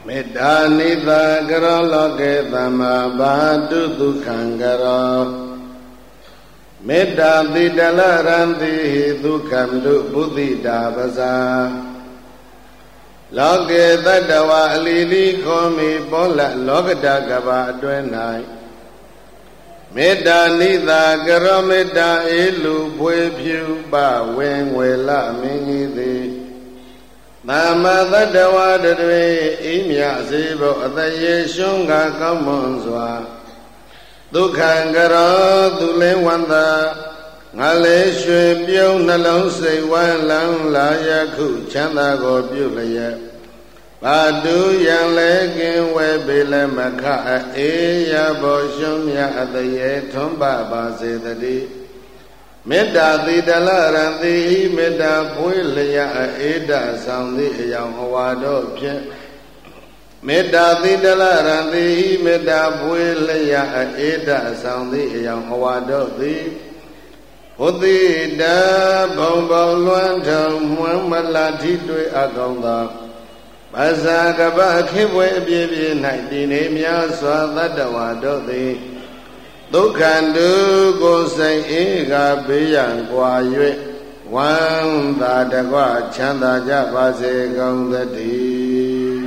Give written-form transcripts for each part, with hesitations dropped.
မေတ္တာနိသကရောလောကေသမ္မာဘာတုဒုက္ခံကရောမေတ္တာတိတလရံတိဒုက္ခံတုဘုဒ္ဓိတာပဇာလောကေတတ္တဝအလီလီခောမိပောလလောကတကဘာအတွဲ၌မေတ္တာနိသကရောမေတ္တာအေလူဖွေဖြူပဝင်းဝေလမင်းကြီးသည်သမ္မာတတ္တဝတတွေအိမြစေဖို့အတရေရှုံးကကောင်းမွန်စွာဒုက္ခံကရောသူလဲဝန္တာငါလဲရွှေပြုံးနှလုံးစိတ်ဝမ်းလန်းလာယခုချမ်းသာကိုပြုလျက်ဘာတုယံလဲကင်းဝဲပေလဲမခအေးရဘောရှုံးမြအတရေထွန်းပါစေတည်းမေတ္တာတိတလရံတိမေတ္တာပွေးလျက်အေဒဆောင်သည့်အယောင်အဝါတို့ဖြင့်မေတ္တာတိတလရံတိမေတ္တာပွေးလျက်အေဒဆောင်သည့်အယောင်အဝါတို့သည်ဘုဒ္ဓိတဘုံဘုံလွမ်းထုံမွမ်းမလာထိတွေ့အကောင်သောဘာသာကပခေဘွယ်အပြည့်ပြည့်၌တည်နေများစွာတတ္တဝါတို့သည်ဒုက္ခတုကိုစိတ်အေးကဘေးရန်ကွာ၍ဝမ်းသာတကွချမ်းသာကြပါစေကုန်သတည်း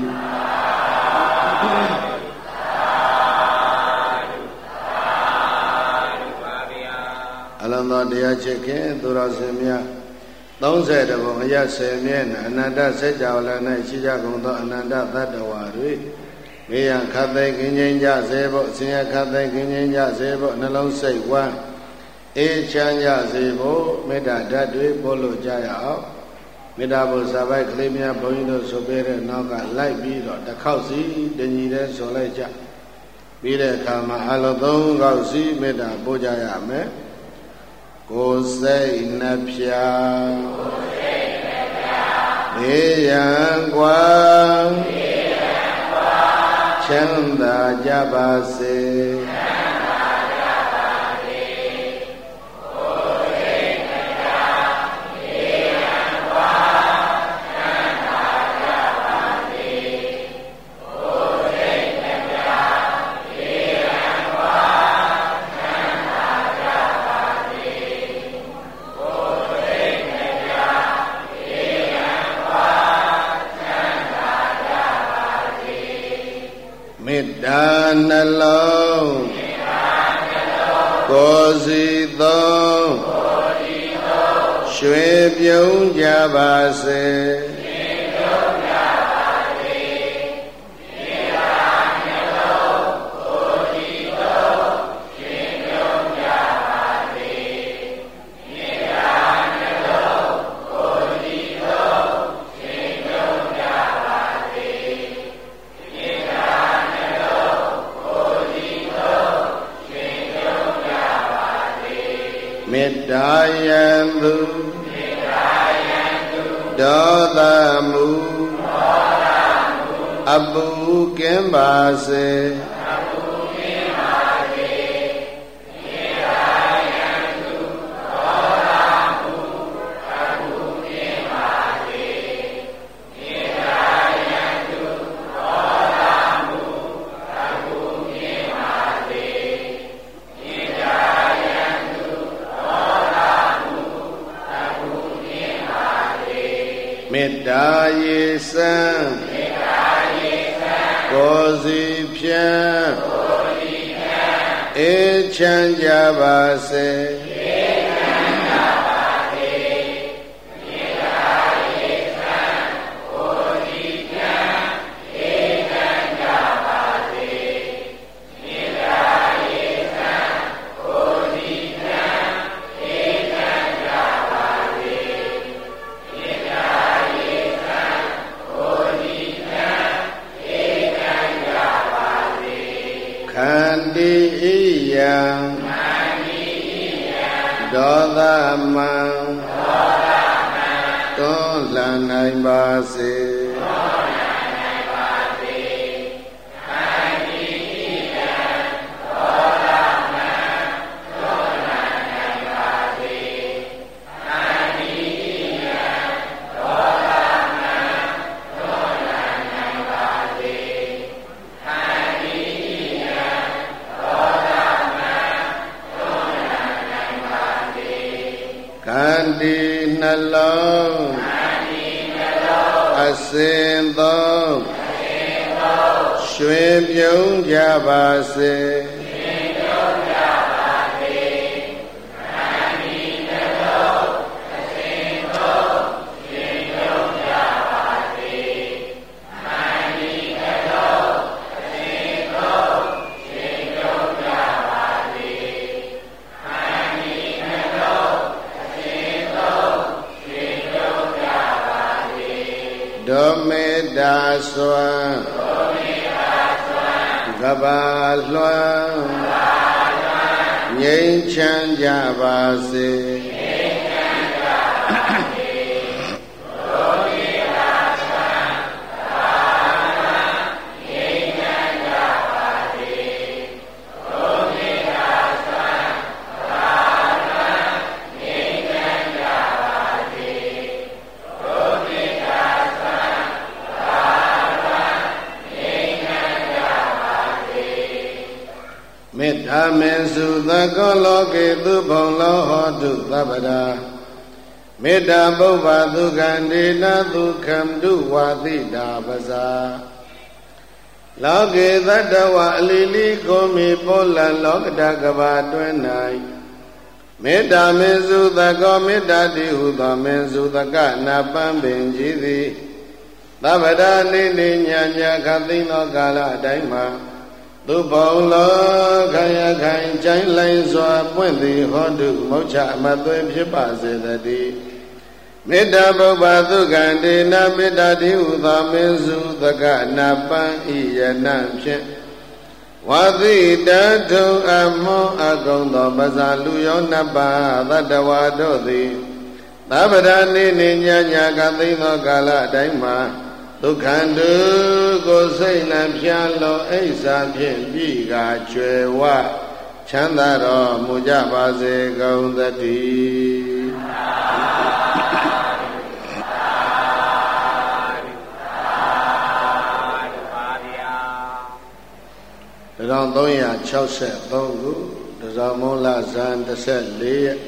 အလုံးသောတရားချစ်ခင်သူတော်စင်များ30ဘုံအရ10မြဲအနန္တစัจ java လည်း၌ရှိကြကုန်သောအနန္တသတ္တဝါတွေမေယံခတ်သိခင်ချင်းကြစေဖို့ဆင်းရဲခတ်သိခင်ချင်းကြစေဖို့နှလုံးစိတ်ဝမ်းအေးချမ်းကြစေဖို့မေတ္တာဓာတ်တွေပို့လို့ကြရအောင်မေတ္တာဘုရားပိုက်ကလေးများဘုန်းကြီးတို့ဆိုပေးတဲ့နောက်ကလိုက်ပြီးတော့တစ်ခေါက်စီတညီတဲ့ဆိုလိုက်ကြပြီးတဲ့အခါမှာအလုံး3ခေါက်စီမေတ္တာပို့ကြရမယ်ကိုယ်စိတ်နှပြဘေးရန်ကွာချမ်းသာကြပါစေမေတ္တာနှလုံးကိုယ်စီသုံးရွှေပြုံးကြပါစေမေတ္တာယံသူဒေါသမူအပူကင်းပါစေမေတ္တာရေစံကိုယ်စီဖြင့်အေးချမ်းကြပါစေခန္တီဣယံဒေါသမံတွန်းလှန်နိုင်ပါစေန္တိနှလုံးအစဉ်သုံးရွှင်ပြုံးကြပါစေဒုမေတ္တာစွမ်းကဘာလွှမ်းငြိမ်းချမ်းကြပါစေမေတ္တာမေစုသကောလောကေသူဘုံလောဟောတုသဗ္ဗရာမေတ္တာပုဗ္ဗဒုက္ခံဒေနဒုက္ခံဒုဝါတိတာပဇာလောကေသတ္တဝအလီလီကိုမီပေါ်လလောကတကဘာတွင်၌မေတ္တာမေစုသကောမေတ္တာတိဟုသောမေစုသကနာပန်းပင်ကြီးသည်သဗ္ဗရာနေနေညာညာခသိသောကာလအတိုင်းမှာသူဘုံလောခယခိုင်ကျိုင်းလိုင်းစွာပွင့်သည်ဟောတုမောချအမသွေဖြစ်ပါစေတည်းမေတ္တာပုဗ္ဗသုကံဒေနမေတ္တာတိဟုသောမင်းစုသကနာပန်းဤယနဖြင့်ဝါသီတထုံအမောအကုံသောပဇာလူယောနပသတ္တဝါတို့သည်သဗ္ဗရာနေနေညာညာကသိသောကာလအတိုင်းမှာဒုက္ခတုကိုစိတ်နှပြလောအိဆာဖြင့်ပြီးကကျွယ်ဝချမ်းသာတော်မူကြပါစေကုန်သတည်း1363ခုတဇောမောလဇန်14ရက်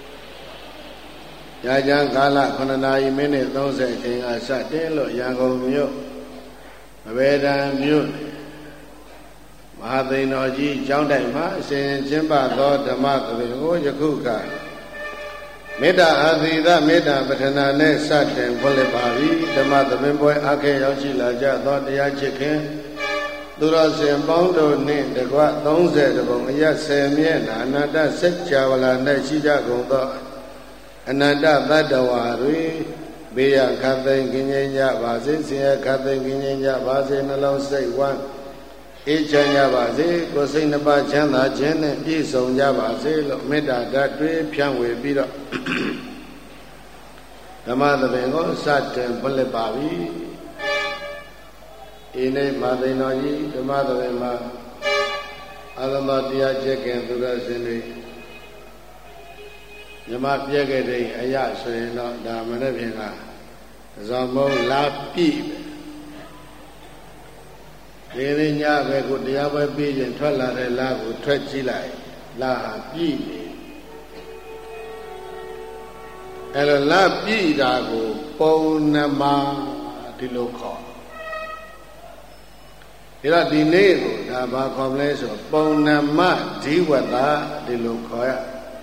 ရာဇန်ကာလ9နာရီမိနစ်30အချိန်ကစတင်လို့ရန်ကုန်မြို့မဘေဒံမြို့မဟာသိန်တော်ကြီးကျောင်းတိုက်မှာအစဉ်ကျင်းပသောဓမ္မသဘင်ကိုယခုကမေတ္တာအာသီသမေတ္တာပဋ္ဌာနာနဲ့စတင်ဖွင့်လှစ်ပါပြီဓမ္မသဘင်ပွဲအခေရောက်ရှိလာကြသောတရားချစ်ခင်သူတော်စင်ပေါင်းတို့နှင့်တကွ30ပုံအရ10မျက်နှာအနန္တစัจ java လာ၌ရှိကြကုန်သောအနန္တသတ္တဝါတွေဘေးရခတ်သိမ်းကင်းငြိမ်းကြပါစေဆင်းရဲခတ်သိမ်းကင်းငြိမ်းကြပါစေနှလုံးစိတ်ဝမ်းအေးချမ်းကြပါစေကိုယ်စိတ်နှပါချမ်းသာခြင်းနဲ့ပြည့်စုံကြပါစေလို့မေတ္တာဓာတ်တွေဖြန့်ဝေပြီးတော့ဓမ္မသဘင်ကိုစတင်ဖွင့်လှစ်ပါပြီဤနေ့မသိန်တော်ကြီးဓမ္မသဘင်မှာအာသမတရားကျက်ခင်သူတော်စင်တွေမြမပြည့်ခဲ့တဲ့အရာဆိုရင်တော့ဒါမနေ့ပြင်ကဇော်မုံလာပြည့်ပဲဒီနေ့ညပဲကိုတရားပွဲပြီးရင်ထွက်လာတဲ့လာကိုထွက်ကြည့်လိုက်လာပြည့်အဲ့လိုလာပြည့်တာကိုပုံနမဒီလိုခေါ်ဒါတော့ဒီနေ့ကိုဒါဘာခေါ်မလဲဆိုပုံနမဓိဝတ္တဒီလိုခေါ်ရ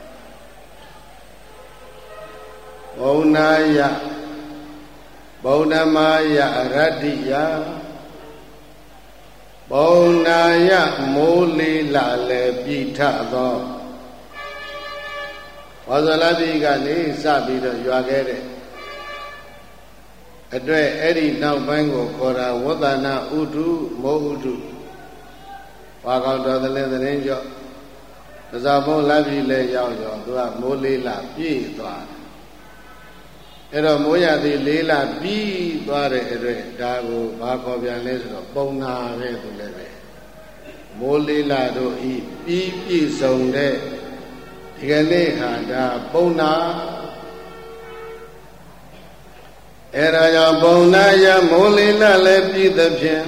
ဘုံနာယဘုံဓမ္မာယရတ္တိယဘုံနာယမိုးလေးလာလေပြိထသောဝဇလတိကနေစပြီးတော့ရွာခဲ့တဲ့အတွက်အဲ့ဒီနောက်ပိုင်းကိုခေါ်တာဝတ္တနာဥတုမောဥတုဘာကောင်းတော်သလင်းသတင်းကြောင့်သဇာဘုံလာပြီးလဲရောက်ရောသူကမိုးလေးလာပြည့်သွားအဲ့တော့မိုးရသည်လေးလာပြီးသွားတဲ့အတွက်ဒါကိုဘာခေါ်ပြန်လဲဆိုတော့ပုံနာပဲသူလည်းပဲမိုးလေးလာတို့ဤပြီးပြည့်စုံတဲ့ဒီကနေ့ဟာဒါပုံနာအဲ့ဒါကြောင့်ပုံနာရမိုးလေးလာလည်းပြီးသဖြင့်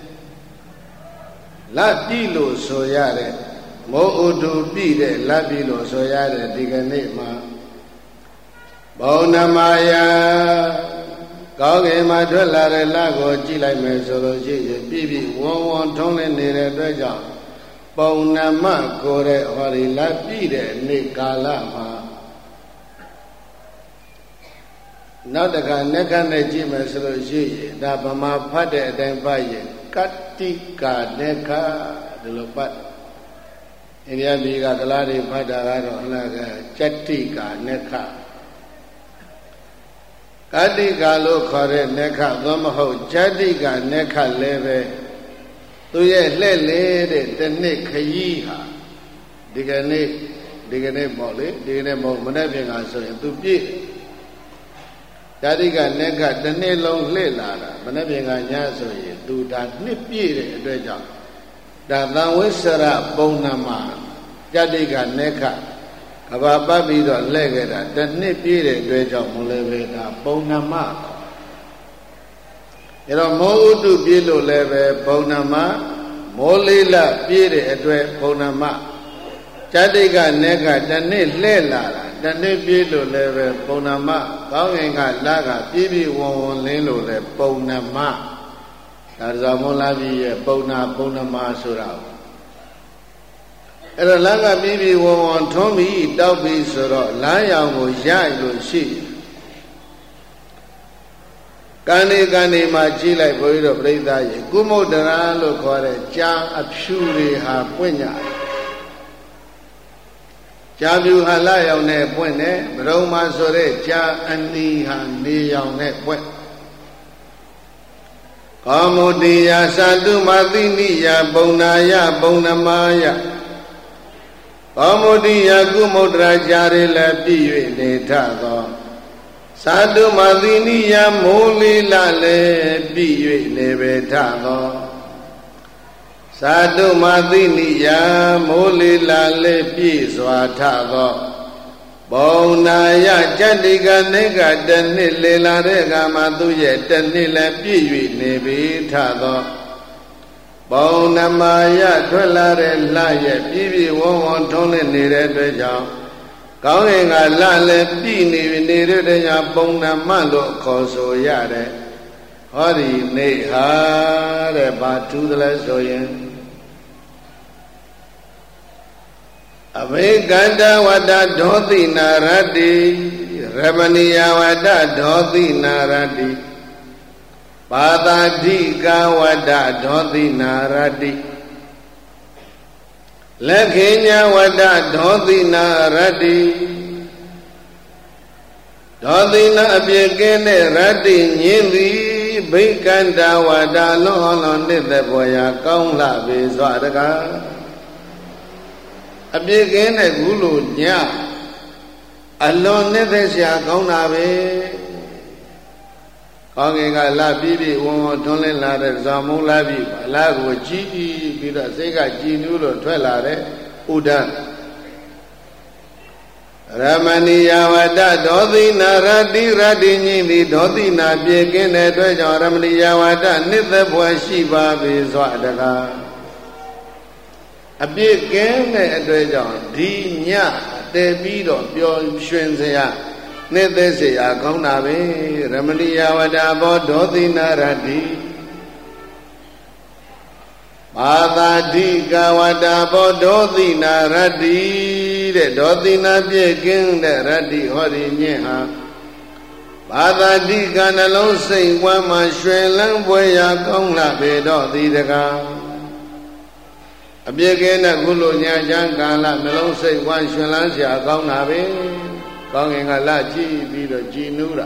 လက်ပြီလို့ဆိုရတဲ့မိုးဥတုပြီတဲ့လက်ပြီလို့ဆိုရတဲ့ဒီကနေ့မှာ Bồ Nam Maya có cái mà thuê là để là có chỉ lại mấy số đồ chỉ bị vong thông lên nề để cho Bồ Nam Ma có để họ đi là bị để nề cả là mà nó đặc nè cái này chỉ mấy số đồ chỉ đã bấm mà phát để đem phải cắt đi cả nè cả được lúc bắt India bị cái là đi phát ra rồi là cái chặt đi cả nè cả Kadika lo khare nekha dhammaho jadika nekha leve tu ye le de tene khayi ha digane mo mane phin ga so yin tu piည့်jadika nekha tene long le la da mane phin ga nya so yin tu daနှစ်ပြည့်တဲ့အတွက်ကြောင့်ဒါသံဝိဆရပုံနာမှာjadika nekhaကဘာပတ်ပြီးတော့လဲခဲ့တာတစ်နှစ်ပြည့်တဲ့အတွက်ကြောင့်မလဲပဲဒါပုံနာမအဲတော့မောဥတုပြည့်လို့လည်းပဲပုံနာမမောလေးလပြည့်တဲ့အတွက်ပုံနာမဇတိကနေကတစ်နှစ်လှဲ့လာတာတစ်နှစ်ပြည့်လို့လည်းပဲပုံနာမကောင်းငင်ကလကပြည့်ပြည့်ဝဝလင်းလို့လည်းပုံနာမဒါကြောင့်မောလာပြီရဲ့ပုံနာမဆိုတာအဲ့တော့လမ်းကပြီးပြီးဝဝထွန်းပြီးတောက်ပြီးဆိုတော့လမ်းရောင်ကိုရလို့ရှိကနေမှာကြည့်လိုက်ဘုန်းကြီးတို့ပြိဿရေကုမုဒ္ဒရာလို့ခေါ်တဲ့ကြာအဖြူတွေဟာပွင့်ကြတယ်ကြာဖြူဟာလရောင်နဲ့ပွင့်တယ်ဘရုံမှာဆိုတဲ့ကြာအနီဟာနေရောင်နဲ့ပွင့်ကောမုဒ္ဒေယသတုမသိနိယပုံနာယပုံနမယကောမုဒ္ဒိယကုမုဒ္ဒရာကြာရလည်းပြည့်၍နေထသောသာတုမသိနိယမိုးလေးလလည်းပြည့်၍နေပေထသောသာတုမသိနိယမိုးလေးလလည်းပြည့်စွာထသောပုံနာယဇတိကနေကတနှစ်လေလာတဲ့ကမှသူရဲ့တနှစ်လည်းပြည့်၍နေပေထသောပုံနမယထွက်လာတဲ့လရဲ့ပြည့်ပြည့်ဝဝထုံးနေနေတဲ့အတွက်ကြောင့်ကောင်းကင်ကလလည်းပြည့်နေတဲ့အတွက်ကြောင့်ပုံနမလို့ခေါ်ဆိုရတယ်ဟောဒီနေဟာတဲ့ဘာထူးသလဲဆိုရင်အဘိကန္တဝတ္တဒောတိနာရတ္တိရမဏီယဝတ္တဒောတိနာရတ္တိပါတာဓိကဝတ္တဒောတိနာရတ္တိလက်ခေညာဝတ္တဒောတိနာရတ္တိဒောတိနာအပြည့်ကင်းတဲ့ရတ္တိညင်းသည်ဘိကန္တဝတ္တလွန်လွန်နှစ်သက်ပေါ်ရာကောင်းလှပေစွာတကားအပြည့်ကင်းတဲ့ကုလိုညအလွန်နှစ်သက်ရှာကောင်းတာပဲကောင်းကင်ကလာပြီးပြီးဝုံဝုံထွန်းလင်းလာတဲ့ဇော်မုံလာပြီးလာကိုကြည်ပြီးတော့စိတ်ကကြည်နူးလို့ထွက်လာတဲ့ဥဒ္ဒရမဏီယဝတ္တဒောတိနာရတ္တိရတ္တိညိတိဒောတိနာပြေကင်းတဲ့အတွက်ကြောင့်ရမဏီယဝတ္တနှစ်သက်ဖွယ်ရှိပါပေစွာတကားအပြည့်ကင်းတဲ့အတွက်ကြောင့်ဒီညတည်ပြီးတော့ပျော်ရွှင်စရာနှစ်သက်စရာကောင်းတာပဲရမဏိယဝတ္တဘောဒောတိနာရတ္တိပါတာဓိကဝတ္တဘောဒောတိနာရတ္တိတဲ့ဒောတိနာပြည့်ကင်းတဲ့ရတ္တိဟောဒီညင်ဟာပါတာဓိကနှလုံးစိတ်ဝမ်းမှာရွှင်လန်းပွဲရာကောင်းလာပေတော့သည်တကားအပြည့်ကင်းတဲ့ကုလိုညာချမ်းကာလနှလုံးစိတ်ဝမ်းရွှင်လန်းစရာကောင်းတာပဲကောင်းငင်ကလာကြည့်ပြီးတော့ကြည်နူးတာ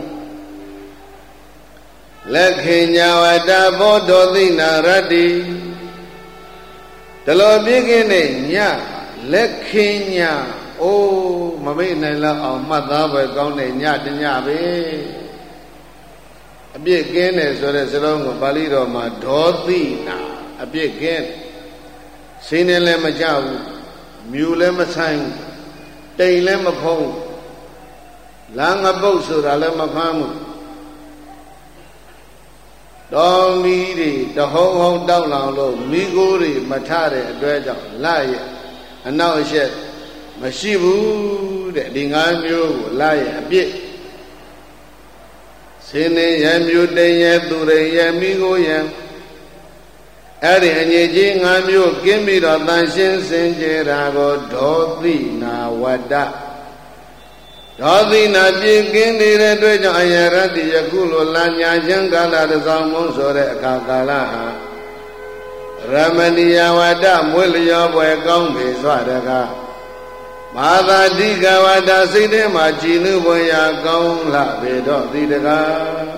လက်ခေညာဝတ္တဘောဒောတိနာရတ္တိတလောပြည့်ကင်းတဲ့ညလက်ခေညာအိုးမမေ့နိုင်လောက်အောင်မှတ်သားပဲကောင်းတဲ့ညတညပဲအပြည့်ကင်းတယ်ဆိုတဲ့စလုံးကိုပါဠိတော်မှာဒောတိနာအပြည့်ကင်းစင်းနဲ့လည်းမကြဘူးမြူလည်းမဆိုင်တိမ်လည်းမဖုံးလာငပုတ်ဆိုတာလည်းမဖမ်းဘူးတော်မီးတွေတဟုံဟုံတောက်လောင်လို့မိโกတွေမထတဲ့အတွက်ကြောင့်လရဲ့အနောက်အရှက်မရှိဘူးတဲ့ဒီ၅မျိုးကိုလရဲ့အပြစ်စေနေယမြူတေယသူရိယမိကိုယံအဲ့ဒီအငြိကြီး၅မျိုးကင်းပြီးတော့တန်ရှင်းစင်ကြယ်တာကိုဒေါသိနာဝတ္တဒေါသိနာပြည့်ကင်းနေတဲ့အတွက်ကြောင့်အယရတ္တိယခုလိုလာညာခြင်းကာလတစောင်းမုန်းဆိုတဲ့အခါကာလဟာရမဏီယဝတ္တမွေလျောပွဲကောင်းပြီစွာတကားမာသာတိကဝတ္တစိတ်ထဲမှာကြည်နုပွင့်ရာကောင်းလာပေတော့ဒီတကား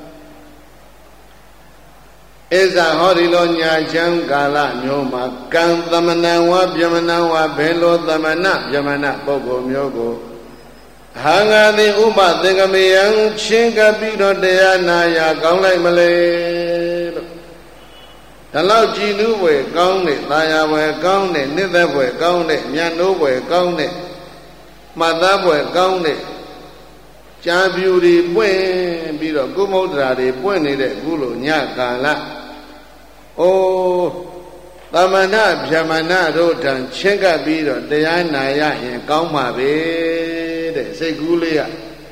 ဣဇဟောဒီလိုညာချမ်းကာလမျိုးမှာကံသမဏဝဗျမဏဝဘယ်လိုသမဏဗျမဏပုဂ္ဂိုလ်မျိုးကိုဟာငါသည်ဥပသင်္ကမေယံချင်းကပ်ပြီးတော့တရားနာရကောင်းလိုက်မလဲလို့ဒါလောက်ကြည်နူးွယ်ကောင်းတဲ့သာယာွယ်ကောင်းတဲ့နှစ်သက်ွယ်ကောင်းတဲ့မြတ်နိုးွယ်ကောင်းတဲ့မှတ်သားွယ်ကောင်းတဲ့ကြာပြူတွေပွင့်ပြီးတော့ကုမုဒ္ဒရာတွေပွင့်နေတဲ့အခုလိုညကာလအိုးသမဏဗျမဏတို့ထံချင်းကပ်ပြီးတော့တရားနာရရင်ကောင်းမှာပဲတဲ့စိတ်ကူးလေးရ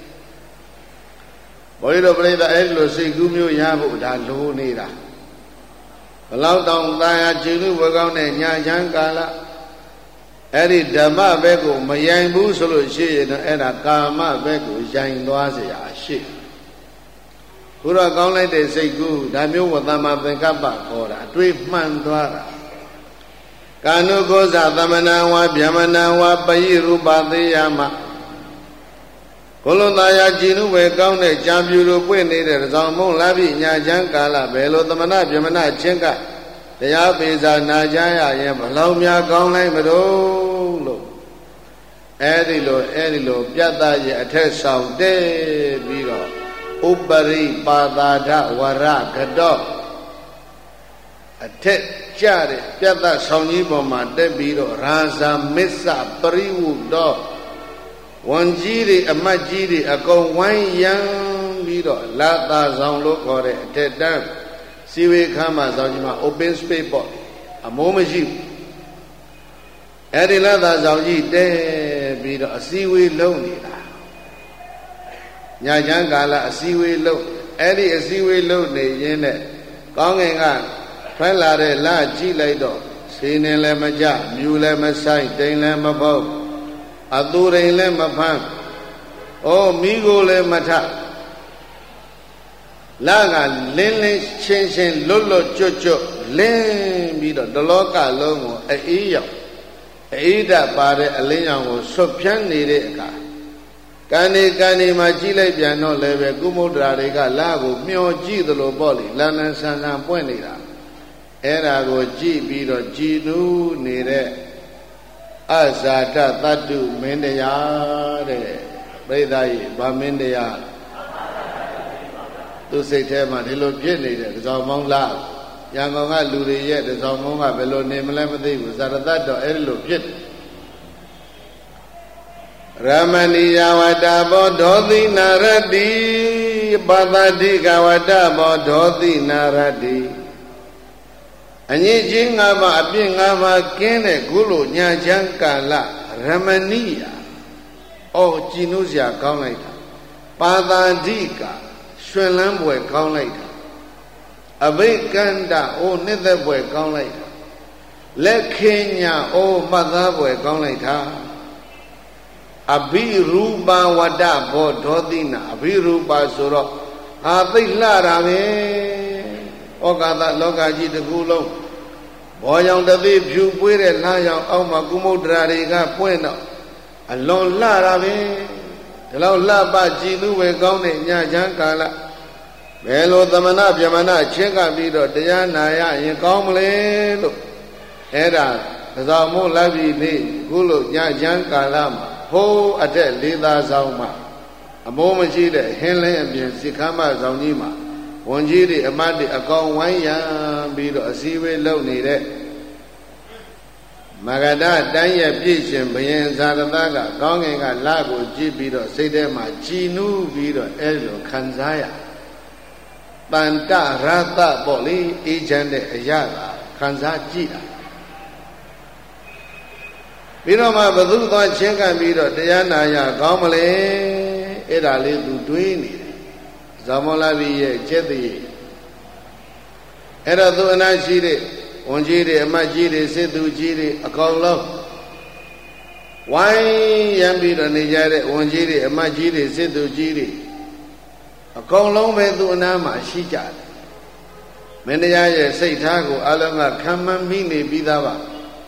ဘုရားတော်ပြိဿအဲ့လိုစိတ်ကူးမျိုးရဖို့ဒါလိုနေတာဘလောက်တောင်သာယာကျင့်လို့ဝကောင်းတဲ့ညာချမ်းကာလအဲ့ဒီဓမ္မဘက်ကိုမယိုင်ဘူးဆိုလို့ရှိရင်တော့အဲ့ဒါကာမဘက်ကိုယိုင်သွားเสียရှိဘုရားကောင်းလိုက်တဲ့စိတ်ကူးဒါမျိုးဝသမ္မာသင်္ကပ္ပခေါ်တာအတွေ့မှန်သွားတာကာနုကောဇသမဏဝါဗျမဏဝါပယိရူပသေးယမကိုလုံးသားယာကြည်နုပဲကောင်းတဲ့ကြာပြူလိုပွင့်နေတဲ့တစောင်းမုံလာပြီညာချမ်းကာလဘယ်လိုသမဏဗျမဏချင်းကတရားပေစာနာကြရရင်ဘလောက်များကောင်းလိုက်မလို့လို့အဲ့ဒီလိုပြတ်သားရဲ့အထက်ဆောင်တဲ့ပြီးတော့ဥပရိပါသာဒဝရကတောအထက်ကျတဲ့ပြတ်သားဆောင်ကြီးပေါ်မှာတက်ပြီးတော့ရာဇာမစ္ဆပရိဝုတောဝန်ကြီးတွေအမတ်ကြီးတွေအကုန်ဝိုင်းရံပြီးတော့လာသာဆောင်လို့ခေါ်တဲ့အထက်တန်းစီဝေခမ်းမှာဆောင်ကြီးမှာ open space ပေါ့အမိုးမရှိဘူးအဲ့ဒီလာသာဆောင်ကြီးတဲပြီးတော့အစည်းဝေးလုပ်နေတာညာချမ်းကာလအစည်းဝေးလုပ်အဲ့ဒီအစည်းဝေးလုပ်နေရင်းနဲ့ကောင်းငင်ကထွက်လာတဲ့လကြည့်လိုက်တော့ဆေးနေလည်းမကြမြူလည်းမဆိုင်တိမ်လည်းမပေါက်အသူရိန်လည်းမဖမ်းဩမိကိုလည်းမထလာကလင်းလင်းချင်းချင်းလွတ်လွတ်ကျွတ်ကျွတ်လင်းပြီးတော့တလောကလုံးကိုအေးရောက်အေးဓာတ်ပါတဲ့အလင်းရောင်ကိုဆွတ်ဖြန်းနေတဲ့အခါကံဒီမှာကြည့်လိုက်ပြန်တော့လည်းပဲကုမုဒ္ဒရာတွေကလာကိုမျောကြည့်သလိုပေါ့လေလန်းလန်းဆန်းဆန်းပွင့်နေတာအဲ့ဒါကိုကြည့်ပြီးတော့ကြည်နူးနေတဲ့အဇာတတတ္တုမင်းတရားတဲ့ပြိဿကြီးဗာမင်းတရားသူစိတ်ထဲမှာဒီလိုဖြစ်နေတဲ့တစောင်းမောင်းလားရန်ကုန်ကလူတွေရဲ့တစောင်းမောင်းကဘယ်လိုနေမလဲမသိဘူးဇာတတတော့အဲ့လိုဖြစ်ရမဏီယဝတ္တဘောဒောသိနာရတ္တိပါသတိကဝတ္တဘောဒောသိနာရတ္တိအညစ်အကြေး၅ပါးအပြစ်၅ပါးကင်းတဲ့ခုလိုညာချမ်းကာလရမဏိယကြည်နုစရာကောင်းလိုက်တာပါသတိကရွှင်လန်းပွဲကောင်းလိုက်တာအဘိကန္တနှစ်သက်ပွဲကောင်းလိုက်တာလက်ခေညာမှတ်သားပွဲကောင်းလိုက်တာအဘိရူပဝတ္တဘောဒောတိနာအဘိရူပဆိုတော့သိလှတာပဲဩကာသလောကကြီးတစ်ခုလုံးဘောရောင်တသိဖြူပွေးတဲ့လှရောင်အောက်မှာကုမုဒ္ဒရာတွေကပွင့်တော့အလွန်လှတာပဲဒီလောက်လှပကြည်နူးပဲကောင်းတဲ့ညချမ်းကာလဘယ်လိုသမဏဗျမဏချင်းကပြီးတော့တရားနာရရင်ကောင်းမလဲလို့အဲ့ဒါသဇောင်းမို့လိုက်ပြီးနေခုလိုညချမ်းကာလမှာဟိုးအထက်လေးသားဆောင်မှာအမိုးမရှိတဲ့ဟင်းလင်းအပြင်စိခမ်းမဆောင်ကြီးမှာဝန်ကြီးတွေအမတ်တွေအကောင်ဝိုင်းရံပြီးတော့အစည်းအဝေးလုပ်နေတဲ့မဂဒတိုင်းရဲ့ပြည့်ရှင်ဘယင်ဇာတသကကောင်းငင်ကလာကိုကြည့်ပြီးတော့စိတ်ထဲမှာကြည်နူးပြီးတော့အဲ့လိုခံစားရတန်တရတပေါ့လေအေးချမ်းတဲ့အရာခံစားကြည့်တာပြီးတော့မှဘသူသွားချင်းကပ်ပြီးတော့တရားနာရကောင်းမလဲအဲ့ဒါလေးသူတွေးနေတယ်ဇောမောလာဘီရဲ့ကျက်တည်းအဲ့တော့သူအနာရှိတဲ့ဝန်ကြီးတွေအမတ်ကြီးတွေစစ်သူကြီးတွေအကောင်လုံးဝိုင်းရံပြီးတော့နေကြတဲ့ဝန်ကြီးတွေအမတ်ကြီးတွေစစ်သူကြီးတွေအကောင်လုံးပဲသူအနာမှာရှိကြတယ်မင်းတရားရဲ့စိတ်ထားကိုအလုံးကခံမှန်းမိနေပြီးသားပါ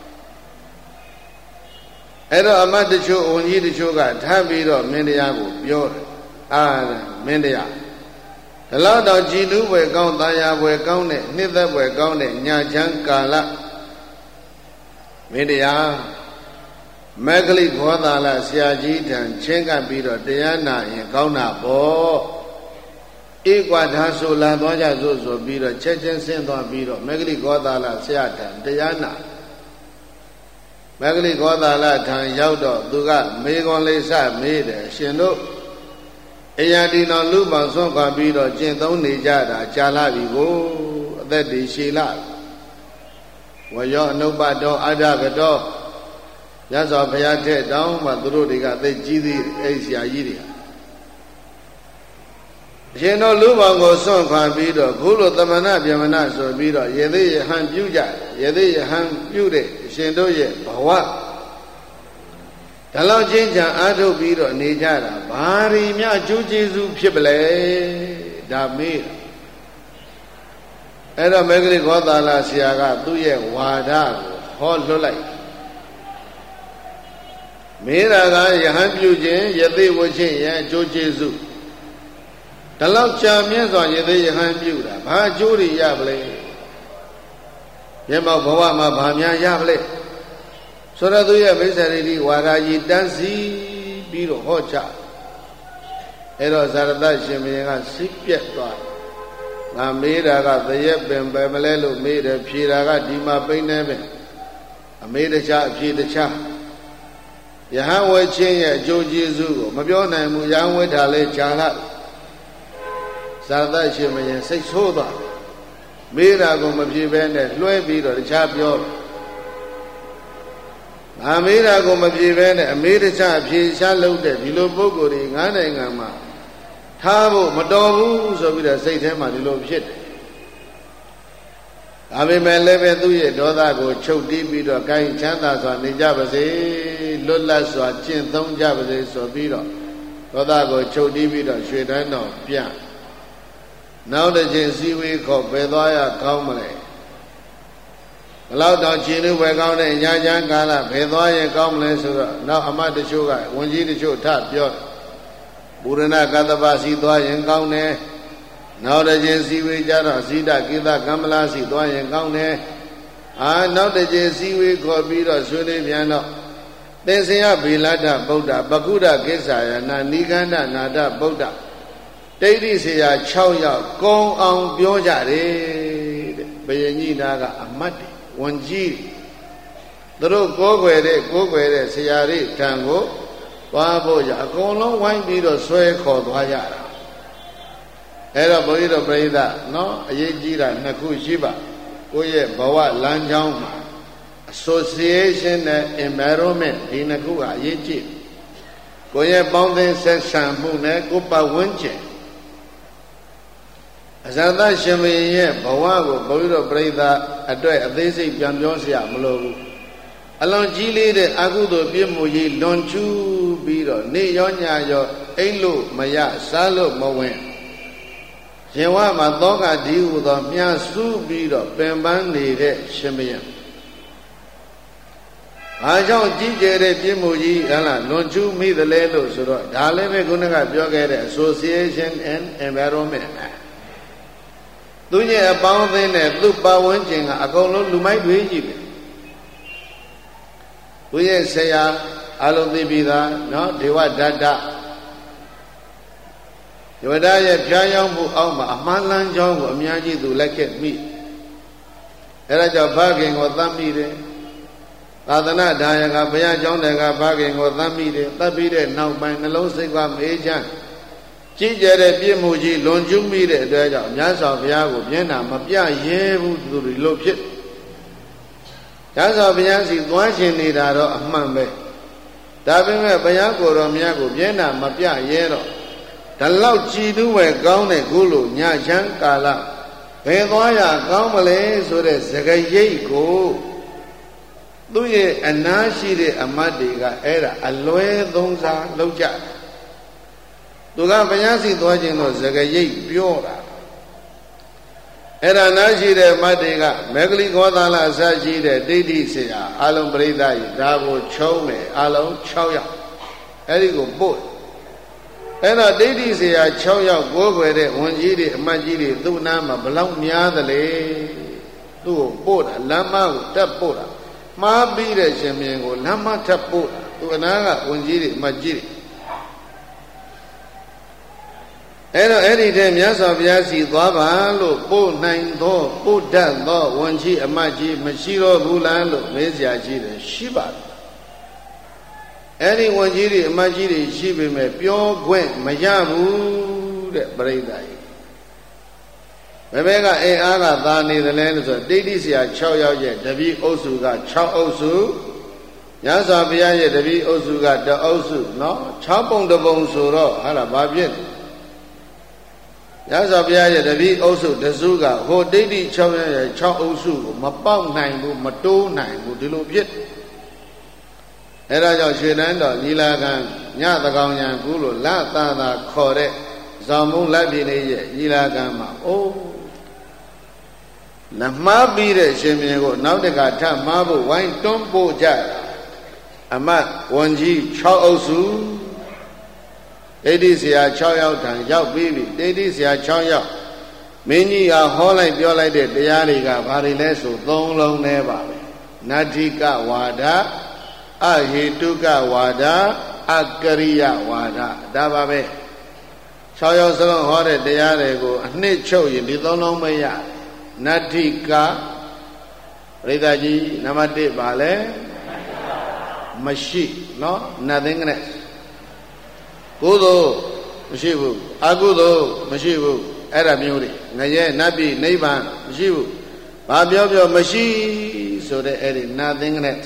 အဲ့တော့အမတ်တချို့ဝန်ကြီးတချို့ကထားပြီးတော့မင်းတရားကိုပြောတယ်မင်းတရားဒီလောက်တော့ကြည်လူပဲကောင်းတရားပဲကောင်းတဲ့နှစ်သက်ပဲကောင်းတဲ့ညာချမ်းကာလမင်းတရားမဂ္ဂလိဘောသာလဆရာကြီးထံချင်းကပ်ပြီးတော့တရားနာရင်ကောင်းတာပေါ့ဧကွာဒါဆိုလာသွားကြစို့ဆိုပြီးတော့ချက်ချင်းဆင်းသွားပြီးတော့မဂ္ဂလိဘောသာလဆရာထံတရားနာမဂ္ဂလိဘောသာလထံရောက်တော့သူကမေခွန်လေးစမေးတယ်ရှင်တို့အရာဒီတော်လူပေါင်းဆွန့်ခွာပြီးတော့ကျင့်သုံးနေကြတာကြာလာပြီကိုအသက်တည်ရှည်လာဝရောအနုပ္ပတောအဒကတောရသော်ဘုရားထက်တောင်းမှသူတို့တွေကသိကြီးသေးအဲ့ဆရာကြီးတွေအရှင်တို့လူပေါင်းကိုဆွန့်ခွာပြီးတော့ခုလိုသမဏဗျမဏဆိုပြီးတော့ယေသိယဟန်ပြုကြယေသိယဟန်ပြုတဲ့အရှင်တို့ရဲ့ဘဝဒါလောက်ချင်းချံအားထုတ်ပြီးတော့နေကြတာဘာရီမြအကျိုးကျေးဇူးဖြစ်ပလဲဒါမေးအဲ့တော့မဂ္ဂလိခောသာလဆရာကသူ့ရဲ့ဝါဒကိုဟောလွတ်လိုက်မေးတာကယဟန်ပြုခြင်းယသိဝချင်းရဲ့အကျိုးကျေးဇူးဒါလောက်ကြာမြင့်စွာယသိယဟန်ပြုတာဘာအကျိုးတွေရပလဲမျက်မှောက်ဘဝမှာဘာများရပလဲဆိုတော့သူရဲ့မိစ္ဆာရိတိဝါရာကြီးတန်းစီပြီးတော့ဟောချအဲ့တော့ဇာရတရှင်ဘုရင်ကစိတ်ပြက်သွားငါမေးတာကသရက်ပင်ပဲမလဲလို့မေးတယ်ဖြေတာကဒီမှာပိန်းနေပဲအမေးတခြားအဖြေတခြားယဟန်ဝဲချင်းရဲ့အကျိုးကျေးဇူးကိုမပြောနိုင်ဘူးယဟန်ဝဲထားလဲဂျာလာဇာရတရှင်ဘုရင်စိတ်ဆိုးသွားမေးတာကိုမဖြေဘဲနဲ့လွှဲပြီးတော့တခြားပြောငါမေးတာကိုမပြေဘဲနဲ့အမေးတခြားအဖြေရှားလုပ်တဲ့ဒီလိုပုဂ္ဂိုလ်တွေငါးနိုင်ငံမှာထားဖို့မတော်ဘူးဆိုပြီးတော့စိတ်ထဲမှာဒီလိုဖြစ်တယ်ဒါပေမဲ့လည်းပဲသူ့ရဲ့ဒေါသကိုချုပ်တီးပြီးတော့ကိုင်းချမ်းသာစွာနေကြပါစေလွတ်လပ်စွာကျင့်သုံးကြပါစေဆိုပြီးတော့ဒေါသကိုချုပ်တီးပြီးတော့ရွှေတန်းတော်ပြနောက်တစ်ချိန်စည်းဝေးခေါ်ပဲသွားရကောင်းမလဲဘလောက်တော့ခြေလူပဲကောင်းတဲ့ညာချမ်းကာလဘယ်သွားရင်ကောင်းမလဲဆိုတော့နောက်အမတ်တချို့ကဝန်ကြီးတချို့ထပြောဘူရဏကတ္တပစီသွားရင်ကောင်းတယ်နောက်တစ်ချိန်စီဝေးကြတော့ဇိဒကိသကမ္မလာစီသွားရင်ကောင်းတယ်နောက်တစ်ချိန်စီဝေးခေါ်ပြီးတော့ဆွေးနွေးပြန်တော့သင်္ဆေယဗေလတ္ထဗုဒ္ဓပကုဒ္ဒကိစ္ဆာယနာနိကန္ဒနာတဗုဒ္ဓတိဋ္ဌိဆရာ6ယောက်ကုံအောင်ပြောကြတယ်တဲ့ဘယင်ကြီးနာကအမတ်တွေဝန်ကြီးသူတို့ကိုးကွယ်တဲ့ဆရာတွေထံကိုသွားဖို့ရအကုန်လုံးဝိုင်းပြီးတော့ဆွဲခေါ်သွားကြတာအဲ့တော့ဘုန်းကြီးတို့ပြိဿနော်အရေးကြီးတာနှစ်ခုရှိပါကိုယ့်ရဲ့ဘဝလမ်းကြောင်းမှာ association နဲ့ environment ဒီနှစ်ခုကအရေးကြီးကိုယ့်ရဲ့ပေါင်းသင်းဆက်ဆံမှုနဲ့ကိုယ်ပတ်ဝန်းကျင်အဇာတရှင်ဘုရင်ရဲ့ဘဝကိုဘုန်းကြီးတို့ပြိဿအတွက်အသေးစိတ်ပြန်ပြောစရာမလိုဘူးအလွန်ကြီးလေးတဲ့အကုသိုလ်ပြည့်မှုကြီးလွန်ကျူးပြီးတော့နေရောညရောအိမ်လို့မရစားလို့မဝင်ရင်ဝမှာသောကဒီဟုသောမြားစုပြီးတော့ပင်ပန်းနေတဲ့ရှင်ဘုရင်အားကြောင့်ကြီးကျယ်တဲ့ပြည့်မှုကြီးဟလားလွန်ကျူးမိသလဲလို့ဆိုတော့ဒါလည်းပဲခုနကပြောခဲ့တဲ့ association and environmentသူရဲ့အပေါင်းအသင်းနဲ့သူ့ပတ်ဝန်းကျင်ကအကုန်လုံးလူမိုက်တွေကြီးပဲသူရဲ့ဆရာအလုံးသိပြီသားနော်ဒေဝဒတ္တဒေဝဒရဲ့ဖျားယောင်းမှုအောက်မှာအမှန်လန်းကြောင်းကိုအများကြီးသူလက်ခဲ့မိအဲဒါကြောင့်ဘခင်ကိုသတ်မိတယ်သာသနာဒါယကဘုရားကျောင်းတွေကဘခင်ကိုသတ်မိတယ်သတ်ပြီးတဲ့နောက်ပိုင်းနှလုံးစိတ်ကမေးချမ်းကြီးကျယ်တဲ့ပြည့်မှုကြီးလွန်ကျူးမိတဲ့အတွက်ကြောင့်မြတ်စွာဘုရားကိုမျက်နှာမပြရဲဘူးသူတို့လိုဖြစ်မြတ်စွာဘုရားစီသွားရှင်နေတာတော့အမှန်ပဲဒါပေမဲ့ဘုရားကိုယ်တော်မြတ်ကိုမျက်နှာမပြရဲတော့ဒါလောက်ကြည်နူးဝယ်ကောင်းတဲ့ခုလိုညချမ်းကာလဘယ်သွားရကောင်းမလဲဆိုတဲ့စကားရိပ်ကိုသူ့ရဲ့အနားရှိတဲ့အမတ်တွေကအဲ့ဒါအလွဲသုံးစားလုပ်ကြသူကဘုရားစီသွားခြင်းတော့စကားရိပ်ပြောတာအဲ့ဒါနားရှိတဲ့အမတ်တွေကမေဂလိခောသလအစရှိတဲ့ဒိဋ္ဌိဆရာအလုံးပရိသတ်ကြီးဒါကိုချုံးမယ်အလုံး6ယောက်အဲ့ဒီကိုပို့အဲ့တော့ဒိဋ္ဌိဆရာ6ယောက်ကိုးကွယ်တဲ့ဝန်ကြီးတွေအမတ်ကြီးတွေသူ့နားမှာဘလောက်များသလဲသူ့ကိုပို့တာလမ်းမကိုတက်ပို့တာမှားပြီးတဲ့ရှင်မင်းကိုလမ်းမထပ်ပို့တာသူအနာကဝန်ကြီးတွေအမတ်ကြီးတွေအဲ့တော့အဲ့ဒီတည်းမြတ်စွာဘုရားစီသွားပါလို့ပို့နိုင်သောပို့တတ်သောဝန်ကြီးအမတ်ကြီးမရှိတော့ဘူးလားလို့မေးစရာရှိတယ်ရှိပါတယ်အဲ့ဒီဝန်ကြီးတွေအမတ်ကြီးတွေရှိပေမဲ့ပြောခွင့်မရဘူးတဲ့ပရိသတ်ကြီးဘယ်ဘက်ကအိမ်အားကသာနေတယ်လဲလို့ဆိုဒိဋ္ဌိဆရာ6ယောက်ရဲ့တပည့်အုပ်စုက6အုပ်စုညဇာဘုရားရဲ့တပည့်အုပ်စုကတအုပ်စုနော်6ပုံတစ်ပုံဆိုတော့ဟာလားဘာဖြစ်ညဇာဘုရားရဲ့တပည့်အုပ်စုတစုကဟိုဒိဋ္ဌိ6ယောက်ရဲ့6အုပ်စုကိုမပေါက်နိုင်ဘူးမတိုးနိုင်ဘူးဒီလိုဖြစ်အဲ့ဒါကြောင့်ရွှေတန်းတော်ညီလာခံညသကောင်ညာကူလို့လသာသာခေါ်တဲ့ဇောင်မုံလက်ပြည်လေးရဲ့ညီလာခံမှာအိုးနမပြီးတဲ့ရှင်မြေကိုနောက်တကထမှားဖို့ဝိုင်းတွန်းပို့ကြအမတ်ဝန်ကြီး6အုပ်စုဒိဋ္ဌိဆရာ6ယောက်ထံရောက်ပြီးပြီဒိဋ္ဌိဆရာ6ယောက်မင်းကြီးကဟောလိုက်ပြောလိုက်တဲ့တရားတွေကဘာတွေလဲဆို3လုံးနဲ့ပါပဲနတ္ထိကဝါဒအဟိတုကဝါဒအကရိယဝါဒဒါပါပဲ6ယောက်စလုံးဟောတဲ့တရားတွေကိုအနှစ်ချုပ်ရင်ဒီ3လုံးမရနတ္ထိကပရိသတ်ကြီးနံပါတ်1ပါလဲမရှိနော် nothing နဲ့ကုသိုလ်မရှိဘူးအကုသိုလ်မရှိဘူးအဲ့ဒါမျိုးတွေငရဲနတ်ပြည်နိဗ္ဗာန်မရှိဘူးဘာပြောပြောမရှိဆိုတဲ့အဲ့ဒီ nothing နဲ့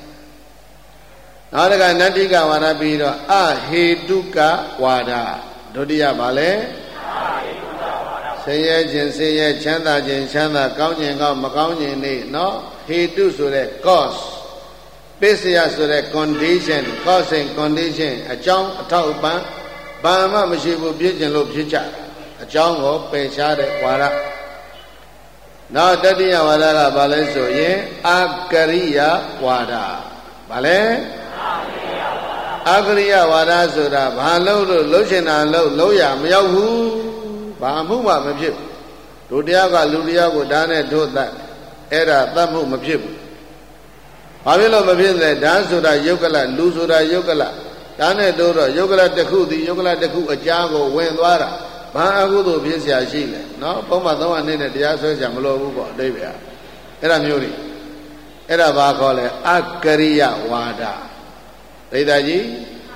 နောက်တကနတ္တိကဝါဒပြီးတော့အဟေတုကဝါဒဒုတိယပါလဲဆင်းရဲခြင်းဆင်းရဲချမ်းသာခြင်းချမ်းသာကောင်းခြင်းကောင်းမကောင်းခြင်းနေနော်ဟေတုဆိုတဲ့ cause ပစ္စယဆိုတဲ့ condition cause and condition အကြောင်းအထောက်အပံ့ဘာမှမရှိဘူးဖြစ်ခြင်းလို့ဖြစ်ကြအကြောင်းကိုပယ်ရှားတဲ့ဝါဒနောက်တတိယဝါဒကဘာလဲဆိုရင်အကရိယဝါဒဘာလဲအကရိယဝါဒဆိုတာဘာလို့လှုပ်ရှင်တာလှုပ်ရမရောက်ဘူးဘာမှုမှမဖြစ်ဘူးတို့တရားကလူတရားကိုဓာတ်နဲ့ထိုးတတ်အဲ့ဒါတတ်မှုမဖြစ်ဘူးဘာဖြစ်လို့မဖြစ်လဲဓာတ်ဆိုတာယုတ်ကလလူဆိုတာယုတ်ကလဓာတ်နဲ့တိုးတော့ယုတ်ကလတစ်ခုသည်ယုတ်ကလတစ်ခုအကြားကိုဝင်သွားတာဘာအကုသိုလ်ဖြစ်เสียရှိလဲနော်ပုံမှန်300နှစ်နဲ့တရားဆွဲကြမလို့ဘူးပေါ့အတိပ္ပယ်အဲ့ဒါမျိုးတွေအဲ့ဒါဘာခေါ်လဲအကရိယဝါဒဒိဋ္ဌာကြီး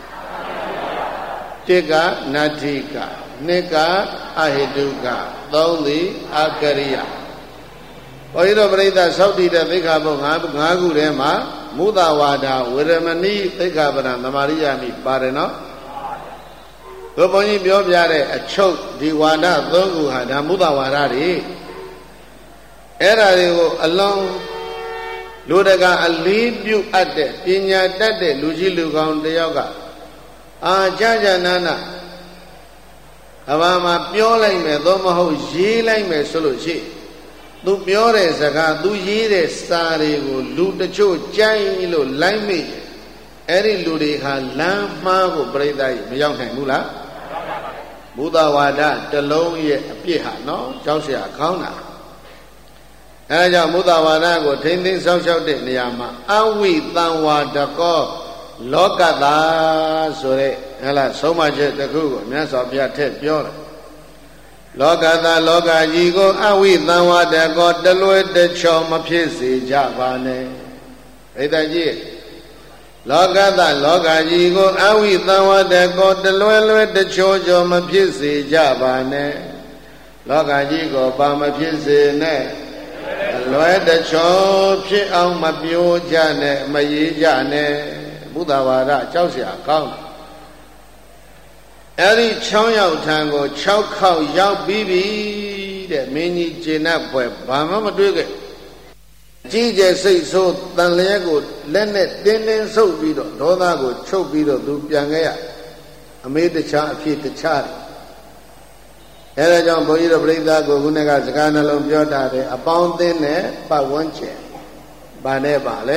တိကနတ္ထိကနှစ်ကအဟိတုက3သည်အကရိယဘုန်းကြီးတို့ပြိဿသောက်တည်တဲ့သိက္ခာပုဒ်5ခုထဲမှာမုဒဝါဒဝေရမဏိသိက္ခာပဒံသမာရိယာမိပါတယ်နော်တို့ဘုန်းကြီးပြောပြတဲ့အချုပ်ဒီဝါဒ3ခုဟာဒါမုဒဝါဒတွေအဲ့ဒါတွေကိုအလုံးလူတကအလေးပြုအပ်တဲ့ပညာတတ်တဲ့လူကြီးလူကောင်းတယောက်ကကြာနာနာအဘာမှာပြောလိုက်မယ်သို့မဟုတ်ရေးလိုက်မယ်ဆိုလို့ရှိသူပြောတဲ့စကားသူရေးတဲ့စာတွေကိုလူတချို့ကြိုက်လို့လိုက်မိအဲ့ဒီလူတွေဟာလမ်းမှားကိုပြိဿကြီးမရောက်နိုင်ဘူးလားဘုဒ္ဓဝါဒတလုံးရဲ့အပြစ်ဟာနော်ကြောက်เสียခေါင်းတာအဲဒါကြောင့်ဘုဒ္ဓဝါဒကိုထိမ့်သိမ်းဆောက်ရှောက်တဲ့နေရာမှာအဝိသံဝါဒကောလောကတာဆိုတဲ့ဟဲ့လားဆုံးမချက်တစ်ခုကိုမြတ်စွာဘုရားထည့်ပြောတယ်လောကတာလောကကြီးကိုအဝိသံဝါဒကောတလွဲတချောမဖြစ်စေကြပါနဲ့ဣဒ္ဓကြီးလောကတာလောကကြီးကိုအဝိသံဝါဒကောတလွဲတချောချောမဖြစ်စေကြပါနဲ့လောကကြီးကိုဘာမဖြစ်စေနဲ့လွဲတချောဖြစ်အောင်မပြိုးကြနဲ့မရေးကြနဲ့ဘုဒ္ဓဝါဒကြောက်เสียကောင်းအဲ့ဒီ6ယောက်ထံကို6ခေါက်ရောက်ပြီးပြီတဲ့မင်းကြီးကျေနပ်ဖွယ်ဘာမှမတွေ့ခဲ့ကြီးကျယ်စိတ်ဆိုးတန်လျက်ကိုလက်နဲ့တင်းတင်းဆုပ်ပြီးတော့ဒေါသကိုချုပ်ပြီးတော့သူပြန်ခဲ့ရအမေးတခြားအဖြစ်တခြားတယ်အဲဒါကြောင့်ဘုန်းကြီးတို့ပြိဿကိုခုနကစကားနှလုံးပြောထားတယ်အပေါင်းအသင်းနဲ့ပတ်ဝန်းကျင်ဘာနဲ့ပါလဲ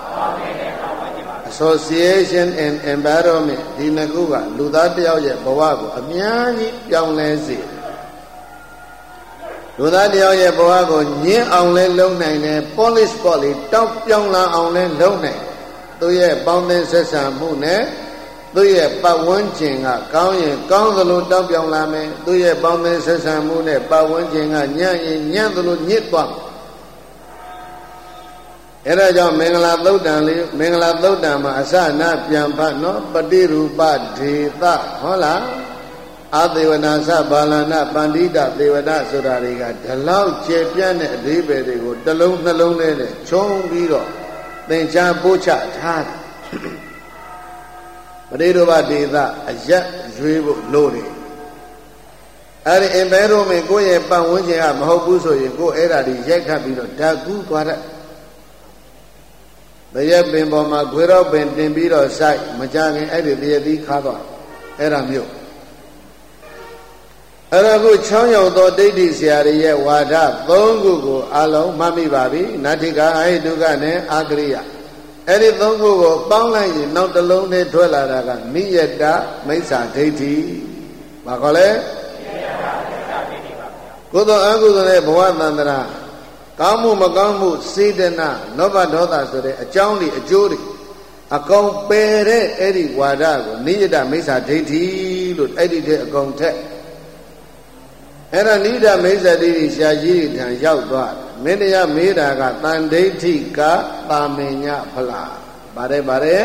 Association and Environment ဒီနှစ်ခုကလူသားတစ်ယောက်ရဲ့ဘဝကိုအများကြီးပြောင်းလဲစေလူသားတစ်ယောက်ရဲ့ဘဝကိုညှင်းအောင်လဲလုပ်နိုင်တယ် polish ပေါ့လေတောက်ပြောင်းလာအောင်လဲလုပ်နိုင်သူရဲ့ပေါင်းသင်းဆက်ဆံမှုနဲ့သူရဲ့ပတ်ဝန်းကျင်ကကောင်းရင်ကောင်းသလိုတောက်ပြောင်းလာမယ်သူရဲ့ပေါင်းသင်းဆက်ဆံမှုနဲ့ပတ်ဝန်းကျင်ကညံ့ရင်ညံ့သလိုညစ်သွားအဲ့ဒါကြောင့်မင်္ဂလာသုတ်တံလေးမင်္ဂလာသုတ်တံမှာအစနာပြန်ဖတ်နော်ပฏิရူပဒေသဟုတ်လားအာသေဝနာသဘာလနာပန္တိတသေဝဒဆိုတာတွေကဒီလောက်ကျေပြန့်တဲ့အဓိပ္ပာယ်တွေကိုတစ်လုံးနှလုံးလေးနဲ့ခြုံပြီးတော့သင်္ချာပို့ချထားတယ်ပฏิရူပဒေသအရက်ရွေးဖို့လို့တယ်အဲ့ဒီ environment ကိုယ့်ရဲ့ပတ်ဝန်းကျင်ကမဟုတ်ဘူးဆိုရင်ကိုယ်အဲ့ဒါတွေရိုက်ခတ်ပြီးတော့ဓာတ်ကူးသွားတတ်တရက်ပင်ပေါ်မှာခွေတော့ပင်တင်ပြီးတော့စိုက်မကြခင်အဲ့ဒီတရက်သီးခါသွားအဲ့ဒါမျိုးအဲ့ဒါကို6ရောက်သောဒိဋ္ဌိဆရာတွေရဲ့ဝါဒ3ခုကိုအလုံးမှတ်မိပါပြီနတ္ထိကာအာဟိတုကနဲ့အာကရိယအဲ့ဒီ3ခုကိုပေါင်းလိုက်ရင်နောက်တစ်လုံးနဲ့ထွက်လာတာကနိယတမိစ္ဆာဒိဋ္ဌိဘာခေါ်လဲကုသိုလ်အကုသိုလ်နဲ့ဘဝတန္တရာကောင်းမှုမကောင်းမှုစေတနာလောဘဒေါသဆိုတဲ့အကြောင်းတွေအကျိုးတွေအကုန်ပယ်တဲ့အဲ့ဒီဝါဒကိုနိယတမိစ္ဆာဒိဋ္ဌိလို့အဲ့ဒီတဲ့အကုန်ထက်အဲ့ဒါနိယတမိစ္ဆာဒိဋ္ဌိရှားကြီးထံရောက်သွားမင်းတရားမေးတာကတန်ဒိဋ္ဌိကတာမင်ညဖလားပါတယ်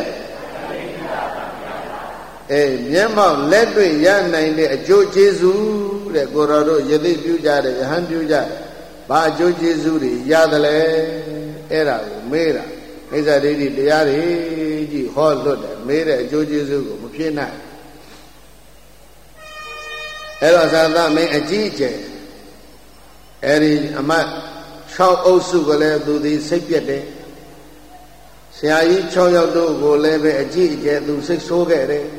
မျက်မှောက်လက်တွေ့ရနိုင်တဲ့အကျိုးကျေးဇူးတဲ့ကိုတော်တို့ယသိပြုကြတယ်ယဟန်ပြုကြတယ်ဘာအကျိုးကျေးဇူးတွေရတယ်လဲအဲ့ဒါကိုမေးတာမိစ္ဆာဒိဋ္ဌိတရားတွေကြီးဟောလွတ်တယ်မေးတဲ့အကျိုးကျေးဇူးကိုမဖြစ်နိုင်အဲ့တော့သာသမင်းအကြီးအကျယ်အဲ့ဒီအမတ်6အုပ်စုကလည်းသူသည်စိတ်ပြက်တယ်ဆရာကြီး6ယောက်တို့ကိုလည်းပဲအကြီးအကျယ်သူစိတ်ဆိုးခဲ့တယ်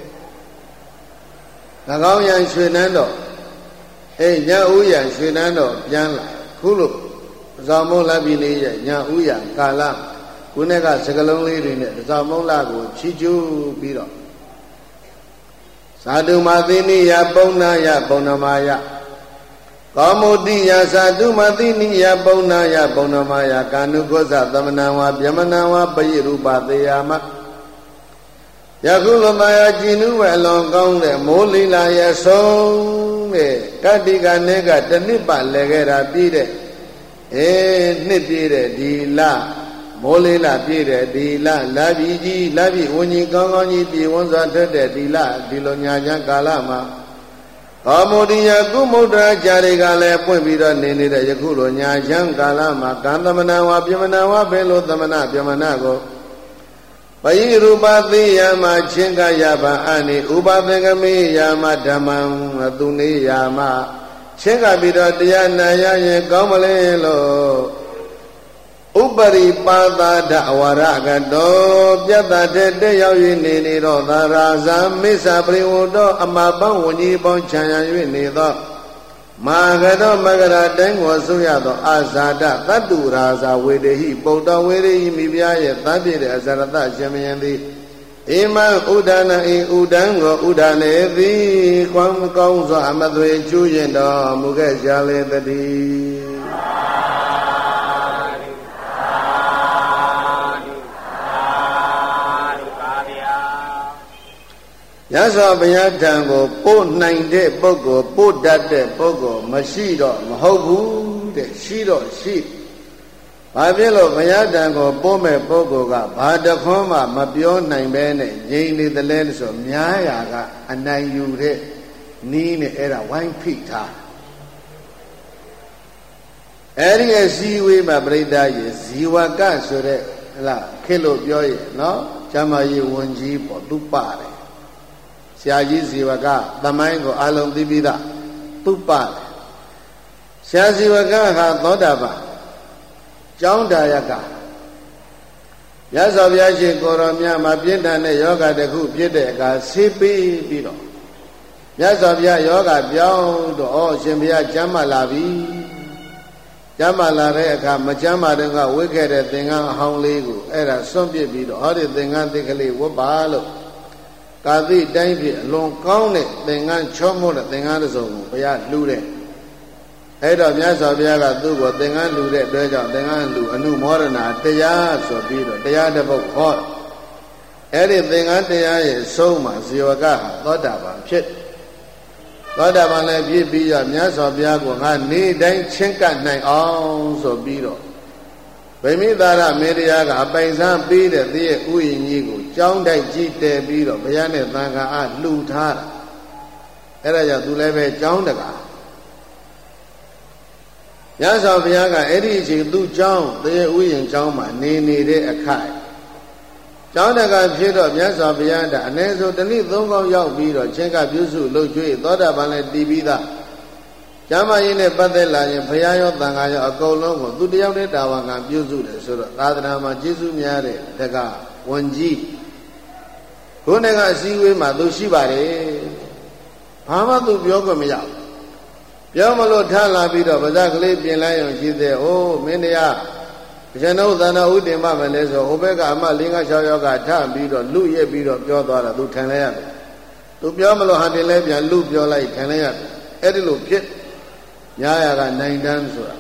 ၎င်းရန်ရွှေနန်းတော်ညဦးရန်ရွှေနန်းတော်ပြန်လာခုလို့ဇောင်းမုံလပြည်လေးရဲ့ညဦးရန်ကာလခုနဲ့ကစကလုံးလေးတွေနဲ့ဇောင်းမုံလကိုချီးကျူးပြီးတော့သာဓုမသိနိယပုံနာယပုံနမာယကောမုတိယသာဓုမသိနိယပုံနာယပုံနမာယကာနုခောဇသမဏံဝါဗျမဏံဝါပရိရူပသေယမယခုလမယကြည်နုဝဲအလွန်ကောင်းတဲ့မိုးလီလာရဲ့ဆုံးတဲ့ကတ္တိကနေကတနစ်ပတ်လဲခဲ့တာပြီးတဲ့နှစ်ပြည့်တဲ့ဒီလမိုးလေးလပြည့်တဲ့ဒီလလာပြီကြီးလာပြီဝဉ္ကြီးကောင်းကောင်းကြီးပြည်ဝန်းစွာထွက်တဲ့ဒီလဒီလိုညာချမ်းကာလမှာကောမုဒိယကုမုဒ္ဒရာကြာတွေကလည်းပွင့်ပြီးတော့နေနေတဲ့ယခုလိုညာချမ်းကာလမှာကံသမဏဝါပြမဏဝါဘယ်လိုသမဏပြမဏကိုပယိရူပသေယမချင်းကယဗံအနိဥပသင်္ကမေယမဓမ္မံသူနေယမချင်းကပြီးတော့တရားနာရရင်ကောင်းမလဲလို့ဥပရိပါသာဒအဝရကတောပြတ်တဲ့တက်ရောက်၍နေတော့သာရာဇာမိစ္ဆာပရိဝတ္တောအမပန်းဝဉ္ကြီးပေါင်းခြံရ၍နေသောမာဂတောမဂရတိုင်းကိုဆုရသောအာဇာတသတ္တုရာဇာဝေဒေဟိပုတ္တဝေရိဟိမိဖုရားရဲ့သတ်ပြည့်တဲ့အဇရတရှင်မယံသည်ဣမံဥဒနာဤဥဒံကိုဥဒနေသည်ကောင်းကောင်းစွာအမသွေကျူးရင်တော်မူခဲ့ကြလေတည်းရသော်ဘုရားထံကိုပို့နိုင်တဲ့ပုဂ္ဂိုလ်ပို့တတ်တဲ့ပုဂ္ဂိုလ်မရှိတော့မဟုတ်ဘူးတဲ့ရှိတော့ရှိဘာဖြစ်လို့ဘုရားထံကိုပို့မဲ့ပုဂ္ဂိုလ်ကဘာတခွန်းမှမပြောနိုင်ပဲနဲ့ငြိမ်နေတယ်လဲဆိုများရာကအနိုင်ယူတဲ့နီးနဲ့အဲ့ဒါဝိုင်းဖိထားအဲ့ဒီအစည်းအဝေးမှာပြိဿရဲ့ဇီဝကဆိုတဲ့ဟလားခေလို့ပြောရဲ့နော်ကျမကြီးဝန်ကြီးပေါ့သူပါတယ်ဆရာကြီးဇီဝကသမိုင်းကိုအလုံးသိပြီးသားသူ့ပါဆရာဇီဝကဟာသောတာပန်ကျောင်းဒါယကမြတ်စွာဘုရားရှင်ကိုရောမြတ်မှာပြင်းထန်တဲ့ယောဂတစ်ခုဖြစ်တဲ့အခါဆေးပေးပြီးတော့မြတ်စွာဘုရားယောဂပြောင်းတော့အရှင်ဘုရားကျမ်းမာလာပြီကျမ်းမာလာတဲ့အခါမကျမ်းမာတဲ့ကဝိခဲ့တဲ့သင်္ကန်းအဟောင်းလေးကိုအဲ့ဒါစွန့်ပစ်ပြီးတော့ဟောဒီသင်္ကန်းသစ်ကလေးဝတ်ပါလို့ကာတိတိုင်းဖြစ်အလွန်ကောင်းတဲ့သင်္ကန်းချောမို့တဲ့သင်္ကန်းတစ်စုံကိုဘုရားလှူတယ်အဲ့တော့မြတ်စွာဘုရားကသူ့ကိုသင်္ကန်းလှူတဲ့အတွက်ကြောင့်သင်္ကန်းလှူအနုမောဒနာတရားဆိုပြီးတော့တရားတစ်ပုဒ်ဟောအဲ့ဒီသင်္ကန်းတရားရဲ့အဆုံးမှာဇေဝကဟာသောတာပန်ဖြစ်သောတာပန်လည်းဖြစ်ပြီးတော့မြတ်စွာဘုရားကငါနေ့တိုင်းချင်းကပ်နိုင်အောင်ဆိုပြီးတော့ဗိမိသာရမေတ္တာကအပိုင်စားပေးတဲ့သူရဲ့ဥယျာဉ်ကြီးကိုကြောင်းတိုက်ကြည့်တယ်ပြီးတော့ဘုရားနဲ့သံဃာအားလှူထားတာအဲ့ဒါကြောင့်သူလည်းပဲကြောင်းတကားမြတ်စွာဘုရားကအဲ့ဒီအချိန်သူ့ကြောင်းသူရဲ့ဥယျာဉ်ကြောင်းမှာနေနေတဲ့အခိုက်ကျောင်းတကာဖြစ်တော့မြတ်စွာဘုရားကအနည်းဆုံးတစ်နှစ်သုံးခေါက်ရောက်ပြီးတော့ချင်းကပြုစုလှုပ်ကြွေးသောတာပန်လည်းတည်ပြီးသားကျမ်းမာရေးနဲ့ပတ်သက်လာရင်ဘုရားရောသံဃာရောအကုန်လုံးကိုသူတယောက်တည်းတာဝန်ခံပြုစုတယ်ဆိုတော့သာသနာမှာကျေးဇူးများတဲ့တက္ကဝန်ကြီးခုနကအစည်းအဝေးမှာသူရှိပါတယ်ဘာမှသူပြောခွင့်မရဘူးပြောမလို့ထလာပြီးတော့ဗဇက်ကလေးပြင်လိုက်ရင်ရှိသေးအိုးမင်းတရားကျွန်တော်သန္တာဥတ္တမမလဲဆိုဟိုဘက်ကအမ၄၅၆ယောက်ကထပြီးတော့လူရက်ပြီးတော့ပြောသွားတာသူခံလဲရတယ်သူပြောမလို့ဟာတင်လဲပြန်လူပြောလိုက်ခံလဲရတယ်အဲ့ဒီလိုဖြစ်ညာရကနိုင်တန်းဆိုတာ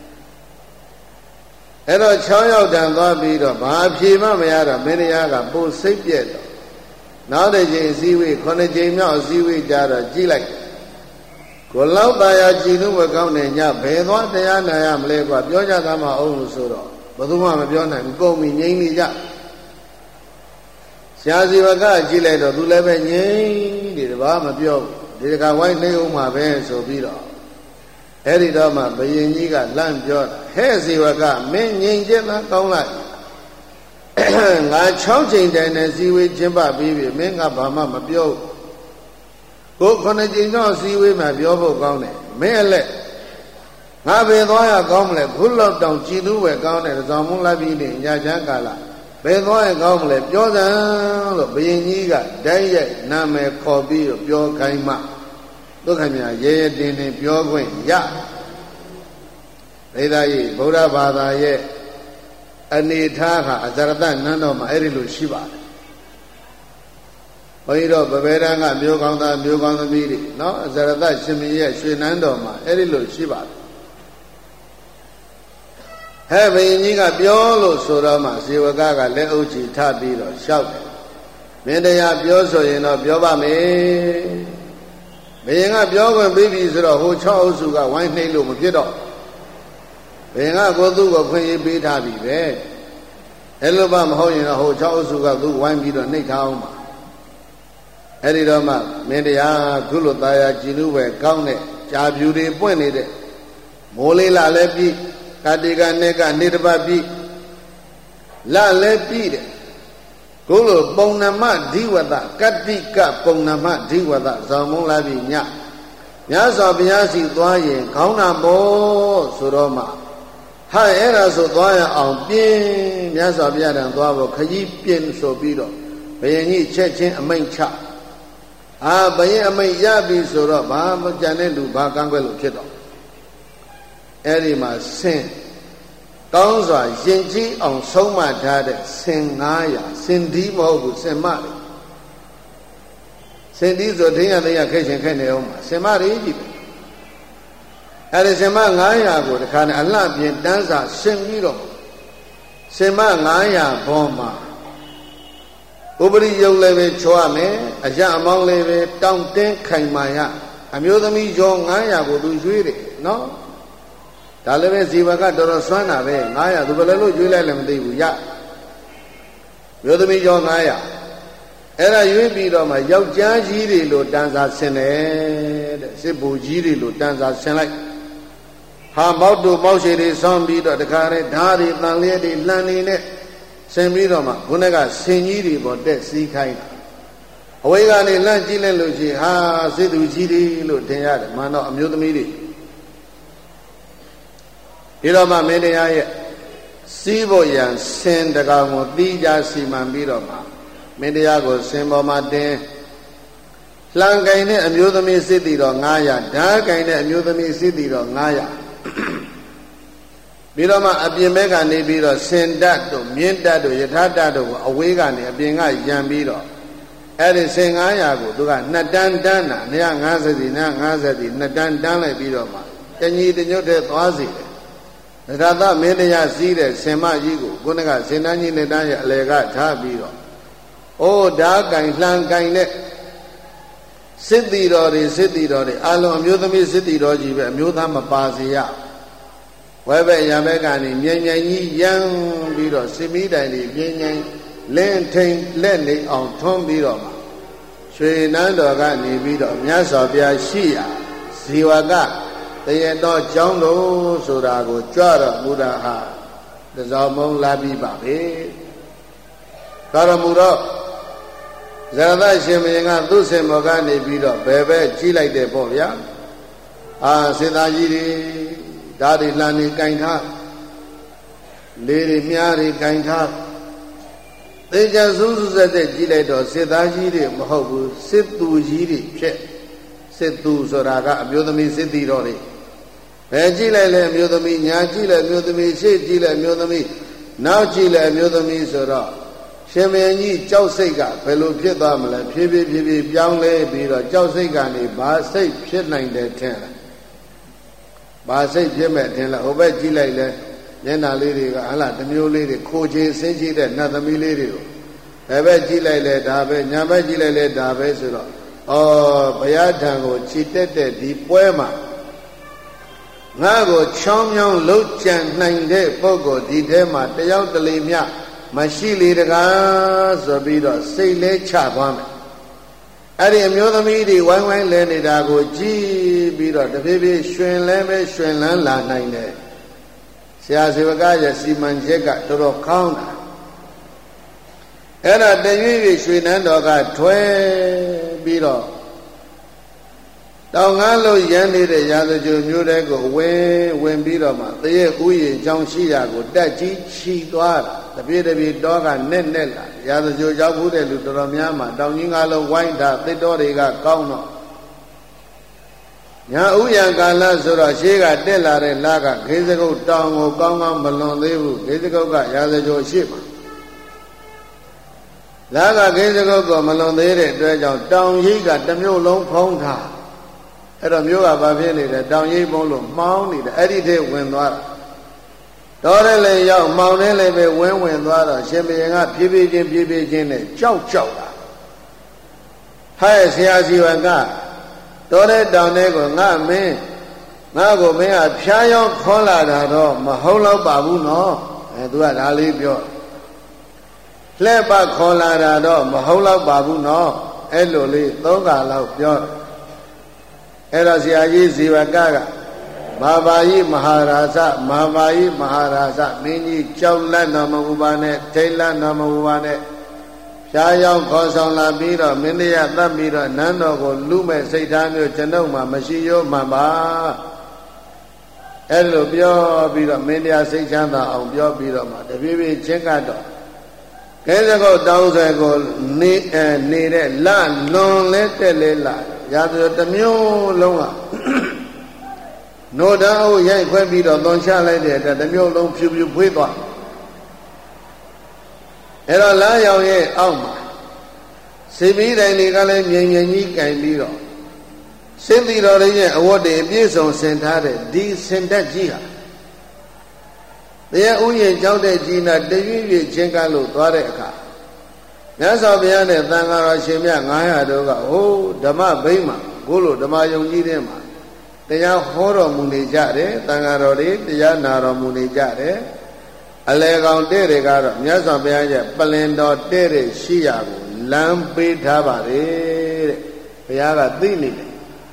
အဲ့တော့6ယောက်တန်သွားပြီးတော့ဘာအဖြေမှမရတော့မင်းတရားကပို့စိတ်ပြက်တော့နောက်တစ်ချိန်အစည်းအဝေး9ချိန်မြောက်အစည်းအဝေးကြတော့ကြည့်လိုက်ကိုလောက်တရားကြည်သူမကောင်းတဲ့ညဘယ်သွားတရားနာရမလဲကွာပြောကြသားမအောင်လို့ဆိုတော့ဘယ်သူမှမပြောနိုင်ဘူးကုန်ပြီငြိမ့်နေကြဆရာစီဘကကြည့်လိုက်တော့သူလည်းပဲငြိမ့်တယ်တပါးမပြောဘူးဒီကဝိုင်းနေဦးမှာပဲဆိုပြီးတော့အဲ့ဒီတော့မှဘယင်ကြီးကလန့်ပြောတာဟဲ့စီဘကမင်းငြိမ့်ချက်လားကောင်းလိုက်ငါ6ချိန်တိုင်နဲ့စီဝေးချင်းပပြီးပြီမင်းကဘာမှမပြောကို9ချိန်တော့စီဝေးမှပြောဖို့ကောင်းတယ်မင်းအလက်ငါဘယ်သွားရကောင်းမလဲခုလောက်တောင်ကြည်သူပဲကောင်းတယ်ဇောင်းမုန်းလာပြီးနေညချမ်းကာလဘယ်သွားရကောင်းမလဲပြောစမ်းလို့ဘယင်ကြီးကဓာတ်ရိုက်နာမည်ခေါ်ပြီးတော့ပြောခိုင်းမှဒုက္ခမြရဲရဲတင်းတင်းပြောခွင့်ရဒိဋ္ဌာယဗုဒ္ဓဘာသာရဲ့အနေထားဟာအဇရတနန်းတော်မှာအဲ့ဒီလိုရှိပါတယ်ဘုန်းကြီးတို့ဗဗေဒံကမျိုးကောင်းသားမျိုးကောင်းသမီးတွေနော်အဇရတရှင်မင်းရဲ့ရွှေနန်းတော်မှာအဲ့ဒီလိုရှိပါတယ်ဟဲ့ဘယင်ကြီးကပြောလို့ဆိုတော့မှဇေဝကကလက်အုပ်ချီထပြီးတော့လျှောက်တယ်မင်းတရားပြောဆိုရင်တော့ပြောပါမယ်ဘယင်ကပြောခွင့်ပြီးပြီဆိုတော့ဟို6အုပ်စုကဝိုင်းနှိမ့်လို့မဖြစ်တော့ဘယင်ကကိုသူ့ကိုခွင့်ရေးပေးထားပြီပဲအဲ့လိုမှမဟုတ်ရင်တော့ဟို6အုပ်စုကသူ့ဝိုင်းပြီးတော့နှိမ့်ထားအောင်ပါအဲ့ဒီတော့မှမင်းတရားခုလိုတာယာကြည်နုပဲကောင်းတဲ့ကြာပြူတွေပွင့်နေတဲ့မိုးလေးလာလည်းပြီကာတိကနေကနေတပတ်ပြီလလည်းပြီတဲ့ခုလိုပုံနမဓိဝတကတ္တိကပုံနမဓိဝတဇောင်းမုန်းလာပြီညမြတ်စွာဘုရားစီသွားရင်ခေါင်းနာပေါ်ဆိုတော့မှဟာအဲ့ဒါဆိုသွားရအောင်ပြင်းမြတ်စွာဘုရားတန်သွားဖို့ခကြီးပြင်းဆိုပြီးတော့ဘယင်ကြီးချက်ချင်းအမိန့်ချဘယင်အမိန့်ရပြီဆိုတော့ဘာမကြံတဲ့လူဘာကန့်ကွက်လို့ဖြစ်တော့အဲ့ဒီမှာဆင်ကောင်းစွာရင်ကြီးအောင်ဆုံးမထားတဲ့ဆင်900ဆင်ဒီမဟုတ်ဘူးဆင်မတွေဆင်ဒီဆိုဒိယဒိယခက်ရှင်ခက်နေအောင်ပါဆင်မတွေကြီးပဲအဲ့ဒီဆင်မ900ကိုတခါနဲ့အလှပြင်တန်းစာဆင်ပြီးတော့ဆင်မ900ဘောမှာဥပရိယုတ်လည်းပဲချောရမယ်အကြအမောင်းလည်းပဲတောင့်တင်းခိုင်မာရအမျိုးသမီးကျော်900ကိုသူရွေးတယ်နော်ဒါလည်းပဲဇီဝကတော်တော်စွမ်းတာပဲ900သူဘယ်လိုရွေးလိုက်လည်းမသိဘူးရမျိုးသမီးကျော်900အဲ့ဒါရွေးပြီးတော့မှယောက်ျားကြီးတွေလိုတန်းစာဆင်တယ်တဲ့စစ်ဘူကြီးတွေလိုတန်းစာဆင်လိုက်ဟာမောက်တို့မောက်ရှည်တွေဆောင်းပြီးတော့တခါတည်းဓာတ်တွေတန်လျက်တွေလှန်နေနဲ့ဆင်ပြီးတော့မှခုနကဆင်ကြီးတွေပေါ်တက်စီးခိုင်းတာဩအဝေးကနေလန့်ကြည့်လိုက်လို့ရှိရင်ဟာစစ်သူကြီးတွေလို့ထင်ရတယ်မှန်တော့အမျိုးသမီးတွေဒီတော့မှမင်းတရားရဲ့စီးဖို့ရန်စင်တကောင်ကိုတီးကြစီမံပြီးတော့မှမင်းတရားကိုစင်ပေါ်မှာတင်လှန်ကင်တဲ့အမျိုးသမီးစစ်တီတော့900ဓာတ်ကင်တဲ့အမျိုးသမီးစစ်တီတော့900ပြီးတော့မှအပြင်ဘက်ကနေပြီးတော့စင်တတ်တို့မြင့်တတ်တို့ယထာတတ်တို့ကိုအဝေးကနေအပြင်ကရံပြီးတော့အဲ့ဒီစင်900ကိုသူက2တန်းတန်းတာ250စီ250စီ2တန်းတန်းလိုက်ပြီးတော့မှတညီတညွတ်တဲ့သွားစီတယ်ဒါသာမင်းတရားစီးတဲ့စင်မကြီးကိုခုနကစင်တန်းကြီးနဲ့တန်းရဲ့အလေကထားပြီးတော့အိုးဓာတ်ကင်လှန်ကင်တဲ့စစ်တီတော်တွေအလုံးအမျိုးသမီးစစ်တီတော်ကြီးပဲအမျိုးသားမပါစေရဝဲဘက်ရံဘက်ကနေမြင်မြန်ကြီးရမ်းပြီးတော့စင်မီတိုင်တွေပြင်းငိမ့်လင်းထိန်လက်နေအောင်ထွန်းပြီးတော့မှရွှေနန်းတော်ကနေပြီးတော့မြတ်စွာဘုရားရှိရဇီဝကတရေတော်ကျောင်းတော်ဆိုတာကိုကြွတော်မူတာဟာတစောင်းမုံလာပြီးပါပဲကာရမူတော့ဇရသရှင်မင်းကသူ့စင်မောကနေပြီးတော့ဘယ်ပဲကြီးလိုက်တယ်ပေါ့ဗျာစေသားကြီးတွေဓာတ်တွေလှန်နေကင်ထားလေးတွေမြားတွေကင်ထားသေချာစူးစူးဆက်ဆက်ကြီးလိုက်တော့စေသားကြီးတွေမဟုတ်ဘူးစစ်သူကြီးတွေဖြစ်စစ်သူဆိုတာကအမျိုးသမီးစစ်တီတော်တွေဘယ်ကြည့်လိုက်လဲအမျိုးသမီးညာကြည့်လိုက်အမျိုးသမီးရှေ့ကြည့်လိုက်အမျိုးသမီးနောက်ကြည့်လိုက်အမျိုးသမီးဆိုတော့ရှင်မင်းကြီးကြောက်စိတ်ကဘယ်လိုဖြစ်သွားမလဲဖြည်းဖြည်းပြောင်းလဲပြီးတော့ကြောက်စိတ်ကနေဘာစိတ်ဖြစ်နိုင်တယ်ထင်လားဘာစိတ်ဖြစ်မဲ့ထင်လားဟိုဘက်ကြည့်လိုက်လဲမျက်နှာလေးတွေကဟလာတစ်မျိုးလေးတွေခိုးချေဆင်းချေတဲ့နတ်သမီးလေးတွေကိုဘယ်ဘက်ကြည့်လိုက်လဲဒါပဲညာဘက်ကြည့်လိုက်လဲဒါပဲဆိုတော့ဘုရားထံကိုခြိတက်တဲ့ဒီပွဲမှာငါ့ကိုချောင်းမြောင်းလှုပ်ကြံနိုင်တဲ့ပုဂ္ဂိုလ်ဒီထဲမှာတယောက်တလေမြမရှိလေတကားဆိုပြီးတော့စိတ်လဲချသွားမယ်အဲ့ဒီအမျိုးသမီးတွေဝိုင်းဝိုင်းလဲနေတာကိုကြည့်ပြီးတော့တဖြည်းဖြည်းရှင်လဲပဲရှင်လန်းလာနိုင်တယ်ဆရာဇေဝကရဲ့စီမံချက်ကတော်တော်ကောင်းတာအဲ့ဒါတရွေ့ရွေ့ရွှေနန်းတော်ကထွဲပြီးတော့တောင်ငါလို့ရန်နေတဲ့ရာဇဂိုမျိုးတဲကိုဝင်ပြီးတော့မှတရဲ့ဥယျာဉ်ကြောင်းရှိရာကိုတက်ကြီးချီသွားတာတပြေးတောကနဲ့လာရာဇဂိုရောက်ဘူးတဲ့လူတော်တော်များမှာတောင်ကြီးငါလုံးဝိုင်းတာသစ်တော်တွေကကောင်းတော့ညာဥယျာဉ်ကာလဆိုတော့ရှေးကတက်လာတဲ့လကခေစကုတ်တောင်ကိုကောင်းကောင်းမလွန်သေးဘူးခေစကုတ်ကရာဇဂိုရှိမှာလကခေစကုတ်ကမလွန်သေးတဲ့အတွက်ကြောင့်တောင်ကြီးကတစ်မျိုးလုံးဖုံးထားအဲ့တော့မျိုးကဘာဖြစ်နေလဲတောင်ရိပ်ပုံးလို့မှောင်းနေတယ်အဲ့ဒီထဲဝင်သွားတာတော်တယ်လေရောက်မှောင်းနေလေပဲဝင်သွားတော့ရှင်ဘုရင်ကဖြည်းဖြည်းချင်းနဲ့ကြောက်တာဟဲ့ဆရာစီဝကတော်တဲ့တောင်ထဲကိုငါကိုမင်းကဖျားရောက်ခေါ်လာတာတော့မဟုတ်တော့ပါဘူးနော်သူကဒါလေးပြောလှဲ့ပတ်ခေါ်လာတာတော့မဟုတ်တော့ပါဘူးနော်အဲ့လိုလေး3ခါလောက်ပြောအဲ့တော့ဆရာကြီးဇီဝကမာဘာယိမဟာရာဇမင်းကြီးကြောက်လန့်တော်မူပါနဲ့ထိတ်လန့်တော်မူပါနဲ့ဖြားရောက်ခေါ်ဆောင်လာပြီးတော့မင်းတရားသတ်ပြီးတော့နန်းတော်ကိုလူမဲ့စိတ်ထားမျိုးကျွန်ုပ်မှမရှိရောမှန်ပါအဲ့လိုပြောပြီးတော့မင်းတရားစိတ်ချမ်းသာအောင်ပြောပြီးတော့မှတပြေးပြေးချင်းကတော့ကဲစကုတ်တောင်းဆွဲကိုနေတဲ့လလွန်လဲတက်လဲလာရာဇဂိုတစ်မျိုးလုံးကနို့တန်းအုပ်ရိုက်ခွဲပြီးတော့သွန်ချလိုက်တဲ့အတွက်တစ်မျိုးလုံးဖြူဖွေးသွားအဲ့တော့လားရောင်ရဲ့အောက်မှာစေမီးတိုင်တွေကလည်းမြင်ကြီးကင်ပြီးတော့စင်တီတော်ရဲ့အဝတ်တွေအပြည့်စုံဆင်ထားတဲ့ဒီစင်တက်ကြီးဟာတရားဥယျာဉ်ကြောက်တဲ့ကြီးနာတရွေ့ရွေ့ချင်းကလို့သွားတဲ့အခါမြတ်စွာဘုရားနဲ့သံဃာတော်ရှင်မြတ်900တို့ကဟိုဓမ္မဘိမ့်မှာကိုလိုဓမ္မယုံကြီးတဲ့မှာတရားဟောတော်မူနေကြတယ်သံဃာတော်တွေတရားနာတော်မူနေကြတယ်အလေကောင်တဲ့တွေကတော့မြတ်စွာဘုရားရဲ့ပလင်တော်တဲ့တဲ့ရှိရာကိုလမ်းပေးထားပါတယ်တဲ့ဘုရားကသိနေတယ်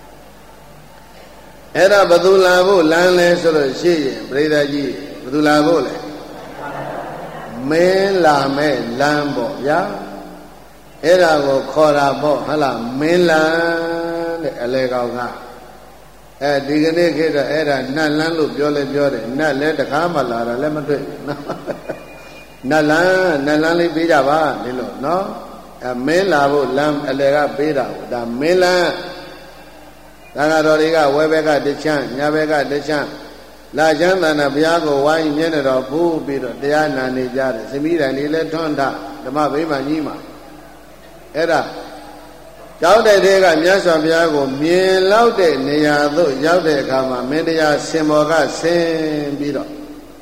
အဲ့ဒါဘယ်သူလာဖို့လမ်းလဲဆိုတော့ရှိရင်ပရိသတ်ကြီးဘယ်သူလာဖို့လဲမင်းလာမဲ့လမ်းပေါ့ဗျာအဲ့ဒါကိုခေါ်တာပေါ့ဟုတ်လားမင်းလန်းတဲ့အလေကောင်ကဒီကနေ့ခေတ်တော့အဲ့ဒါနတ်လန်းလို့ပြောလဲပြောတယ်နတ်လည်းတခါမှလာတာလည်းမတွေ့ဘူးနော်နတ်လန်းလေးပေးကြပါဒီလိုနော်မင်းလာဖို့လမ်းအလေကပေးတာဒါမင်းလန်းသံဃာတော်တွေကဝဲဘက်ကတချမ်းညာဘက်ကတချမ်းလာချမ်းသာနာဘုရားကိုဝိုင်းမျက်နှာတော်ဖူးပြီးတော့တရားနာနေကြတယ်သမီးတိုင်းလည်းထွန်းထဓမ္မဗိမာန်ကြီးမှာအဲ့ဒါကြောက်တဲ့တဲကမြတ်စွာဘုရားကိုမြင်လောက်တဲ့နေရာသို့ရောက်တဲ့အခါမှာမင်းတရားစင်ဘော်ကဆင်းပြီးတော့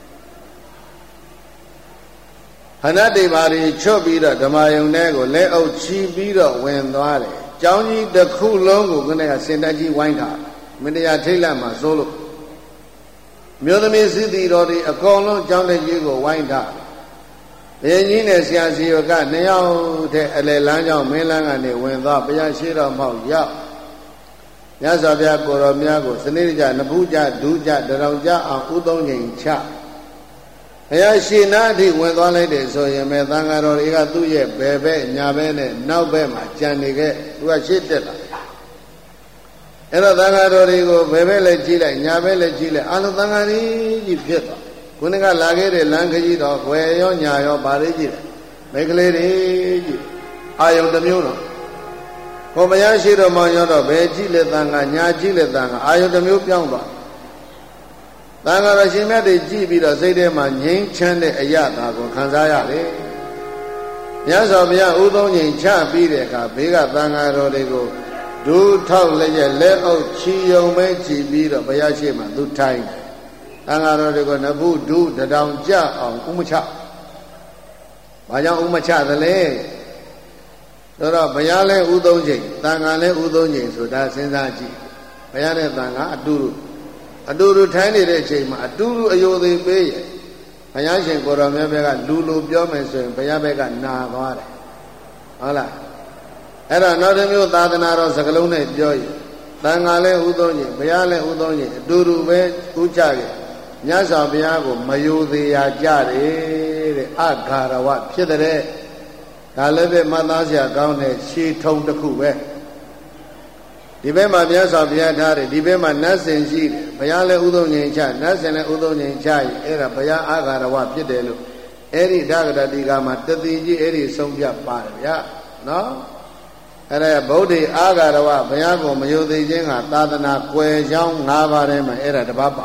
ဟနတ်တေပါရီချွတ်ပြီးတော့ဓမ္မယုံထဲကိုလက်အုပ်ချီပြီးတော့ဝင်သွားတယ်ကျောင်းကြီးတစ်ခုလုံးကိုခုနကစင်တက်ကြီးဝိုင်းထားမင်းတရားထိတ်လန့်မှာစိုးလို့မြို့သမီးစည်းတီတော်တွေအကုန်လုံးကျောင်းတဲ့ကြီးကိုဝိုင်းထားဘုရင်ကြီးနဲ့ဆရာစီယောကနှစ်ယောက်တဲ့အလေလန်းကြောင့်မင်းလန်းကနေဝင်သွားဘုရားရှိတော်မောက်ရောက်မြတ်စွာဘုရားကိုတော်များကိုစနစ်တကျနဖူးကြဒူးကြတရောင်ကြအောင်ဥသုံးချိန်ချဘုရားရှင်နာအထိဝင်သွားလိုက်တယ်ဆိုရင်မဲ့သံဃာတော်တွေကသူ့ရဲ့ဘယ်ဘက်ညာဘက်နဲ့နောက်ဘက်မှာကြံနေခဲ့သူကရှေ့တက်လာအဲ့တော့သံဃာတော်တွေကိုဘယ်ဘက်လဲကြည့်လိုက်ညာဘက်လဲကြည့်လိုက်အလုံးသံဃာကြီးဖြစ်သွားခုနကလာခဲ့တဲ့လမ်းခကြီးတော့ဝယ်ရောညာရောဗာလေးကြည့်တယ်မိကလေးတွေကြည့်အာယုံတစ်မျိုးတော့ဘုရားရှိတော်မှာရောတော့ဘယ်ကြည့်လဲသံဃာညာကြည့်လဲသံဃာအာယုံတစ်မျိုးပြောင်းသွားသံဃာတော်ရှင်မြတ်တွေကြည့်ပြီးတော့စိတ်ထဲမှာငြိမ်းချမ်းတဲ့အရာသာကိုခံစားရတယ်မြတ်စွာဘုရားဥသုံးချိန်ချပြီးတဲ့အခါဘေးကသံဃာတော်တွေကိုဒူးထောက်လက်ရဲ့လက်အုပ်ချီယုံပဲကြည့်ပြီးတော့ဘုရားရှိခိုးသူထိုင်သံဃာတော်တွေကနဖူးဒူးတတောင်ကြအောင်ဥမချဘာကြောင့်ဥမချသလဲဆိုတော့ဘုရားလည်းဥသုံးချိန်သံဃာလည်းဥသုံးချိန်ဆိုတာစဉ်းစားကြည့်ဘုရားနဲ့သံဃာအတူတူထိုင်နေတဲ့အချိန်မှာအတူတူအယိုသေးပေးရဲ့ဘုရားရှင်ကိုတော်မြတ်ဘက်ကလူလိုပြောမယ်ဆိုရင်ဘုရားဘက်ကနာသွားတယ်ဟုတ်လားအဲ့တော့နောက်တစ်မျိုးသာသနာတော်စကလုံးနဲ့ပြောရင်သံဃာလည်းဥသုံးချိန်ဘုရားလည်းဥသုံးချိန်အတူတူပဲဥကြခဲ့မြတ်စွာဘုရားကိုမယိုသေးရာကြတယ်တဲ့အဂါရဝဖြစ်တဲ့ဒါလည်းပဲမှတ်သားစရာကောင်းတဲ့ရှေးထုံတစ်ခုပဲဒီဘက်မှာမြတ်စွာဘုရားထားတယ်ဒီဘက်မှာနတ်စင်ရှိတယ်ဘုရားလည်းဥသုံးချိန်ချနတ်စင်လည်းဥသုံးချိန်ချရင်အဲ့ဒါဘုရားအာဂါရဝဖြစ်တယ်လို့အဲ့ဒီဓဂရတိကမှာတတိကြီးအဲ့ဒီဆုံးဖြတ်ပါတယ်ဗျာနော်အဲ့ဒါဗုဒ္ဓအာဂါရဝဘုရားကိုမယိုသေးခြင်းကသာသနာကွယ်ချောင်း၅ပါးထဲမှာအဲ့ဒါတစ်ပါးပါ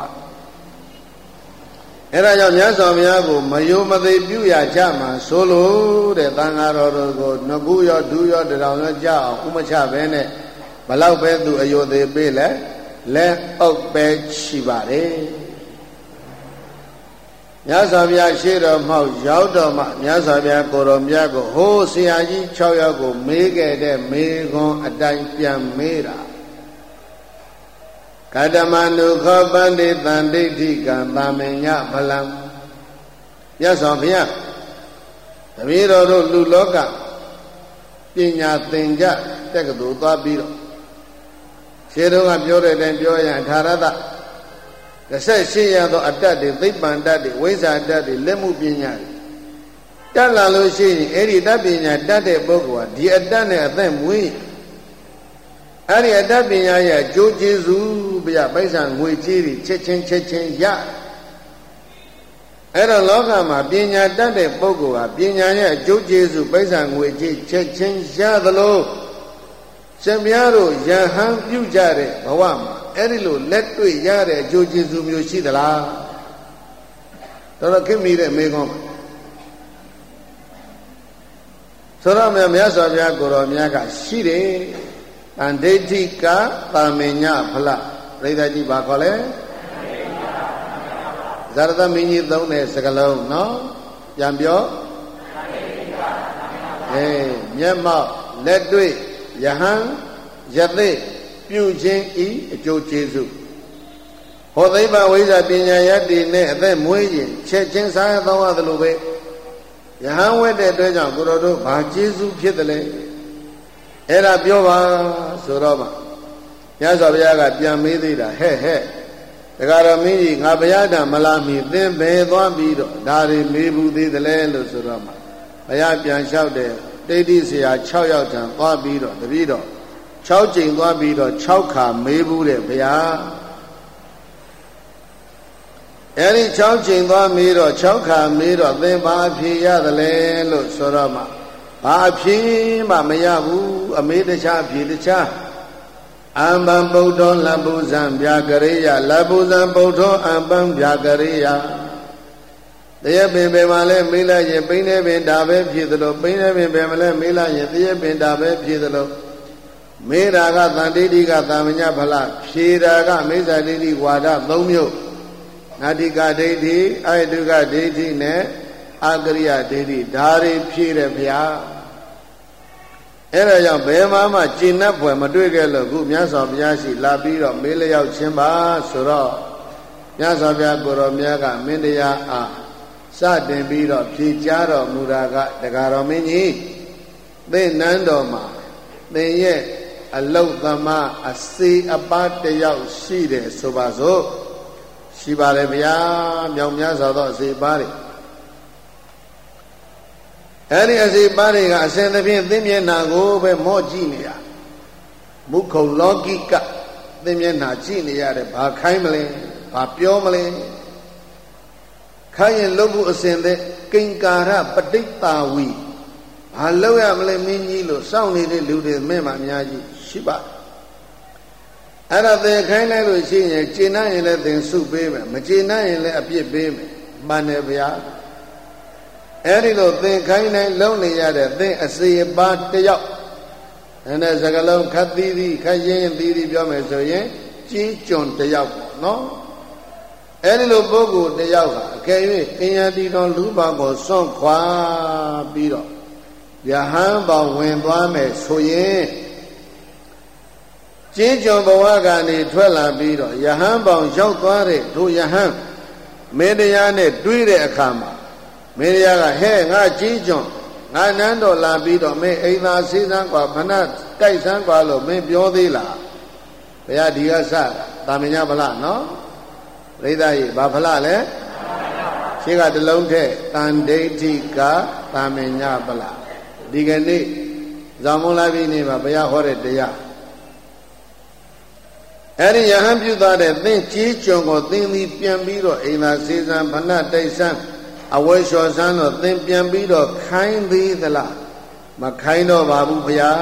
အဲ့ဒါကြောင့်မြတ်စွာဘုရားကိုမယိုမသိပြုရကြမှာဆိုလို့တဲ့သံဃာတော်တို့ကိုငကူရောဒူးရောတရောင်ရောကြအောင်ဥမချပဲနဲ့ဘလောက်ပဲသူအယိုသေးပေးလဲလက်အုပ်ပဲရှိပါတယ်မြတ်စွာဘုရားရှေ့တော်မှောက်ရောက်တော့မှမြတ်စွာဘုရားကိုတော်မြတ်ကိုဟိုးဆရာကြီး6ယောက်ကိုမေးခဲ့တဲ့မေခွန်းအတိုင်းပြန်မေးတာကတမနုခောပန္တိတန်ဒိဋ္ဌိကံသာမညဗလံမြတ်စွာဘုရားတပည့်တော်တို့လူလောကပညာသင်ကြတက္ကသိုလ်သွားပြီးတော့ခြေတော်ကပြောတဲ့အတိုင်းပြောရင်အထာရတ18ရာသောအတ္တတွေသိပ္ပံတတ်တွေဝိဇ္ဇာတတ်တွေလက်မှုပညာတွေတက်လာလို့ရှိရင်အဲ့ဒီတတ်ပညာတတ်တဲ့ပုဂ္ဂိုလ်ဟာဒီအတ္တနဲ့အသက်မွေးအဲ့ဒီအတ္တပညာရဲ့အကျိုးကျေးဇူးပြပိုက်ဆံငွေကြေးတွေချက်ချင်းရအဲ့တော့လောကမှာပညာတတ်တဲ့ပုဂ္ဂိုလ်ဟာပညာရဲ့အကျိုးကျေးဇူးပိုက်ဆံငွေကြေးချက်ချင်းရသလိုရှင်မြတ်တို့ယဟန်ပြုကြတဲ့ဘဝမှာအဲ့ဒီလိုလက်တွေ့ရတဲ့အကျိုးကျေးဇူးမျိုးရှိသလားတော်ခင်မိတဲ့မေကောင်းဆိုတော့မြတ်စွာဘုရားကိုတော်မြတ်ကရှိတယ်တန်ဒိဋ္ဌိကသာမညဖလပြိဿကြီးဘာခေါ်လဲဇာရသမင်းကြီးသုံးတဲ့စကလုံးနော်ပြန်ပြောမျက်မှောက်လက်တွေ့ယဟန်ယသိပြုခြင်းဤအကျိုးကျေးဇူးဟောသိဗ္ဗဝိဇ္ဇာပညာယတ္တိနဲ့အသက်မွေးရင်ချက်ချင်းစားရသောသလိုပဲယဟန်ဝတ်တဲ့အတွက်ကြောင့်ကိုတော်တို့ဘာကျေးဇူးဖြစ်တယ်လဲအဲ့ဒါပြောပါဆိုတော့မှမြတ်စွာဘုရားကပြန်မေးသေးတာဟဲ့တခါတော့မင်းကြီးငါဘုရားတံမလာမီသင်ဘယ်သွားပြီးတော့ဒါတွေမေးဘူးသေးတယ်လဲလို့ဆိုတော့မှဘုရားပြန်လျှောက်တယ်တိဋ္ဌိဆရာ6ယောက်တန်သွားပြီးတော့တပည့်တော်6ကြိမ်သွားပြီးတော့6ခါမေးဘူးတဲ့ဗျာအဲ့ဒီ6ကြိမ်သွားမေးတော့6ခါမေးတော့သင်ဘာအဖြေရသလဲလို့ဆိုတော့မှဘာအဖြေမှမရဘူးအမေးတခြားအဖြေတခြားအံပံဗုဒ္ဓောလပုဇံဗျာကရိယလပုဇံဗုဒ္ဓောအံပံဗျာကရိယတရပင်ပင်မှာလဲမေးလိုက်ရင်ပိန်းနေပင်ဒါပဲဖြစ်သလိုပိန်းနေပင်ပင်မှာလဲမေးလိုက်ရင်တရပင်ဒါပဲဖြစ်သလိုမေးတာကသံဒိဋ္ဌိကသာမညဖလဖြေတာကမိစ္ဆာဒိဋ္ဌိဝါဒ3မျိုးနာတိကဒိဋ္ဌိအယတုကဒိဋ္ဌိနဲ့အကရိယဒိဋ္ဌိဒါတွေဖြေတယ်ဗျာအဲ့ဒါကြောင့်ဘယ်မှကျင့်납ဖွယ်မတွေ့ခဲ့လို့ခုမြတ်စွာဘုရားရှိလာပြီးတော့မေးလျောက်ခြင်းပါဆိုတော့မြတ်စွာဘုရားကိုရောမြတ်ကမင်းတရားအားစတင်ပြီးတော့ဖြေကြားတော်မူတာကတကားတော်မင်းကြီးသိနန်းတော်မှာသင်ရဲ့အလုတ်သမားအစေအပါးတယောက်ရှိတယ်ဆိုပါစို့ရှိပါလေဗျာမြောင်များစွာသောအစေပါးတွေအဲ့ဒီအစေပါးတွေကအစဉ်သဖြင့်သင်မျက်နှာကိုပဲမော့ကြည့်နေရမုခုံလောကိကသင်မျက်နှာကြည့်နေရတယ်ဘာခိုင်းမလဲဘာပြောမလဲခိုင်းရင်လုပ်ဖို့အစဉ်သက်ကိင်္ကာရပဋိတ္တာဝီဘာလုပ်ရမလဲမင်းကြီးလို့စောင့်နေတဲ့လူတွေမဲ့မှအများကြီးရှိပါအဲ့ဒါသင်ခိုင်းလိုက်လို့ရှိရင်ကျင့်နိုင်ရင်လည်းသင်စုပေးမယ်မကျင့်နိုင်ရင်လည်းအပြစ်ပေးမယ်မှန်တယ်ဗျာအဲ့ဒီလိုသင်ခိုင်းနိုင်လုံးနေရတဲ့သင်အစေအပါးတယောက်အဲ့ဒါစကလုံးခတ်သီးသီးခတ်ရင်သီးသီးပြောမယ်ဆိုရင်ကြီးကျွန်တယောက်ပေါ့နော်အဲ့ဒီလိုပုဂ္ဂိုလ်တယောက်ကအကယ်၍ကင်ယတိတော်လူပေါင်းကိုစွန့်ခွာပြီးတော့ယဟန်ပေါင်းဝင်သွားမယ်ဆိုရင်ကျင်းကျွန်ဘဝကနေထွက်လာပြီးတော့ယဟန်ပေါင်းရောက်သွားတဲ့တို့ယဟန်မင်းတရားနဲ့တွေ့တဲ့အခါမှာမင်းတရားကဟဲ့ငါကျင်းကျွန်ငါနန်းတော်လာပြီးတော့မင်းအိမ်သာစေးစမ်းกว่าဖဏတိုက်စမ်းกว่าလို့မင်းပြောသေးလားဘုရားဒီကစတာမညဗလနော်ပြိဿကြီးဘာဖလားလဲရှင်းကတလုံးထဲတန်ဒိဋ္ဌိကသာမညဗလဒီကနေ့ဇောင်းမလာပြီနေမှာဘုရားဟောတဲ့တရားအဲ့ဒီယဟန်ပြုသွားတဲ့သင်ကြီးကျွန်ကိုသင်သည်ပြန်ပြီးတော့အိမ်သာစေစံဖဏတိုက်စံအဝဲလျှော်စမ်းတော့သင်ပြန်ပြီးတော့ခိုင်းသေးသလားမခိုင်းတော့ပါဘူးဘုရား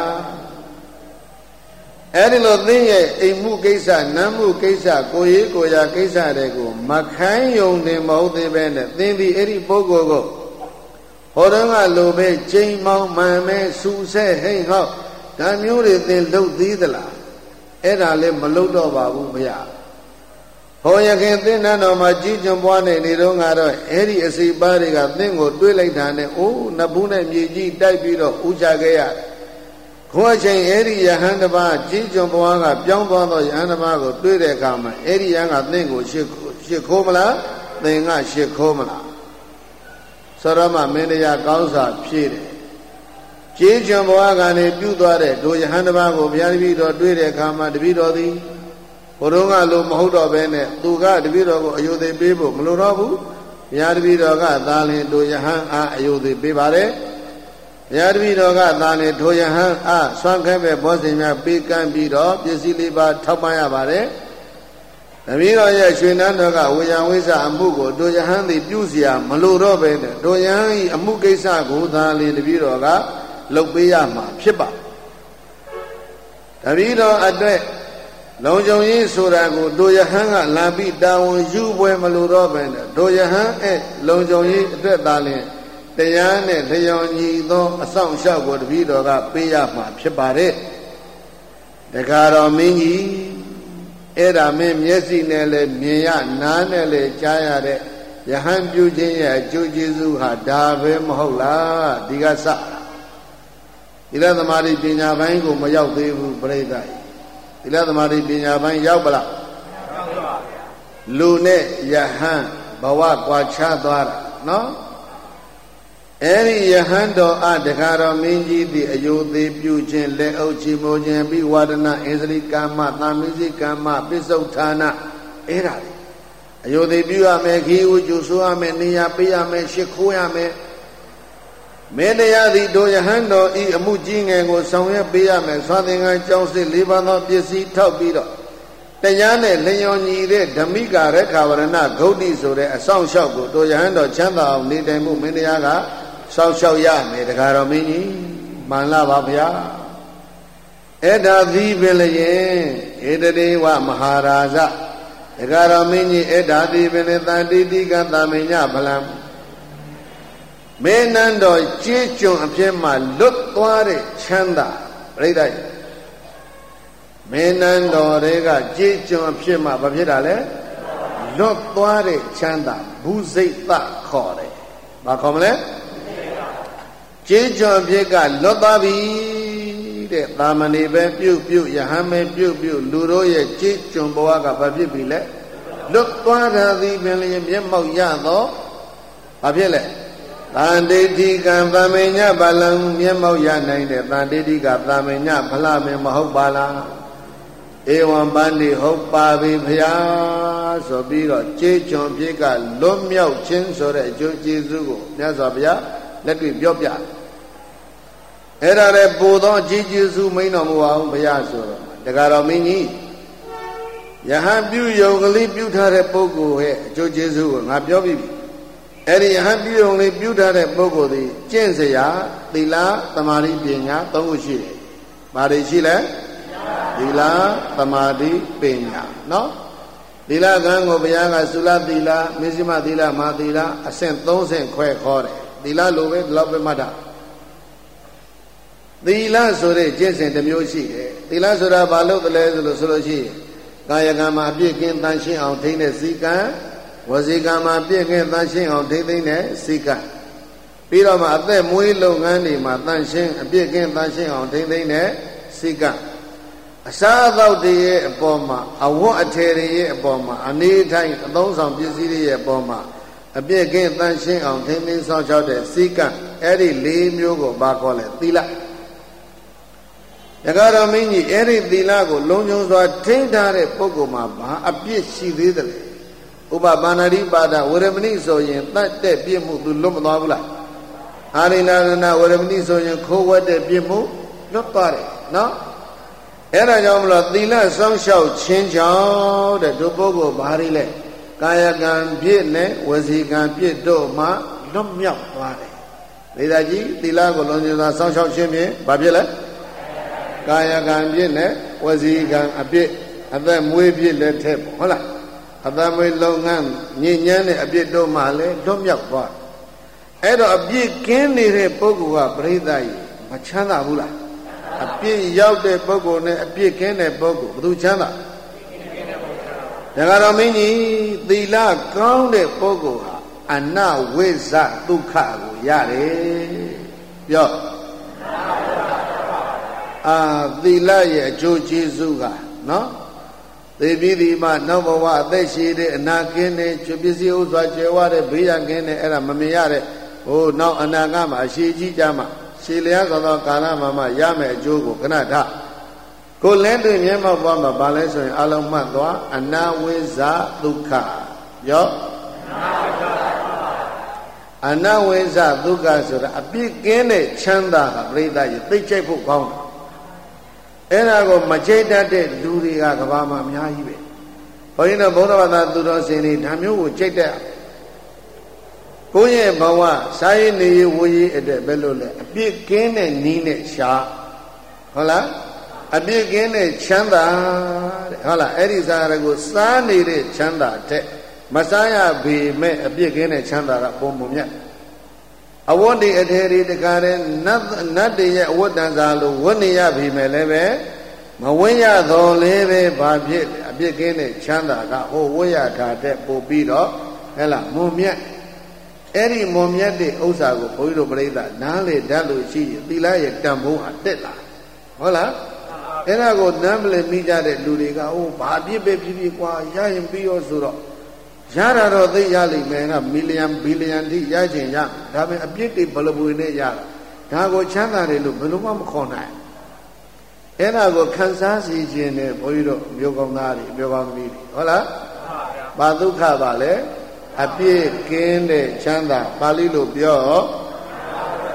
အဲ့ဒီလိုသင်ရဲ့အိမ်မှုကိစ္စနမ်းမှုကိစ္စကိုရေးကိုရာကိစ္စတွေကိုမခိုင်းယုံနေမဟုတ်သေးပဲနဲ့သင်ဒီအဲ့ဒီပုဂ္ဂိုလ်ကိုဟောတော့ကလိုပဲချိန်မောင်းမှန်မဲစူဆဲဟိတ်ဟောက်ဒါမျိုးတွေသင်လုပ်သေးသလားအဲ့ဒါလည်းမလုပ်တော့ပါဘူးဗျာဟောရခင်သင်္နန်းတော်မှာကြီးကျုံပွားနေတော့ကတော့အဲ့ဒီအစီပါးတွေကသင်ကိုတွေးလိုက်တာနဲ့အိုးနဘူးနဲ့မြေကြီးတိုက်ပြီးတော့ဥချခဲ့ရခေါ်ချိန်အဲ့ဒီယဟန်တပါးကြီးကျုံပွားကပြောင်းသွားသောယဟန်တပါးကိုတွေးတဲ့အခါမှာအဲ့ဒီယဟန်ကသင်ကိုရှစ်ခိုးမလားသင်ကရှစ်ခိုးမလားဆိုတော့မှမင်းတရားကောင်းစွာဖြည့်တယ်ကြီးကျုံဘဝကနေပြုသွားတဲ့ဒုယဟန်တပါးကိုဘုရားတပည့်တော်တွေ့တဲ့အခါမှာတပည့်တော်သည်ဘုရုံးကလို့မဟုတ်တော့ဘဲနဲ့သူကတပည့်တော်ကိုအယုဒိပေးဖို့မလိုတော့ဘူးဘုရားတပည့်တော်ကသာလင်ဒုယဟန်အားအယုဒိပေးပါတယ်ဘုရားတပည့်တော်ကသာလင်ဒုယဟန်အားဆွမ်းခဲမဲ့ဘောဇင်များပေးကမ်းပြီးတော့ပစ္စည်းလေးပါထောက်ပံ့ရပါတယ်တပည့်တော်ရဲ့ရွှေနန်းတော်ကဝေယံဝိဇ္ဇအမှုကိုဒုယဟန်သည်ပြုเสียမလိုတော့ဘဲနဲ့ဒုယဟန်၏အမှုကိစ္စကိုသာလင်တပည့်တော်ကလုပ်ပေးရမှာဖြစ်ပါတပည့်တော်အတွက်လုံခြုံရေးဆိုတာကိုဒုယဟန်ကလာပြီးတာဝန်ယူပွဲမလိုတော့ပဲနဲ့ဒုယဟန်ရဲ့လုံခြုံရေးအတွက်သာလင်တရားနဲ့လျော်ညီသောအဆောင်အရှောက်ကိုတပည့်တော်ကပေးရမှာဖြစ်ပါတယ်တခါတော်မင်းကြီးအဲ့ဒါမင်းမျက်စိနဲ့လည်းမြင်ရနားနဲ့လည်းကြားရတဲ့ယဟန်ပြုခြင်းရဲ့အကျိုးကျေးဇူးဟာဒါပဲမဟုတ်လားဒီကစသီလသမာဓိပညာပိုင်းကိုမရောက်သေးဘူးပြိဿကြီးသီလသမာဓိပညာပိုင်းရောက်ပလားရောက်ပါဗျာလူနဲ့ယဟန်ဘဝကွာခြားသွားတာနော်အဲ့ဒီယဟန်တော်အတခါတော်မင်းကြီးသည်အယုသေးပြုခြင်းလက်အုပ်ချီမိုးခြင်းပြီးဝါဒနာအင်္စရိကမ္မသာမိစိကမ္မပစ္စုဋ္ဌာနအဲ့ဒါလေအယုသေးပြုရမယ်ခီးဥကျူဆိုရမယ်နေရာပေးရမယ်ရှ िख ိုးရမယ်မေတ္တရားသည်တို့ယဟန်တော်ဤအမှုကြီးငယ်ကိုဆောင်ရွက်ပေးရမယ်စွာသင်္ကန်းကျောင်းစစ်၄ပါးသောပစ္စည်းထောက်ပြီးတော့တရားနဲ့လျော်ညီတဲ့ဓမိကာရခဝရဏဂௌတိဆိုတဲ့အဆောင်လျှောက်ကိုတို့ယဟန်တော်ချမ်းသာအောင်နေတိုင်မှုမင်းတရားကစောင့်ရှောက်ရမယ်တရားတော်မင်းကြီးမှန်လားပါဗျာအဲ့ဒါသည်ပင်လျင်ဧတရေဝမဟာရာဇတရားတော်မင်းကြီးအဲ့ဒါသည်ပင်တန်တိတိကသမေညဗလံမင်းနန်းတော်ကြေးကျွန်အဖြစ်မှလွတ်သွားတဲ့ချမ်းသာပြိဋ္ဌာန်မင်းနန်းတော်တွေကကြေးကျွန်အဖြစ်မှဘာဖြစ်တာလဲလွတ်သွားတဲ့ချမ်းသာဘူးစိတ်သခေါ်တယ်ဘာခေါ်မလဲကြေးကျွန်အဖြစ်ကလွတ်သွားပြီတဲ့သာမဏေပဲပြုတ်ပြုတ်ယဟန်ပဲပြုတ်ပြုတ်လူတို့ရဲ့ကြေးကျွန်ဘဝကဘာဖြစ်ပြီလဲလွတ်သွားတာသည်ပင်လျင်မျက်မှောက်ရတော့ဘာဖြစ်လဲတန်တေတိကံဗမေညဗလံမျက်မှောက်ရနိုင်တဲ့တန်တေတိကဗမေညဖလမင်းမဟုတ်ပါလားဧဝံပန္တိဟုတ်ပါပြီဖျားဆိုပြီးတော့ကြေးကျွန်ဖြစ်ကလွတ်မြောက်ခြင်းဆိုတဲ့အကျိုးကျေးဇူးကိုမြတ်စွာဘုရားလက်တွေ့ပြောပြအဲ့ဒါလည်းပို့သောအကျိုးကျေးဇူးမိန်တော်မူအောင်ဘုရားဆိုတော့တရားတော်မင်းကြီးယဟန်ပြုယုံကလေးပြုထားတဲ့ပုဂ္ဂိုလ်ရဲ့အကျိုးကျေးဇူးကိုငါပြောပြီးပြီအဲ့ဒီယဟန်ပြုယုံလေးပြုထားတဲ့ပုဂ္ဂိုလ်သည်ကျင့်စရာသီလသမာဓိပညာ၃ခုရှိတယ်။ဘာတွေရှိလဲသီလသမာဓိပညာနော်သီလကံကိုဘုရားကသုလသီလမေဇိမသီလမဟာသီလအဆင့်၃ဆင့်ခွဲခေါ်တယ်သီလလိုပဲဒီလောက်ပဲမှတ်တာသီလဆိုတဲ့ကျင့်စဉ်တစ်မျိုးရှိတယ်သီလဆိုတာဘာလို့တလဲဆိုလို့ရှိရင်ကာယကံမှာအပြည့်ကင်းတန်ရှင်းအောင်ထိန်းတဲ့စည်းကံဝစီကံမှာပြည့်ကင်းတန်ရှင်းအောင်ထိန်းသိမ်းတဲ့စည်းကံပြီးတော့မှအသက်မွေးလုပ်ငန်းတွေမှာတန်ရှင်းအပြည့်ကင်းတန်ရှင်းအောင်ထိန်းသိမ်းတဲ့စည်းကံအစားအသောက်တွေရဲ့အပေါ်မှာအဝတ်အထည်တွေရဲ့အပေါ်မှာအနေထိုင်အသုံးဆောင်ပစ္စည်းတွေရဲ့အပေါ်မှာအပြည့်ကင်းတန်ရှင်းအောင်ထိန်းသိမ်းဆောင်ရှောက်တဲ့စည်းကံအဲ့ဒီ၄မျိုးကိုဘာခေါ်လဲသီလယကာတော်မင်းကြီးအဲ့ဒီသီလကိုလုံခြုံစွာထိန်းထားတဲ့ပုဂ္ဂိုလ်မှာဘာအပြစ်ရှိသေးတယ်လဲဥပပါဏာတိပါဒဝရမဏိဆိုရင်တတ်တဲ့ပြစ်မှုသူလွတ်မသွားဘူးလားအာရိနာရဏဝရမဏိဆိုရင်ခိုးဝတ်တဲ့ပြစ်မှုလွတ်သွားတယ်နော်အဲ့ဒါကြောင့်မလို့သီလစောင့်ရှောက်ခြင်းကြောင့်တဲ့ဒုပုဂ္ဂိုလ်ဘာတွေလဲကာယကံပြစ်နဲ့ဝစီကံပြစ်တို့မှလွတ်မြောက်သွားတယ်လေသာကြီးသီလကိုလုံခြုံစွာစောင့်ရှောက်ခြင်းဖြင့်ဘာဖြစ်လဲကာယကံပြစ်နဲ့ဝစီကံအပြစ်အသက်မွေးပြစ်လည်းထက်ဟုတ်လားအသက်မွေးလုပ်ငန်းညဉ့်ညမ်းတဲ့အပြစ်တို့မှလည်းလွတ်မြောက်သွားအဲ့တော့အပြစ်ကင်းနေတဲ့ပုဂ္ဂိုလ်ကပရိသတ်ကြီးမချမ်းသာဘူးလားအပြစ်ရောက်တဲ့ပုဂ္ဂိုလ်နဲ့အပြစ်ကင်းတဲ့ပုဂ္ဂိုလ်ဘယ်သူချမ်းသာဒါကတော့မင်းကြီးသီလကောင်းတဲ့ပုဂ္ဂိုလ်ဟာအနဝိဇ္ဇဒုက္ခကိုရတယ်ပြောသီလရဲ့အကျိုးကျေးဇူးကနော်သေပြီးဒီမှာနောက်ဘဝအသက်ရှိတဲ့အနာကင်းတဲ့ကျွပစ္စည်းဥစွာကျေဝတဲ့ဘေးရန်ကင်းတဲ့အဲ့ဒါမမြင်ရတဲ့ဟိုနောက်အနာကမှာအရှိကြီးကြမှာရှည်လျားသောကာလမှာရမယ်အကျိုးကိုခဏထကိုလဲတွေ့မျက်မှောက်ပွားမှာဘာလဲဆိုရင်အလုံးမှတ်သွားအနာဝိဇ္ဇဒုက္ခရောအနာဝိဇ္ဇဒုက္ခဆိုတာအပြစ်ကင်းတဲ့ချမ်းသာဟာပြိဿရဲ့သိချိုက်ဖို့ကောင်းတယ်အဲ့ဒါကိုမချိတ်တတ်တဲ့လူတွေကကဘာမှာအများကြီးပဲဘုန်းကြီးတို့ဘုရားဘာသာသူတော်စင်တွေဒါမျိုးကိုချိတ်တတ်ကိုယ့်ရဲ့ဘဝစာရေးနေရေးဝေးရေးအတွက်ဘယ်လိုလဲအပြစ်ကင်းတဲ့နီးနဲ့ရှာဟုတ်လားအပြစ်ကင်းတဲ့ချမ်းသာတဲ့ဟုတ်လားအဲ့ဒီစားရကိုစားနေတဲ့ချမ်းသာတဲ့မစားရပေမဲ့အပြစ်ကင်းတဲ့ချမ်းသာကပုံပုံမြတ်အဝတ်တွေအထည်တွေတကားတဲ့နတ်တွေရဲ့အဝတ်တန်စာလို့ဝတ်နေရပြီမဲ့လည်းပဲမဝင်းရတော်လေးပဲဘာဖြစ်အပြစ်ကင်းတဲ့ချမ်းသာကဟိုဝတ်ရတာတဲ့ပို့ပြီးတော့ဟဲ့လားမုံမြတ်အဲ့ဒီမုံမြတ်တဲ့ဥစ္စာကိုဘုန်းကြီးတို့ပြိဿနားလေတတ်လို့ရှိရင်သီလရဲ့တန်ဖိုးဟာတက်လာဟုတ်လားအဲ့ဒါကိုနမ်းမလဲမိကြတဲ့လူတွေကဟိုဘာပြစ်ပဲဖြစ်ဖြစ်ကွာရရင်ပြီးရောဆိုတော့ရတာတော့သိရလိမ့်မယ်ကမီလီယံဘီလီယံထိရချင်ရဒါပေမဲ့အပြစ်တွေဘလပွေနဲ့ရတာဒါကိုချမ်းသာတယ်လို့ဘယ်လိုမှမခေါ်နိုင်အဲ့ဒါကိုခံစားစီခြင်းနဲ့ဘုန်းကြီးတို့မျိုးကောင်းသားတွေမျိုးကောင်းသမီးတွေဟုတ်လားဘာဒုက္ခပါလဲအပြစ်ကင်းတဲ့ချမ်းသာပါဠိလိုပြော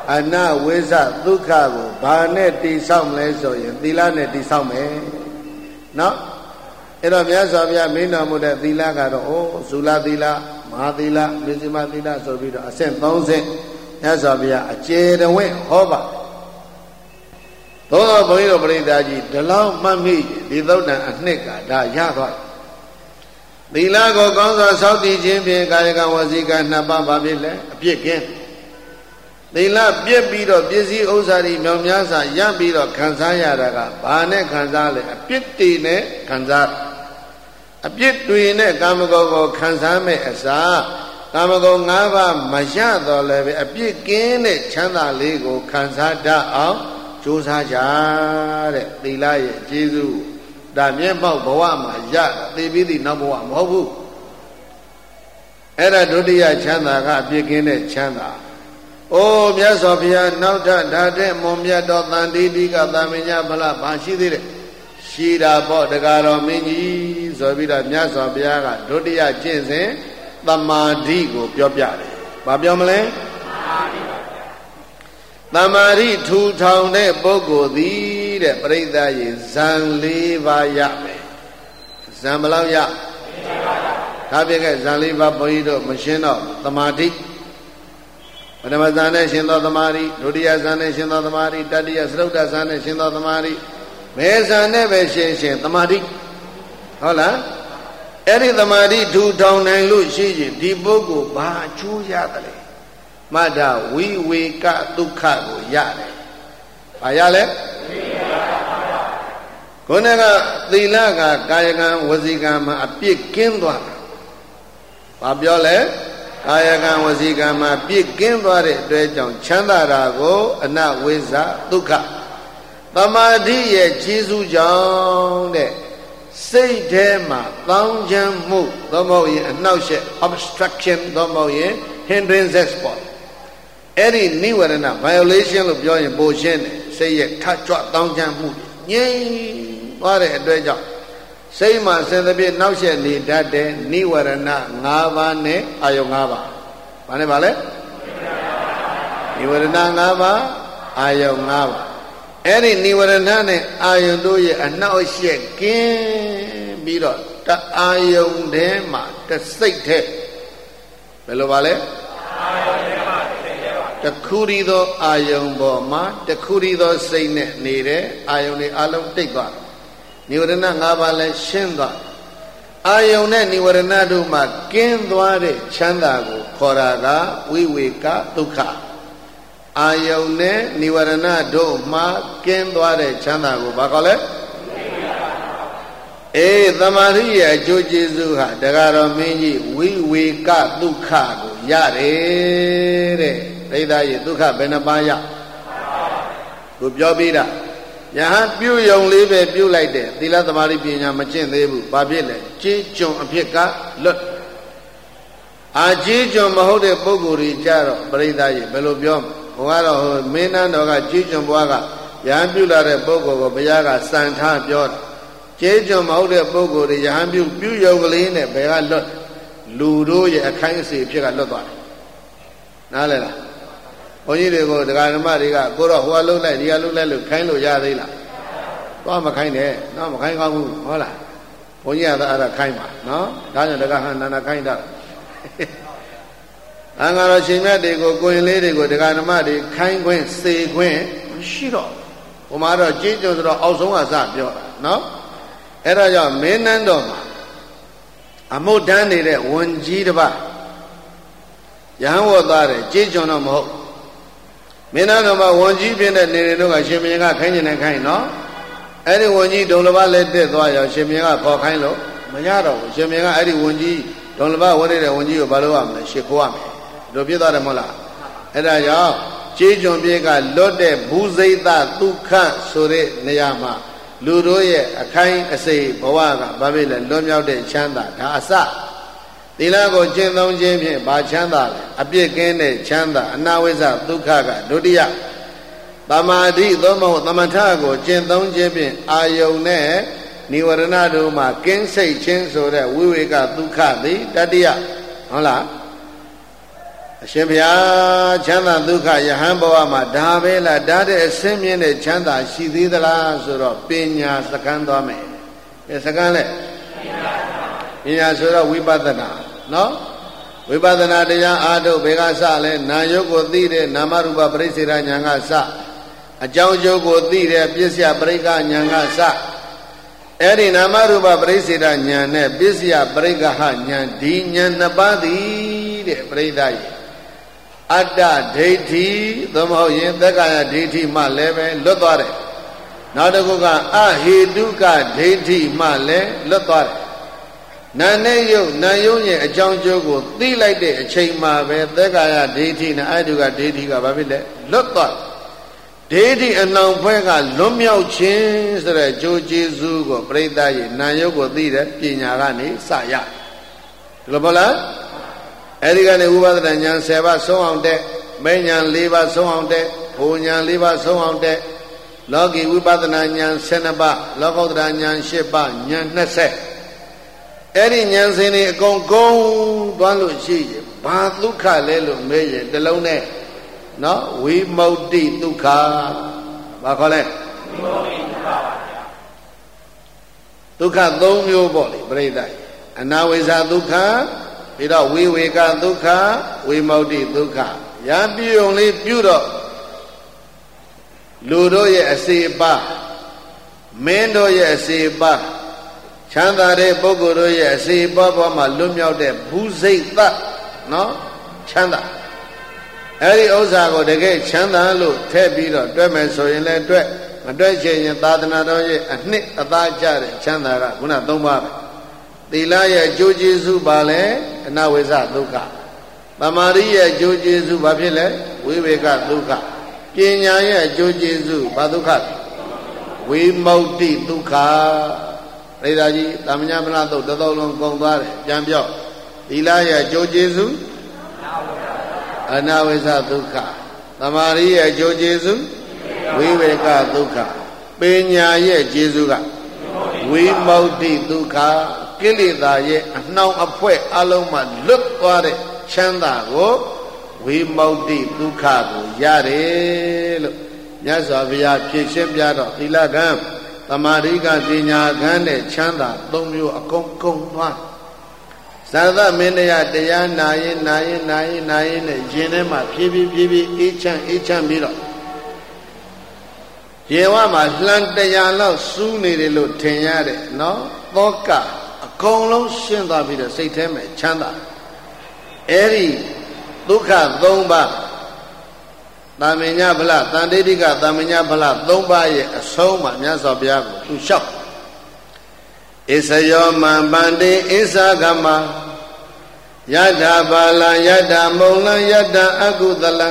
အနဝိဇ္ဇဒုက္ခကိုဘာနဲ့တိဆောက်မလဲဆိုရင်သီလနဲ့တိဆောက်မယ်နော်အဲ့တော့မြတ်စွာဘုရားမင်းတော်မူတဲ့သီလကတော့ဇူလသီလမဟာသီလမေဇိမသီလဆိုပြီးတော့အဆင့်30မြတ်စွာဘုရားအကျေတဝင့်ဟောပါသို့သောဘုန်းကြီးတို့ပရိသတ်ကြီးဒီလောက်မှတ်မိဒီသုတ်တံအနှစ်ကဒါရသွားသီလကိုကောင်းစွာစောင့်တည်ခြင်းဖြင့်ကာယကံဝစီကံနှစ်ပါးပါဖြစ်လဲအပြစ်ကင်းသီလပြည့်ပြီးတော့ပစ္စည်းဥစ္စာတွေမြောင်များစွာရပြီးတော့ခံစားရတာကဘာနဲ့ခံစားလဲအပြစ်တွေနဲ့ခံစားအပြစ်တွေနဲ့ကာမဂုဏ်ကိုခံစားမဲ့အစားကာမဂုဏ်၅ပါးမရတော့လည်းပဲအပြစ်ကင်းတဲ့ချမ်းသာလေးကိုခံစားတတ်အောင်ကြိုးစားကြတဲ့သီလရဲ့အကျေးဇူးဒါမျက်မှောက်ဘဝမှာရသိပြီးသည့်နောက်ဘဝမဟုတ်ဘူးအဲ့ဒါဒုတိယချမ်းသာကအပြစ်ကင်းတဲ့ချမ်းသာအိုးမြတ်စွာဘုရားနောက်ထပ်ဓာတ်တဲ့မွန်မြတ်တော်တန်တိတိကသမင်ညာဗလဘာရှိသေးတယ်ရှိတာပေါ့တကားတော်မင်းကြီးဆိုပြီးတော့မြတ်စွာဘုရားကဒုတိယကျင့်စဉ်သမာဓိကိုပြောပြတယ်။ဘာပြောမလဲသမာဓိထူထောင်တဲ့ပုဂ္ဂိုလ်သည်တဲ့ပြိဿရေဇံ၄ပါးရမယ်ဇံဘယ်လောက်ရဒါပြည့်ကဇံ၄ပါးဘုန်းကြီးတို့မရှင်းတော့သမာဓိပထမဇာနဲ့ရှင်သောသမာဓိဒုတိယဇာနဲ့ရှင်သောသမာဓိတတိယသရုတ်တဇာနဲ့ရှင်သောသမာဓိမေဇာနဲ့ပဲရှင်သမာဓိဟုတ်လားအဲ့ဒီသမာဓိထူထောင်နိုင်လို့ရှိရင်ဒီပုဂ္ဂိုလ်ဘာအကျိုးရတယ်လဲမတ္တဝိဝေကဒုက္ခကိုရတယ်ဘာရလဲခုနကသီလကကာယကံဝစီကံမှာအပြစ်ကင်းသွားတာဘာပြောလဲကာယကံဝစီကံမှာပြစ်ကင်းသွားတဲ့အတွက်ကြောင့်ချမ်းသာတာကိုအနဝိဇ္ဇဒုက္ခသမာဓိရဲ့ကျေးဇူးကြောင့်တဲ့စိတ်ထဲမှာတောင်းချမ်းမှုသို့မဟုတ်ရင်အနှောက်အယှက် obstruction သို့မဟုတ်ရင် hindrances ပေါ့အဲ့ဒီနိဝရဏ violation လို့ပြောရင်ပိုရှင်းတယ်စိတ်ရဲ့ထကြွတောင်းချမ်းမှုငြိမ်းသွားတဲ့အတွက်ကြောင့်စိတ်မှာစင်သဖြင့်နောက်ဆက်နေတတ်တဲ့နိဝရဏ၅ပါးနဲ့အာယုံ၅ပါးဘာနဲ့ပါလဲနိဝရဏ၅ပါးအာယုံ၅ပါးအဲ့ဒီနိဝရဏနဲ့အာယုံတို့ရဲ့အနှောက်အယှက်ကင်းပြီးတော့တအာယုံထဲမှာတစိတ်ထဲဘယ်လိုပါလဲတခုရီသောအာယုံပေါ်မှာတခုရီသောစိတ်နဲ့နေတဲ့အာယုံတွေအလုံးတိတ်သွားနိဝရဏ၅ပါးလည်းရှင်းသွားအာယုံနဲ့နိဝရဏတို့မှာကင်းသွားတဲ့ချမ်းသာကိုခေါ်တာကဝိဝေကဒုက္ခအာယုံနဲ့နိဝရဏတို့မှာကင်းသွားတဲ့ချမ်းသာကိုဘာခေါ်လဲသမာဓိရဲ့အကျိုးကျေးဇူးဟာတက္ကရာမင်းကြီးဝိဝေကဒုက္ခကိုရတယ်တဲ့ဒိဋ္ဌာရဲ့ဒုက္ခဘယ်နှပါးရကိုပြောပြီးတာယဟန်ပြုယုံလေးပဲပြုလိုက်တယ်သီလသမာဓိပညာမကျင့်သေးဘူးဘာဖြစ်လဲကြေးကျွန်အဖြစ်ကလွတ်အာကြေးကျွန်မဟုတ်တဲ့ပုဂ္ဂိုလ်တွေကြတော့ပရိသတ်ရဲ့ဘယ်လိုပြောဘုရားတော်မင်းနန်းတော်ကကြေးကျွန်ဘွားကယဟန်ပြုလာတဲ့ပုဂ္ဂိုလ်ကိုဘုရားကစံထားပြောတာကြေးကျွန်မဟုတ်တဲ့ပုဂ္ဂိုလ်တွေယဟန်ပြုယုံကလေးနဲ့ဘယ်ကလွတ်လူတို့ရဲ့အခိုင်းအစေဖြစ်ကလွတ်သွားတယ်နားလည်လားဘုန်းကြီးတွေကိုဒကာဓမ္မတွေကကိုတော့ဟိုကလုံးလိုက်ဒီကလုံးလိုက်လို့ခိုင်းလို့ရသေးလားသွားမခိုင်းနဲ့နော်မခိုင်းကောင်းဘူးဟုတ်လားဘုန်းကြီးကအဲ့ဒါခိုင်းပါနော်ဒါကြောင့်ဒကာဟန်နာခိုင်းတာအင်္ဂါတော်ရှင်မြတ်တွေကိုကိုရင်လေးတွေကိုဒကာဓမ္မတွေခိုင်းခွင့်စေခွင့်မရှိတော့ဘုမာတော့ကြေးကြုံဆိုတော့အောက်ဆုံးကစပြောတာနော်အဲ့ဒါကြောင့်မင်းနန်းတော်မှာအမုတ်တန်းနေတဲ့ဝန်ကြီးတစ်ပါးရဟန်းဝတ်သားတယ်ကြေးကြုံတော့မဟုတ်မင်းသားတော်မှာဝန်ကြီးဖြစ်တဲ့နေနေတို့ကရှင်မင်းကခိုင်းနေခိုင်းနော်အဲ့ဒီဝန်ကြီးဒုံလဘလည်းတက်သွားရောရှင်မင်းကခေါ်ခိုင်းလို့မရတော့ဘူးရှင်မင်းကအဲ့ဒီဝန်ကြီးဒုံလဘဝတ်နေတဲ့ဝန်ကြီးကိုဘာလို့ရမလဲရှ िख ိုးရမယ်တို့ပြသွားတယ်မဟုတ်လားအဲ့ဒါကြောင့်ကြေးကျွန်ပြေကလွတ်တဲ့ဘူဇိတဒုက္ခဆိုတဲ့နေရာမှာလူတို့ရဲ့အခိုင်းအစိဘဝကဘာဖြစ်လဲလွတ်မြောက်တဲ့ချမ်းသာဒါအစသီလကိုကျင့်သုံးခြင်းဖြင့်ဘာချမ်းသာလဲအပြစ်ကင်းတဲ့ချမ်းသာအနာဝိဇ္ဇဒုက္ခကဒုတိယသမာဓိသို့မဟုတ်သမထကိုကျင့်သုံးခြင်းဖြင့်အာယုန်နဲ့နိဝရဏတို့မှာကင်းစိတ်ခြင်းဆိုတဲ့ဝိဝေကဒုက္ခသည်တတိယဟုတ်လားအရှင်ဘုရားချမ်းသာဒုက္ခယဟန်ဘဝမှာဒါပဲလားဒါတဲ့အစင်းမြင့်တဲ့ချမ်းသာရှိသေးသလားဆိုတော့ပညာစကမ်းသွားမယ်စကမ်းလဲပညာဆိုတော့ဝိပဿနာနော်ဝိပဿနာတရားအားထုတ်ဘယ်ကစလဲနာယုတ်ကိုသိတဲ့နာမရူပပရိစ္ဆေဒဉာဏ်ကစအကြောင်းကျိုးကိုသိတဲ့ပစ္စယပရိက္ခဉာဏ်ကစအဲ့ဒီနာမရူပပရိစ္ဆေဒဉာဏ်နဲ့ပစ္စယပရိက္ခဉာဏ်ဒီဉာဏ်နှစ်ပါးသည်တဲ့ပရိသတ်ကြီးအတ္တဒိဋ္ဌိသို့မဟုတ်ရင်သက္ကာယဒိဋ္ဌိမှလည်းပဲလွတ်သွားတယ်နောက်တစ်ခုကအဟိတုကဒိဋ္ဌိမှလည်းလွတ်သွားတယ်နာနဲ့ယုတ်နာယုတ်ရဲ့အကြောင်းကျိုးကိုသိလိုက်တဲ့အချိန်မှာပဲသက္ကာယဒိဋ္ဌိနဲ့အဟိတုကဒိဋ္ဌိကဘာဖြစ်လဲလွတ်သွားဒိဋ္ဌိအနောင်ဖွဲကလွတ်မြောက်ခြင်းဆိုတဲ့ကြိုးကျေးဇူးကိုပြိဿရဲ့နာယုတ်ကိုသိတဲ့ပညာကနေစရဒီလိုပေါ့လားအဲ့ဒီကနေဝိပဿနာဉာဏ်10ပါးဆုံးအောင်တဲ့မေဉာဏ်4ပါးဆုံးအောင်တဲ့ဘုံဉာဏ်4ပါးဆုံးအောင်တဲ့လောကီဝိပဿနာဉာဏ်12ပါးလောကုတ္တရာဉာဏ်10ပါးဉာဏ်20အဲ့ဒီဉာဏ်စဉ်တွေအကုန်ကုန်သွားလို့ရှိရင်ဘာဒုက္ခလဲလို့မေးရင်တစ်လုံးနဲ့နော်ဝိမု ക്തി ဒုက္ခဘာခေါ်လဲဝိမု ക്തി ဒုက္ခပါဗျာဒုက္ခ3မျိုးပေါ့လေပြိဿအနာဝိဇ္ဇာဒုက္ခပြီးတော့ဝိဝေကဒုက္ခဝိမု ക്തി ဒုက္ခရံပြုံလေးပြုတော့လူတို့ရဲ့အစေပါမင်းတို့ရဲ့အစေပါချမ်းသာတဲ့ပုဂ္ဂိုလ်တို့ရဲ့အစေပါပေါ်မှာလွတ်မြောက်တဲ့ဘူးစိတ်သနော်ချမ်းသာအဲ့ဒီဥစ္စာကိုတကယ်ချမ်းသာလို့ထည့်ပြီးတော့တွဲမယ်ဆိုရင်လည်းတွဲမတွဲချင်ရင်သာသနာတော်ရဲ့အနှစ်အသားကျတဲ့ချမ်းသာကခုန3ပါးပဲသီလရဲ့အကျိုးကျေးဇူးပါလဲအနဝိဇ္ဇဒုက္ခသမာဓိရဲ့အကျိုးကျေးဇူးဘာဖြစ်လဲဝိဝေကဒုက္ခပညာရဲ့အကျိုးကျေးဇူးဘာဒုက္ခဝိမု ക്തി ဒုက္ခပရိသတ်ကြီးသမညာမလားတော့တစ်သုံးလုံးကုန်သွားတယ်ပြန်ပြောသီလရဲ့အကျိုးကျေးဇူးအနဝိဇ္ဇဒုက္ခသမာဓိရဲ့အကျိုးကျေးဇူးဝိဝေကဒုက္ခပညာရဲ့ကျေးဇူးကဝိမု ക്തി ဒုက္ခကိလေသာရဲ့အနှောင်အဖွဲ့အလုံးမှလွတ်သွားတဲ့ချမ်းသာကိုဝိမု ക്തി ဒုက္ခကိုရတယ်လို့မြတ်စွာဘုရားဖြည့်ရှင်းပြတော့သီလကံသမာဓိကပညာကံနဲ့ချမ်းသာ3မျိုးအကုန်ကုန်သွားဇာသမင်းတရားနာရင်နဲ့ရင်ထဲမှာဖြည်းဖြည်းအေးချမ်းပြီးတော့ရေဝမှာလှန်တရားလောက်စူးနေတယ်လို့ထင်ရတယ်နော်သောကအကုန်လုံးရှင်းသွားပြီးတော့စိတ်ထဲမှာချမ်းသာအဲ့ဒီဒုက္ခ3ပါးတာမညဗလတန်တိတိကတာမညဗလ3ပါးရဲ့အဆုံးမှာမြတ်စွာဘုရားကိုသူလျှောက်ဣစယောမံပန္တိဣသကမယတ္ထပါလံယတ္ထမုံလံယတ္ထအကုသလံ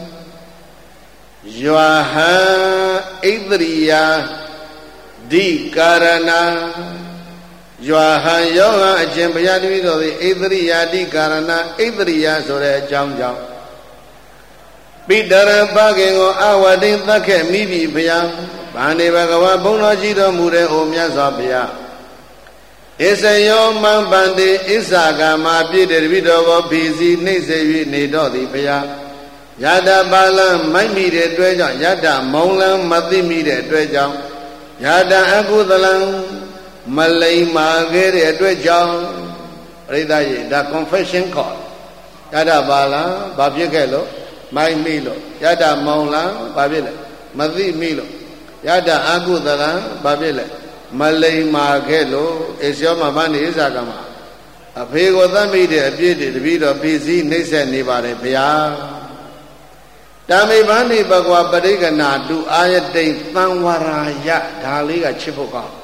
ယွာဟံဣတရိယာဒိကာရဏယွာဟံယောဟံအရှင်ဘုရားတပည့်တော်သည်ဣတရိယာဒိကာရဏဣတရိယာဆိုတဲ့အကြောင်းကြောင့်ပိတရပခင်ကိုအဝတိသတ်ခဲ့မိပြီဘုရားဗန္ဒီဘဂဝါဘုန်းတော်ကြီးတော်မူတဲ့အိုမြတ်စွာဘုရားဣစယောမံပန္တိဣသကမပြည့်တဲ့တပည့်တော်ကိုဖီစီနှိမ့်စေ၍နေတော့သည်ဘုရားယတပါလံမိုက်မိတဲ့အတွက်ကြောင့်ယတမုံလံမသိမိတဲ့အတွက်ကြောင့်ယတအကုသလံမလိမ္မာခဲ့တဲ့အတွက်ကြောင့်ပရိသတ်ရေဒါ confession ခေါ်ယတပါလံဘာဖြစ်ခဲ့လို့မိုက်မိလို့ယတမုံလံဘာဖြစ်လဲမသိမိလို့ယတအကုသလံဘာဖြစ်လဲမလိမ္မာခဲ့လို့ဣဇောမဗန္ဒီဣဇာကမအဖေကိုသတ်မိတဲ့အပြစ်တွေတပည့်တော်ဖြည့်စည်းနှိမ့်ဆက်နေပါတယ်ဗျာတာမေဗန္ဒီဘဂဝါပရိကနာတုအာယတိန်သံဝရာယဒါလေးကချစ်ဖို့ကောင်း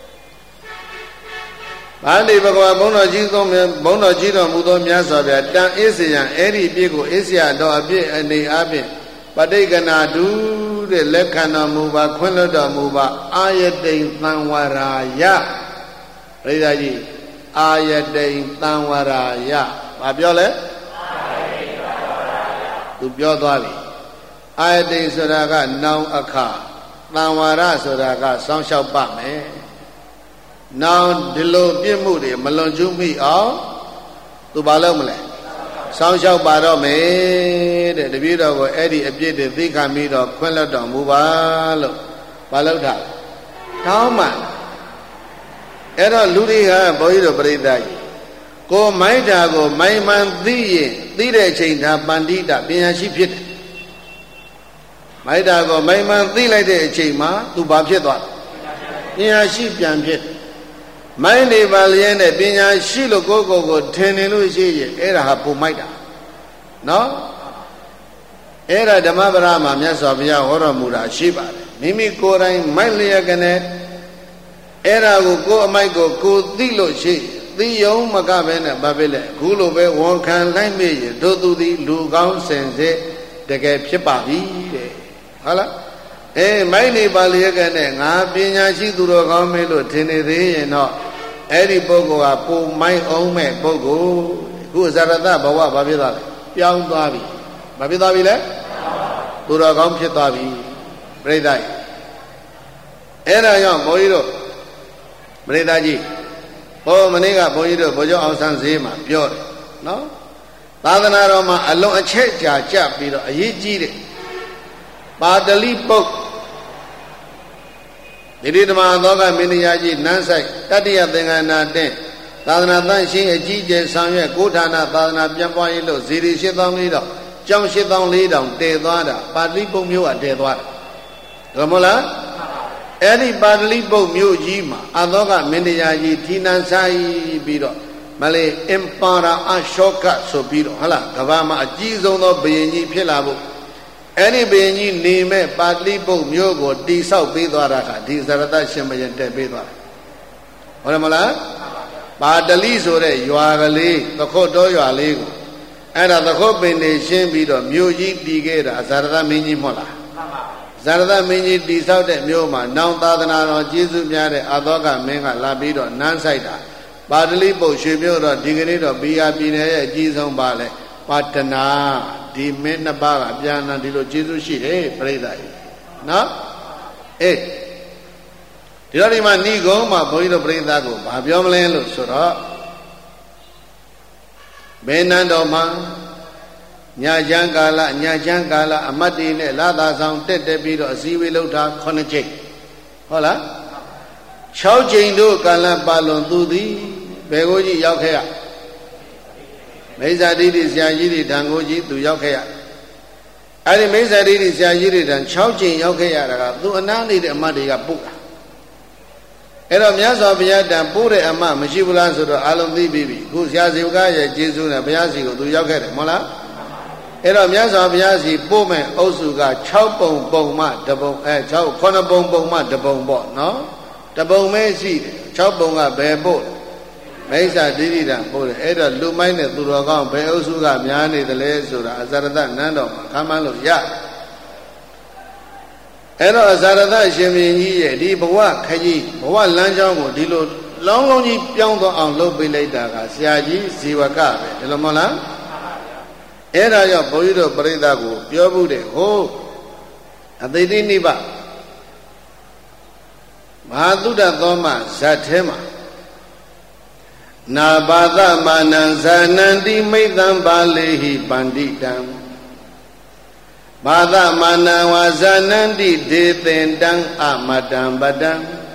ဗန္ဒီဘဂဝါဘုန်းတော်ကြီးတော်မူသောမြတ်စွာဘုရားတန်အေးစေရန်အဲ့ဒီအပြစ်ကိုအေးစရာတော့အပြစ်အနေအချင်းပဋိကနာတုတဲ့လက်ခံတော်မူပါခွင့်လွှတ်တော်မူပါအာယတိန်သံဝရာယပရိသတ်ကြီးအာယတိန်သံဝရာယဘာပြောလဲသူပြောသွားပြီအာယတိန်ဆိုတာကနောင်အခါသံဝရဆိုတာကစောင့်ရှောက်ပါမယ်နောင်ဒီလိုပြစ်မှုတွေမလွန်ကျူးမိအောင်သူဘာလုပ်မလဲဆောင်းလျှောက်ပါတော့မယ်တဲ့တပည့်တော်ကိုအဲ့ဒီအပြစ်တွေသိခံပြီးတော့ခွင့်လွှတ်တော်မူပါလို့ဘာလို့ထားတောင်းမှအဲ့တော့လူတွေကဘုန်းကြီးတို့ပြိဿကြီးကိုမိုက်တာကိုမိုင်မှန်သိရင်သိတဲ့အချိန်ဒါပန္တိတပညာရှိဖြစ်တယ်မိုက်တာကိုမိုင်မှန်သိလိုက်တဲ့အချိန်မှာသူဘာဖြစ်သွားပညာရှိပြန်ဖြစ်မိုင်းနေပါလျက်နဲ့ပညာရှိလို့ကိုထင်နေလို့ရှိရင်အဲ့ဒါဟာပုံမိုက်တာနော်အဲ့ဒါဓမ္မပဒမှာမြတ်စွာဘုရားဟောတော်မူတာရှိပါတယ်မိမိကိုယ်တိုင်မိုက်လျက်ကနေအဲ့ဒါကိုကိုယ်အမိုက်ကိုသိလို့ရှိသိယုံမကပဲနဲ့ဘာဖြစ်လဲအခုလိုပဲဝန်ခံလိုက်မိရင်တို့သူသည်လူကောင်းစင်စစ်တကယ်ဖြစ်ပါပြီတဲ့ဟုတ်လားမိုက်နေပါလျက်ကနဲ့ငါပညာရှိသူတော်ကောင်းမေးလို့ထင်နေသေးရင်တော့အဲ့ဒီပုဂ္ဂိုလ်ကပုံမိုက်အောင်မဲ့ပုဂ္ဂိုလ်ခုဇရတဘဝဘာဖြစ်သွားလဲပြောင်းသွားပြီဘာဖြစ်သွားပြီလဲသူတော်ကောင်းဖြစ်သွားပြီပြိဿကြီးအဲ့ဒါကြောင့်ဘုန်းကြီးတို့ပြိဿကြီးမနေ့ကဘုန်းကြီးတို့ဘုရားအောင်ဆန်းဈေးမှာပြောတယ်နော်သာသနာတော်မှာအလုံးအချက်ကြာကြပြီးတော့အရေးကြီးတယ်ပါတလိပုတ်ဒီဓမ္မသောကမင်းတရားကြီးနန်းဆိုင်တတိယသင်္ကနာတဲ့သာသနာတန်ရှင်းအကြီးကျယ်ဆောင်ရွက်ကိုဌာနသာသနာပြန်ပွားရေးလို့ဇီရီ8400ကျောင်း8400တည်သွားတာပါတလိပုတ်မျိုးကတည်သွားတာဟုတ်မလားအဲ့ဒီပါတလိပုတ်မျိုးကြီးမှာအသောကမင်းတရားကြီးဌိနန်းဆိုင်ပြီးတော့မလေးအင်ပါရာအရှောကဆိုပြီးတော့ဟုတ်လားကမ္ဘာမှာအကြီးဆုံးသောဘုရင်ကြီးဖြစ်လာဖို့အဲ့ဒီဘုရင်ကြီးနေမဲ့ပါတလိပုတ်မျိုးကိုတိဆောက်ပေးသွားတာကဒီဇရတရှင်ဘုရင်တက်ပေးသွားတယ်ဟုတ်တယ်မလားပါတလိဆိုတဲ့ရွာကလေးသခုတ်တော်ရွာလေးကိုအဲ့ဒါသခုတ်ပင်နေရှင်းပြီးတော့မြို့ကြီးတည်ခဲ့တာဇရတမင်းကြီးမဟုတ်လားဇရတမင်းကြီးတိဆောက်တဲ့မြို့မှာနောင်သာသနာတော်ကျေးဇူးများတဲ့အသောကမင်းကလာပြီးတော့နန်းဆိုင်တာပါတလိပုတ်ရွှေမြို့တော့ဒီကနေ့တော့ဘီယာပြည်နယ်ရဲ့အကြီးဆုံးပါလဲပါတနာဒီမင်းနှစ်ပါးကပြန်လာဒီလိုကျေးဇူးရှိတယ်ပြိဿကြီးနော်ဒီတော့ဒီမှာဏိဂုံးမှာဘုန်းကြီးတို့ပြိဿကိုဘာပြောမလဲလို့ဆိုတော့ဘေနန်းတော်မှာညချမ်းကာလအမတ်တီနဲ့လာသာဆောင်တက်ပြီးတော့အစည်းအဝေးလုပ်တာ9ချိန်ဟုတ်လား6ချိန်တို့ကာလပါလွန်သူသည်ဘယ်ကိုကြီးရောက်ခဲ့ရမိစ္ဆာဒိဋ္ဌိဆရာကြီးတွေတန်ကိုကြီးသူရောက်ခဲ့ရအဲ့ဒီမိစ္ဆာဒိဋ္ဌိဆရာကြီးတွေတန်6ချိန်ရောက်ခဲ့ရတာကသူအနားနေတဲ့အမတ်တွေကပို့တာအဲ့တော့မြတ်စွာဘုရားတန်ပို့တဲ့အမတ်မရှိဘူးလားဆိုတော့အလုံးသိပြီးပြီခုဆရာဇေဝကရဲ့ကျေးဇူးနဲ့ဘုရားစီကိုသူရောက်ခဲ့တယ်မဟုတ်လားအဲ့တော့မြတ်စွာဘုရားစီပို့မဲ့အုပ်စုက6ပုံမှတပုံ9ပုံမှတပုံပေါ့နော်တပုံပဲရှိတယ်6ပုံကဘယ်ပို့မိစ္ဆာဒိဋ္ဌိတံပို့တယ်အဲ့တော့လူမိုက်နဲ့သူတော်ကောင်းဘယ်အုပ်စုကများနေတယ်လဲဆိုတာအဇရတနန်းတော်မှာခမ်းမှန်းလို့ရအဲ့တော့အဇရတရှင်ဘုရင်ကြီးရဲ့ဒီဘဝခကြီးဘဝလမ်းကြောင်းကိုဒီလိုလောင်းလုံးကြီးပြောင်းသွားအောင်လုပ်ပေးလိုက်တာကဆရာကြီးဇီဝကပဲဒီလိုမဟုတ်လားအဲ့ဒါကြောင့်ဘုန်းကြီးတို့ပြိဿကိုပြောမှုတယ်ဟိုအသိသိနိဗ္ဗာန်မဟာသုဒ္ဓသောမဇတ်ထဲမှာနာဘာသမနံဇာနန္တိမိသံပါလေဟိပန္တိတံဘာသမနံဝါဇာနန္တိဒေသင်တံအမတံပတံ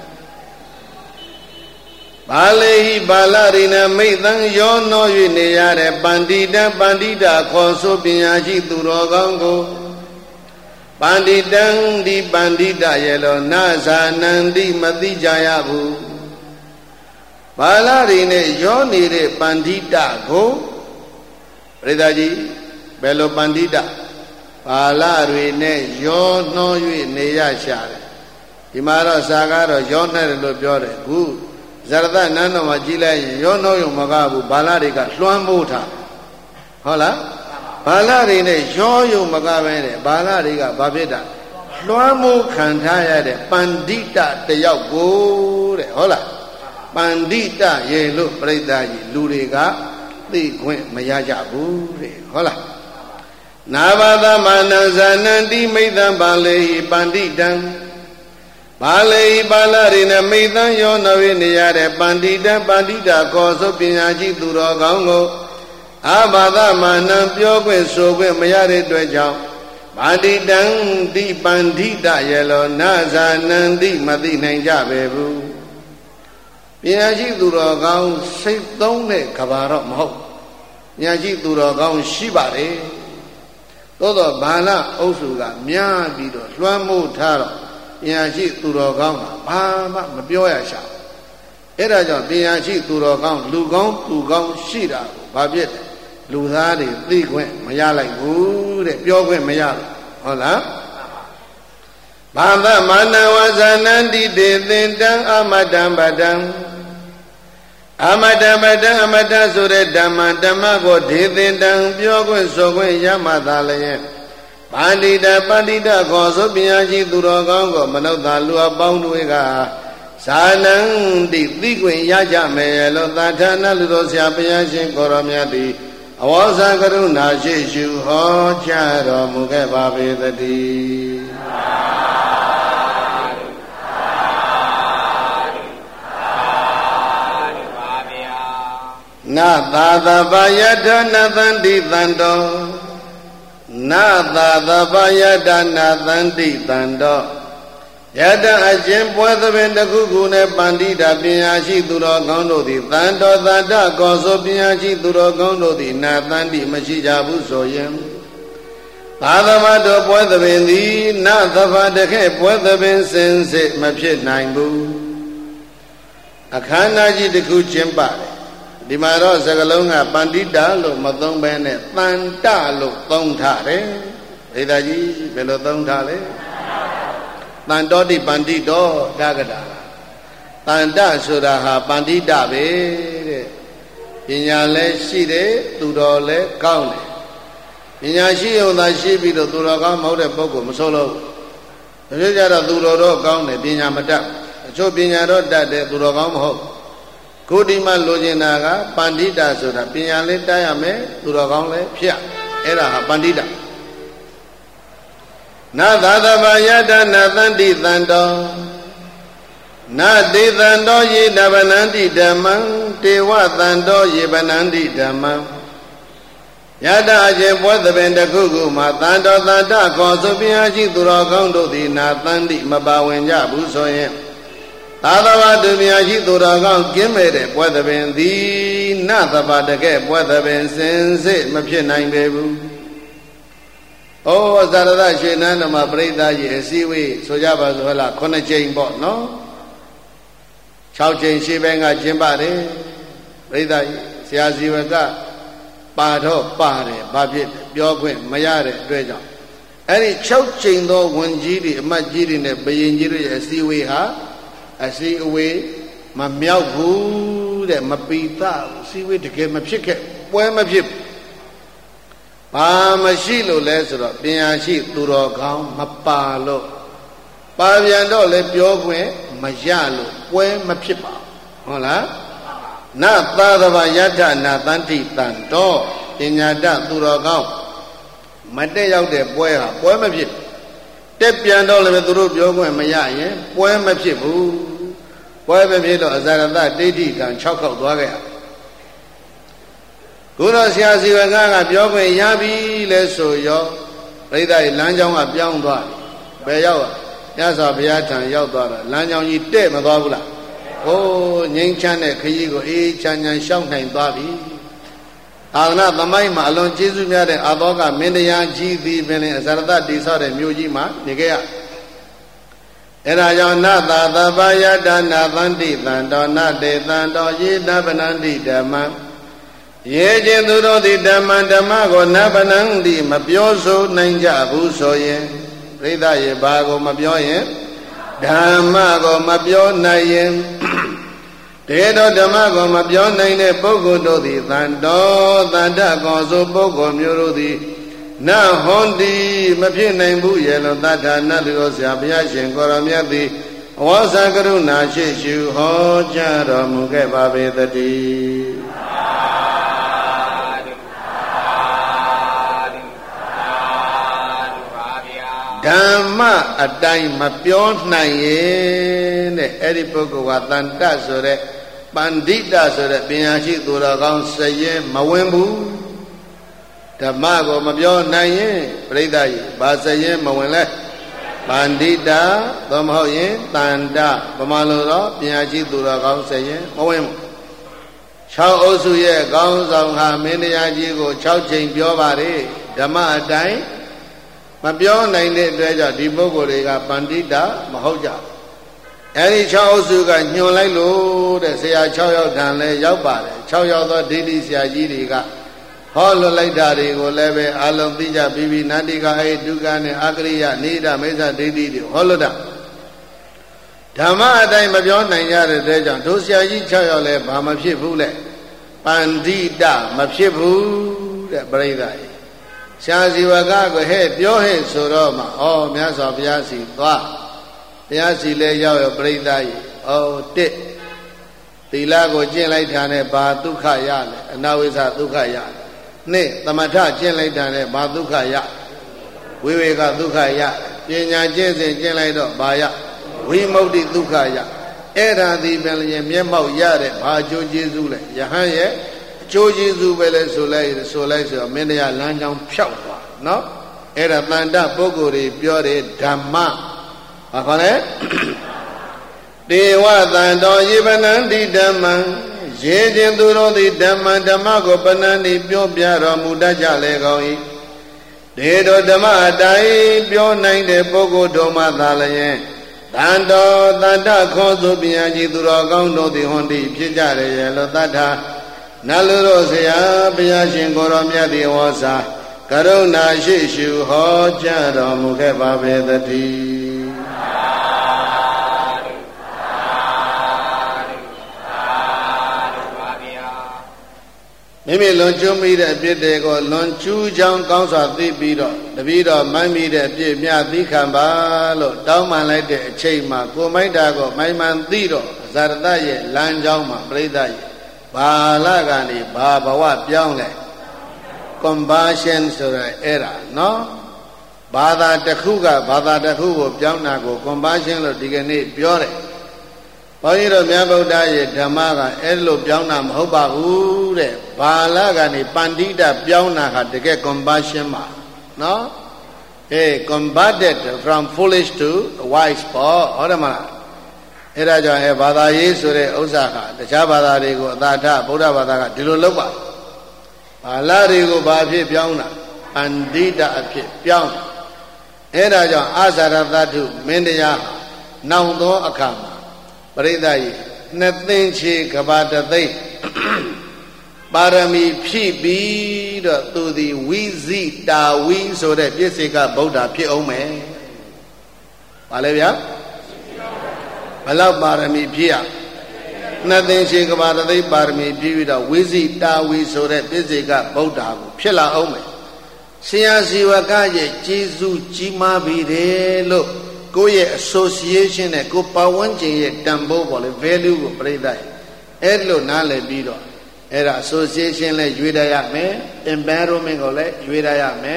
ပါလေဟိပါဠရိနမိသံယောနော၍နေရတဲ့ပန္တိတံပန္တိတာခေါ်ဆိုပညာရှိသူတော်ကောင်းကိုပန္တိတံဒီပန္တိတရဲ့လောနာဇာနန္တိမသိကြရဘူးဘာလတွေနဲ့ရောနေတဲ့ပန္တိတကိုပရိသတ်ကြီးဘယ်လိုပန္တိတဘာလတွေနဲ့ရောနှော၍နေရရှာတယ်ဒီမှာတော့စာကားတော့ရောနှဲ့တယ်လို့ပြောတယ်ခုဇရတနန်းတော်မှာကြည်လိုက်ရင်ရောနှောရုံမကဘူးဘာလတွေကလွှမ်းမိုးထားဟုတ်လားဘာလတွေနဲ့ရောရုံမကပဲတဲ့ဘာလတွေကဘာဖြစ်တာလွှမ်းမိုးခံထားရတဲ့ပန္တိတတယောက်ကိုတဲ့ဟုတ်လားပန္တိတရေလို့ပြိဿကြီးလူတွေကသိခွင့်မရကြဘူးတဲ့ဟုတ်လားနာဘာသမနံဇာနန္တိမိသံပါလေဟိပန္တိတံပါလေဟိပါဠရိနမိသံယောနဝိနေရတဲ့ပန္တိတံပန္တိတာခေါ်ဆိုပညာရှိသူတော်ကောင်းကိုအာဘာဒမာနံပြောခွင့်ဆိုခွင့်မရတဲ့အတွက်ကြောင့်ပါတိတံတိပန္ဓိတယေလောနာဇာနံတိမသိနိုင်ကြပဲဘူးပညာရှိသူတော်ကောင်းစိတ်သုံးတဲ့ကဘာတော့မဟုတ်ပညာရှိသူတော်ကောင်းရှိပါတယ်သို့တော့ဘာလအုပ်စုကများပြီးတော့လွှမ်းမိုးထားတော့ပညာရှိသူတော်ကောင်းကဘာမှမပြောရရှာအဲ့ဒါကြောင့်ပညာရှိသူတော်ကောင်းလူကောင်းသူကောင်းရှိတာကိုဘာဖြစ်လဲလူသားတွေသိခွင့်မရလိုက်ဘူးတဲ့ပြောခွင့်မရဘူးဟုတ်လားဘာသမနဝဇာနန္တိတေသင်တံအမတံပတံအမတံပတံအမတဆိုတဲ့ဓမ္မကိုဒေသင်တံပြောခွင့်ဆိုခွင့်ရမှသာလျင်ပါဠိတပန္တိတခေါ်ဆိုပညာရှိသူတော်ကောင်းကိုမနုဿာလူအပေါင်းတွေကဇာနံတိသိခွင့်ရကြမယ်လို့သာဌာနလူတော်ဆရာဘုရားရှင်ကိုရောမြတ်သည်အဝေါဇာကရုဏာရှိရှုဟောကြားတော်မူခဲ့ပါပေသတည်းနသာသဗယတနသန္တိတံတောနသာသဗယတနသန္တိတံတောယတအချင်းပွဲသဘင်တစ်ခုခုနဲ့ပန္တိတာပညာရှိသူတော်ကောင်းတို့သည်တန်တော်သတ္တကောဆိုပညာရှိသူတော်ကောင်းတို့သည်နာသန္တိမရှိကြဘူးဆိုရင်သာသမတော်ပွဲသဘင်သည်နသဗတခဲပွဲသဘင်စင်စစ်မဖြစ်နိုင်ဘူးအခမ်းအနားကြီးတစ်ခုကျင်းပတယ်ဒီမှာတော့စကလုံးကပန္တိတာလို့မသုံးဘဲနဲ့တန်တလို့သုံးထားတယ်ဒိဋ္ဌာကြီးဘယ်လိုသုံးထားလဲတန်တောတိပန္တိတောဒါကတာတန်တဆိုတာဟာပန္တိတပဲတဲ့ပညာလည်းရှိတယ်သူတော်လည်းကောင်းတယ်ပညာရှိုံသာရှိပြီးတော့သူတော်ကောင်းမဟုတ်တဲ့ပုဂ္ဂိုလ်မဆိုလို့ဒါကြတော့သူတော်တော့ကောင်းတယ်ပညာမတတ်အချို့ပညာတော့တတ်တယ်သူတော်ကောင်းမဟုတ်ကိုဒီမှာလိုချင်တာကပန္တိတဆိုတာပညာလေးတတ်ရမယ်သူတော်ကောင်းလည်းဖြစ်အဲ့ဒါဟာပန္တိတနသာသဗယတနသန္တိတံတောနတေတံတောယေတဗနန္တိဓမ္မံတေဝတံတောယေဗနန္တိဓမ္မံယတအခြင်းပွဲသဘင်တစ်ခုခုမှာတန်တော်တန်တခေါ်ဆိုပညာရှိသူတော်ကောင်းတို့သည်နာသန္တိမပါဝင်ကြဘူးဆိုရင်သာသဗတုပညာရှိသူတော်ကောင်းကင်းမဲ့တဲ့ပွဲသဘင်သည်နသဗတကဲ့ပွဲသဘင်စင်စစ်မဖြစ်နိုင်ပေဘူးဩဇာရဒရွှေနန်းတော်မှာပြိဿကြီးအစည်းအဝေးဆိုကြပါစို့ဟလား9ကြိမ်ပေါ့နော်6ကြိမ်ရှေ့ဘက်ကကျင်းပါတယ်ပြိဿကြီးဆရာစီဝကပါတော့ပါတယ်ဘာဖြစ်ပြောခွင့်မရတဲ့အတွက်ကြောင့်အဲ့ဒီ6ကြိမ်သောဝန်ကြီးတွေအမတ်ကြီးတွေနဲ့ဘယင်ကြီးတွေရဲ့အစည်းအဝေးဟာအစည်းအဝေးမမြောက်ဘူးတဲ့မပီသဘူးအစည်းအဝေးတကယ်မဖြစ်ခဲ့ပွဲမဖြစ်ဘာမရှိလို့လဲဆိုတော့ပညာရှိသူတော်ကောင်းမပါလို့ပါပြန်တော့လဲပြောခွင့်မရလို့ပွဲမဖြစ်ပါဟုတ်လားနသာသဗယတနာသန္တိတံတောပညာတသူတော်ကောင်းမတက်ရောက်တဲ့ပွဲဟာပွဲမဖြစ်တက်ပြန်တော့လည်းသူတို့ပြောခွင့်မရရင်ပွဲမဖြစ်ဘူးပွဲမဖြစ်တော့အဇာရတဒိဋ္ဌိကံ6ခေါက်သွားခဲ့ရခုတော့ဆရာစီဝကပြောခွင့်ရပြီလဲဆိုရောပြိဿရဲ့လမ်းကြောင်းကပြောင်းသွားဘယ်ရောက်ရသော်ဘုရားထံရောက်သွားတော့လမ်းကြောင်းကြီးတဲ့မသွားဘူးလားဟိုးငိမ့်ချမ်းတဲ့ခရီးကိုအေးချမ်းချမ်းရှောက်နိုင်သွားပြီအာသနာသမိုင်းမှာအလွန်ကျေးဇူးများတဲ့အာသောကမင်းတရားကြီးသည်ပင်အဇာရတတိဆောက်တဲ့မြို့ကြီးမှာနေခဲ့ရအဲ့ဒါကြောင့်နသာသဗယတနာသန္တိတံတောနတေတံတောယေတဗနန္တိဓမ္မံရေခြင်းသူတို့သည်ဓမ္မကိုနဗနန္တိမပြောဆိုနိုင်ကြဘူးဆိုရင်ပြိဿရေဘာကိုမပြောရင်ဓမ္မကိုမပြောနိုင်ရင်တေတော်ဓမ္မကိုမပြောနိုင်တဲ့ပုဂ္ဂိုလ်တို့သည်တန်တော်တန်တကောဆိုပုဂ္ဂိုလ်မျိုးတို့သည်နဟွန်တိမဖြစ်နိုင်ဘူးရဲ့လို့သတ္ထာနတ်တို့ဆရာဘုရားရှင်ကိုရောမြတ်သည်အဝေါဇာကရုဏာရှိရှုဟောကြားတော်မူခဲ့ပါပေတည်းဓမ္မအတိုင်းမပြောနိုင်ရင်တဲ့အဲ့ဒီပုဂ္ဂိုလ်ကတန်တဆိုတဲ့ပန္တိတဆိုတဲ့ပညာရှိသူတော်ကောင်းစရင်မဝင်ဘူးဓမ္မကိုမပြောနိုင်ရင်ပြိဿကြီးဘာစရင်မဝင်လဲပန္တိတာသို့မဟုတ်ရင်တန္တဗမာလိုတော့ပညာရှိသူတော်ကောင်းစရင်မဝင်ဘူး6အုပ်စုရဲ့ကောင်းဆောင်ဟာမင်းတရားကြီးကို6ချိန်ပြောပါတယ်ဓမ္မအတိုင်းမပြောနိုင်တဲ့အတွက်ကြောင့်ဒီပုဂ္ဂိုလ်တွေကပန္တိတာမဟုတ်ကြအဲဒီ6အုပ်စုကညွှန်လိုက်လို့တဲ့ဆရာ6ယောက်တန်လဲရောက်ပါတယ်6ယောက်သောဒိဋ္ဌိဆရာကြီးတွေကဟောလွတ်လိုက်တာတွေကိုလည်းပဲအလုံးသိကြပြီးပြီးနန္တိကအေဒုက္ခနဲ့အကရိယနိဒမိစ္ဆဒိဋ္ဌိတွေဟောလွတ်တာဓမ္မအတိုင်းမပြောနိုင်ကြတဲ့အတွက်ကြောင့်တို့ဆရာကြီး6ယောက်လည်းဘာမဖြစ်ဘူးလေပန္တိတမဖြစ်ဘူးတဲ့ပြိဿကြီးရှားစီဝကကိုဟဲ့ပြောဟဲ့ဆိုတော့မှဩမြတ်စွာဘုရားစီသွားဘုရားစီလဲရောက်ရပြိဿကြီးဩတစ်သီလကိုကျင့်လိုက်တာနဲ့ဘာဒုက္ခရလဲအနာဝိဇ္ဇဒုက္ခရနှစ်သမထကျင့်လိုက်တာနဲ့ဘာဒုက္ခရဝိဝေကဒုက္ခရပညာကျင့်စဉ်ကျင့်လိုက်တော့ဘာရဝိမု ക്തി ဒုက္ခရအဲ့ဒါဒီပြန်ရင်မျက်မှောက်ရတဲ့ဘာအကျိုးကျေးဇူးလဲယဟန်ရဲ့အကျိုးကျေးဇူးပဲလဲဆိုလိုက်ဆိုတော့မင်းတရားလမ်းကြောင်းဖြောက်သွားနော်အဲ့ဒါတန်တပုဂ္ဂိုလ်တွေပြောတဲ့ဓမ္မဘာခေါ်လဲဒေဝတန်တော်ယေပနံတိဓမ္မံရေခြင်းသူတို့သည်ဓမ္မဓမ္မကိုပဏ္ဏိပြောပြတော်မူတတ်ကြလေကောင်း၏ဒေတော်ဓမ္မအတိုင်းပြောနိုင်တဲ့ပုဂ္ဂိုလ်တို့မှသာလျင်တန်တော်တတ္တခောသုပညာကြီးသူတော်ကောင်းတို့သည်ဟွန်တိဖြစ်ကြရရဲ့လို့တတ္ထာနတ်လူတို့ဆရာဘုရားရှင်ကိုရောမြတ်သည်ဝါစာကရုဏာရှိရှုဟောကြားတော်မူခဲ့ပါပေသတည်းမိမိလွန်ကျူးမိတဲ့အပြစ်တွေကိုလွန်ကျူးကြောင်းကောင်းစွာသိပြီးတော့တပည့်တော်မိုင်းမိတဲ့အပြစ်မြတ်သိခံပါလို့တောင်းပန်လိုက်တဲ့အချိန်မှာကိုမိုက်တာကိုမိုင်းမှန်သိတော့ဇာရတရဲ့လမ်းကြောင်းမှာပြိဿရဲ့ဘာလကနေဘာဘဝပြောင်းလဲ compassion ဆိုတာအဲ့ဒါနော်ဘာသာတစ်ခုကဘာသာတစ်ခုကိုပြောင်းတာကို compassion လို့ဒီကနေ့ပြောတယ်ဘုန်းကြီးတို့မြတ်ဗုဒ္ဓရဲ့ဓမ္မကအဲ့လိုပြောင်းတာမဟုတ်ပါဘူးတဲ့ဘာလကနေပန္တိတပြောင်းတာဟာတကယ် compassion ပါနော်converted from foolish to wise ပေါ့ဟုတ်တယ်မလားအဲ့ဒါကြောင့်ဘာသာရေးဆိုတဲ့ဥစ္စာဟာတခြားဘာသာတွေကိုအသာထဗုဒ္ဓဘာသာကဒီလိုလုပ်ပါဘာလတွေကိုဘာဖြစ်ပြောင်းတာပန္တိတအဖြစ်ပြောင်းအဲ့ဒါကြောင့်အာဇာရသတ္ထုမင်းတရားနောင်သောအခါမှာပရိသတ်ကြီးနှစ်သိန်းချေကဘာတသိန်းပါရမီဖြည့်ပြီးတော့သူသည်ဝိဇိတာဝိဆိုတဲ့ပြစ္ဆေကဗုဒ္ဓဖြစ်အောင်မယ်။ဘာလဲဗျာဘလောက်ပါရမီဖြည့်ရနှစ်သိန်းချေကဘာတသိန်းပါရမီဖြည့်ပြီးတော့ဝိဇိတာဝိဆိုတဲ့ပြစ္ဆေကဗုဒ္ဓကိုဖြစ်လာအောင်မယ်။ဆရာစီဝကရဲ့ကျေးဇူးကြီးမားပြီတယ်လို့ကိုယ့်ရဲ့ association နဲ့ကိုယ်ပတ်ဝန်းကျင်ရဲ့တန်ဖိုးပေါ်လေ value ကိုပြိဿရဲ့အဲ့လိုနားလည်ပြီးတော့အဲ့ဒါ association လည်းရွေးရရမယ် environment ကိုလည်းရွေးရရမယ်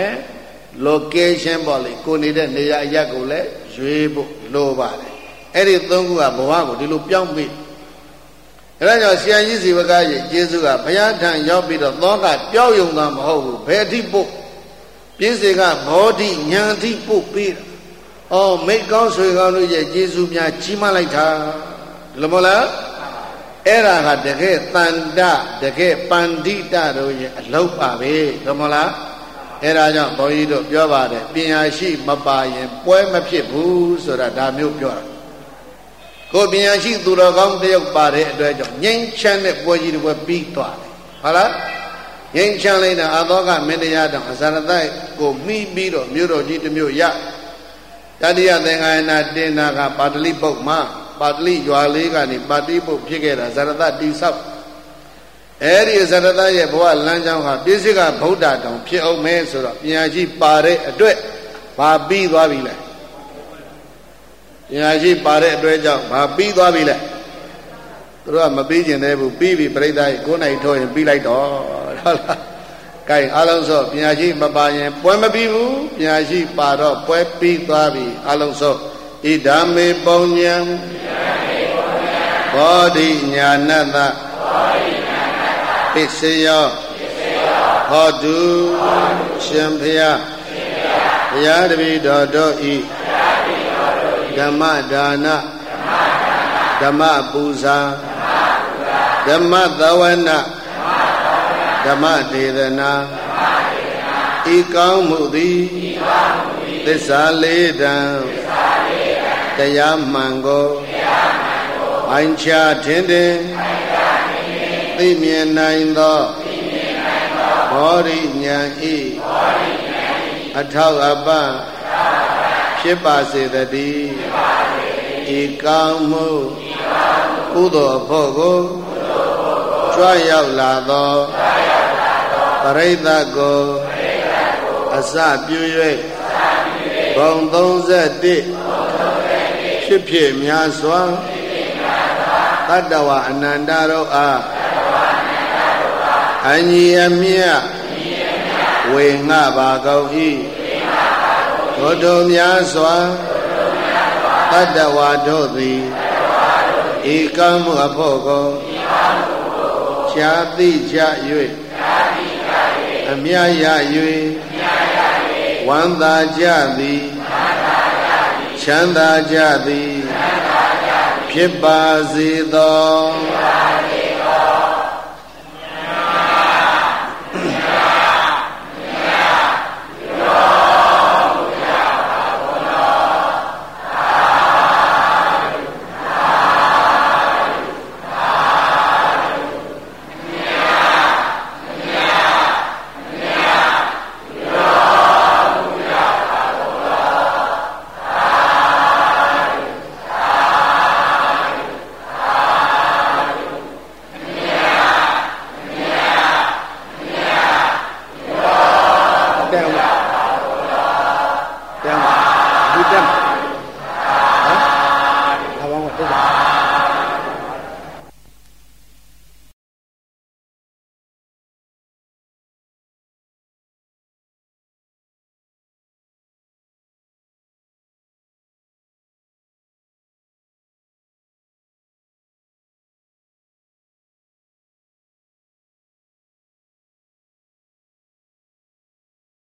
location ပေါ်လေကိုနေတဲ့နေရာအရပ်ကိုလည်းရွေးဖို့လိုပါတယ်အဲ့ဒီသုံးခုကဘဝကိုဒီလိုပြောင်းပြီးအဲ့ဒါကြောင့်ဆရာကြီးစီဝကရဲ့ကျေးဇူးကဘုရားထံရောက်ပြီးတော့သောကပြောင်းယုံတာမဟုတ်ဘူးဘယ်အထိပို့ပြည့်စေကဘောဓိဉာဏ်အထိပို့ပြီးမိတ်ကောင်းဆွေကောင်းတို့ရဲ့ကျေးဇူးများကြီးမားလိုက်တာဒီလိုမဟုတ်လားအဲ့ဒါဟာတကယ်တန်တတကယ်ပန္တိတတို့ရဲ့အလုပ်ပါပဲဒီလိုမဟုတ်လားအဲ့ဒါကြောင့်ဘုန်းကြီးတို့ပြောပါတယ်ပညာရှိမပါရင်ပွဲမဖြစ်ဘူးဆိုတာဒါမျိုးပြောတာကိုပညာရှိသူတော်ကောင်းတယောက်ပါတဲ့အတွက်ကြောင့်ငြိမ်းချမ်းတဲ့ပွဲကြီးတွေပြီးသွားတယ်ဟုတ်လားငြိမ်းချမ်းလိုက်တာအသောကမင်းတရားတောင်အဇာရတကိုမိပြီးတော့မြို့တော်ကြီးတစ်မြို့ရတတိယသင်္ဃာယနာတင်နာကပါဠိပုတ်မှာပါဠိရွာလေးကနေပါဠိပုတ်ဖြစ်ခဲ့တာဇာရတတိဆောက်အဲဒီဇာရတရဲ့ဘဝလမ်းကြောင်းဟာပြည့်စုံကဗုဒ္ဓတောင်ဖြစ်အောင်မဲဆိုတော့ပညာရှိပါတဲ့အတွက်ဘာပြီးသွားပြီလဲပညာရှိပါတဲ့အတွက်ကြောင့်ဘာပြီးသွားပြီလဲသူတို့ကမပြီးကျင်သေးဘူးပြီးပြီပြိဿရဲ့9နိုင်ထိုးရင်ပြီးလိုက်တော့ဟုတ်လားကဲအားလုံးဆိုပညာရှိမပါရင်ပွဲမပြီးဘူးပညာရှိပါတော့ပွဲပြီးသွားပြီအားလုံးဆိုဣဒာမေပုံညာဘောဓိညာဏတပစ္စယော Hodu Shempya Yadvi Dodo I Dhamma Dana Dhamma Pusa Dhamma Dawana Dhamma Dedana Ikam Mudi Tissa Ledan Daya Mango Aincha Tindin Timien Naindo Bori Nyan I Atau Abba Shipa Siddhati Ikam Mu Kudo Phogo Chua Yau Lado Parita Go Asa Pyue Bong Thong Zet Di Ship Pye Mya Swa Tadawa Anandaro A Anyi Amya We Nga Ba Gau I Godo Mya Swa Tadawa Dodi Ikam Aphogo Chati Cha Yue Amya Ya Yue Wanda Jadi Chanda Jadi Phipa Sido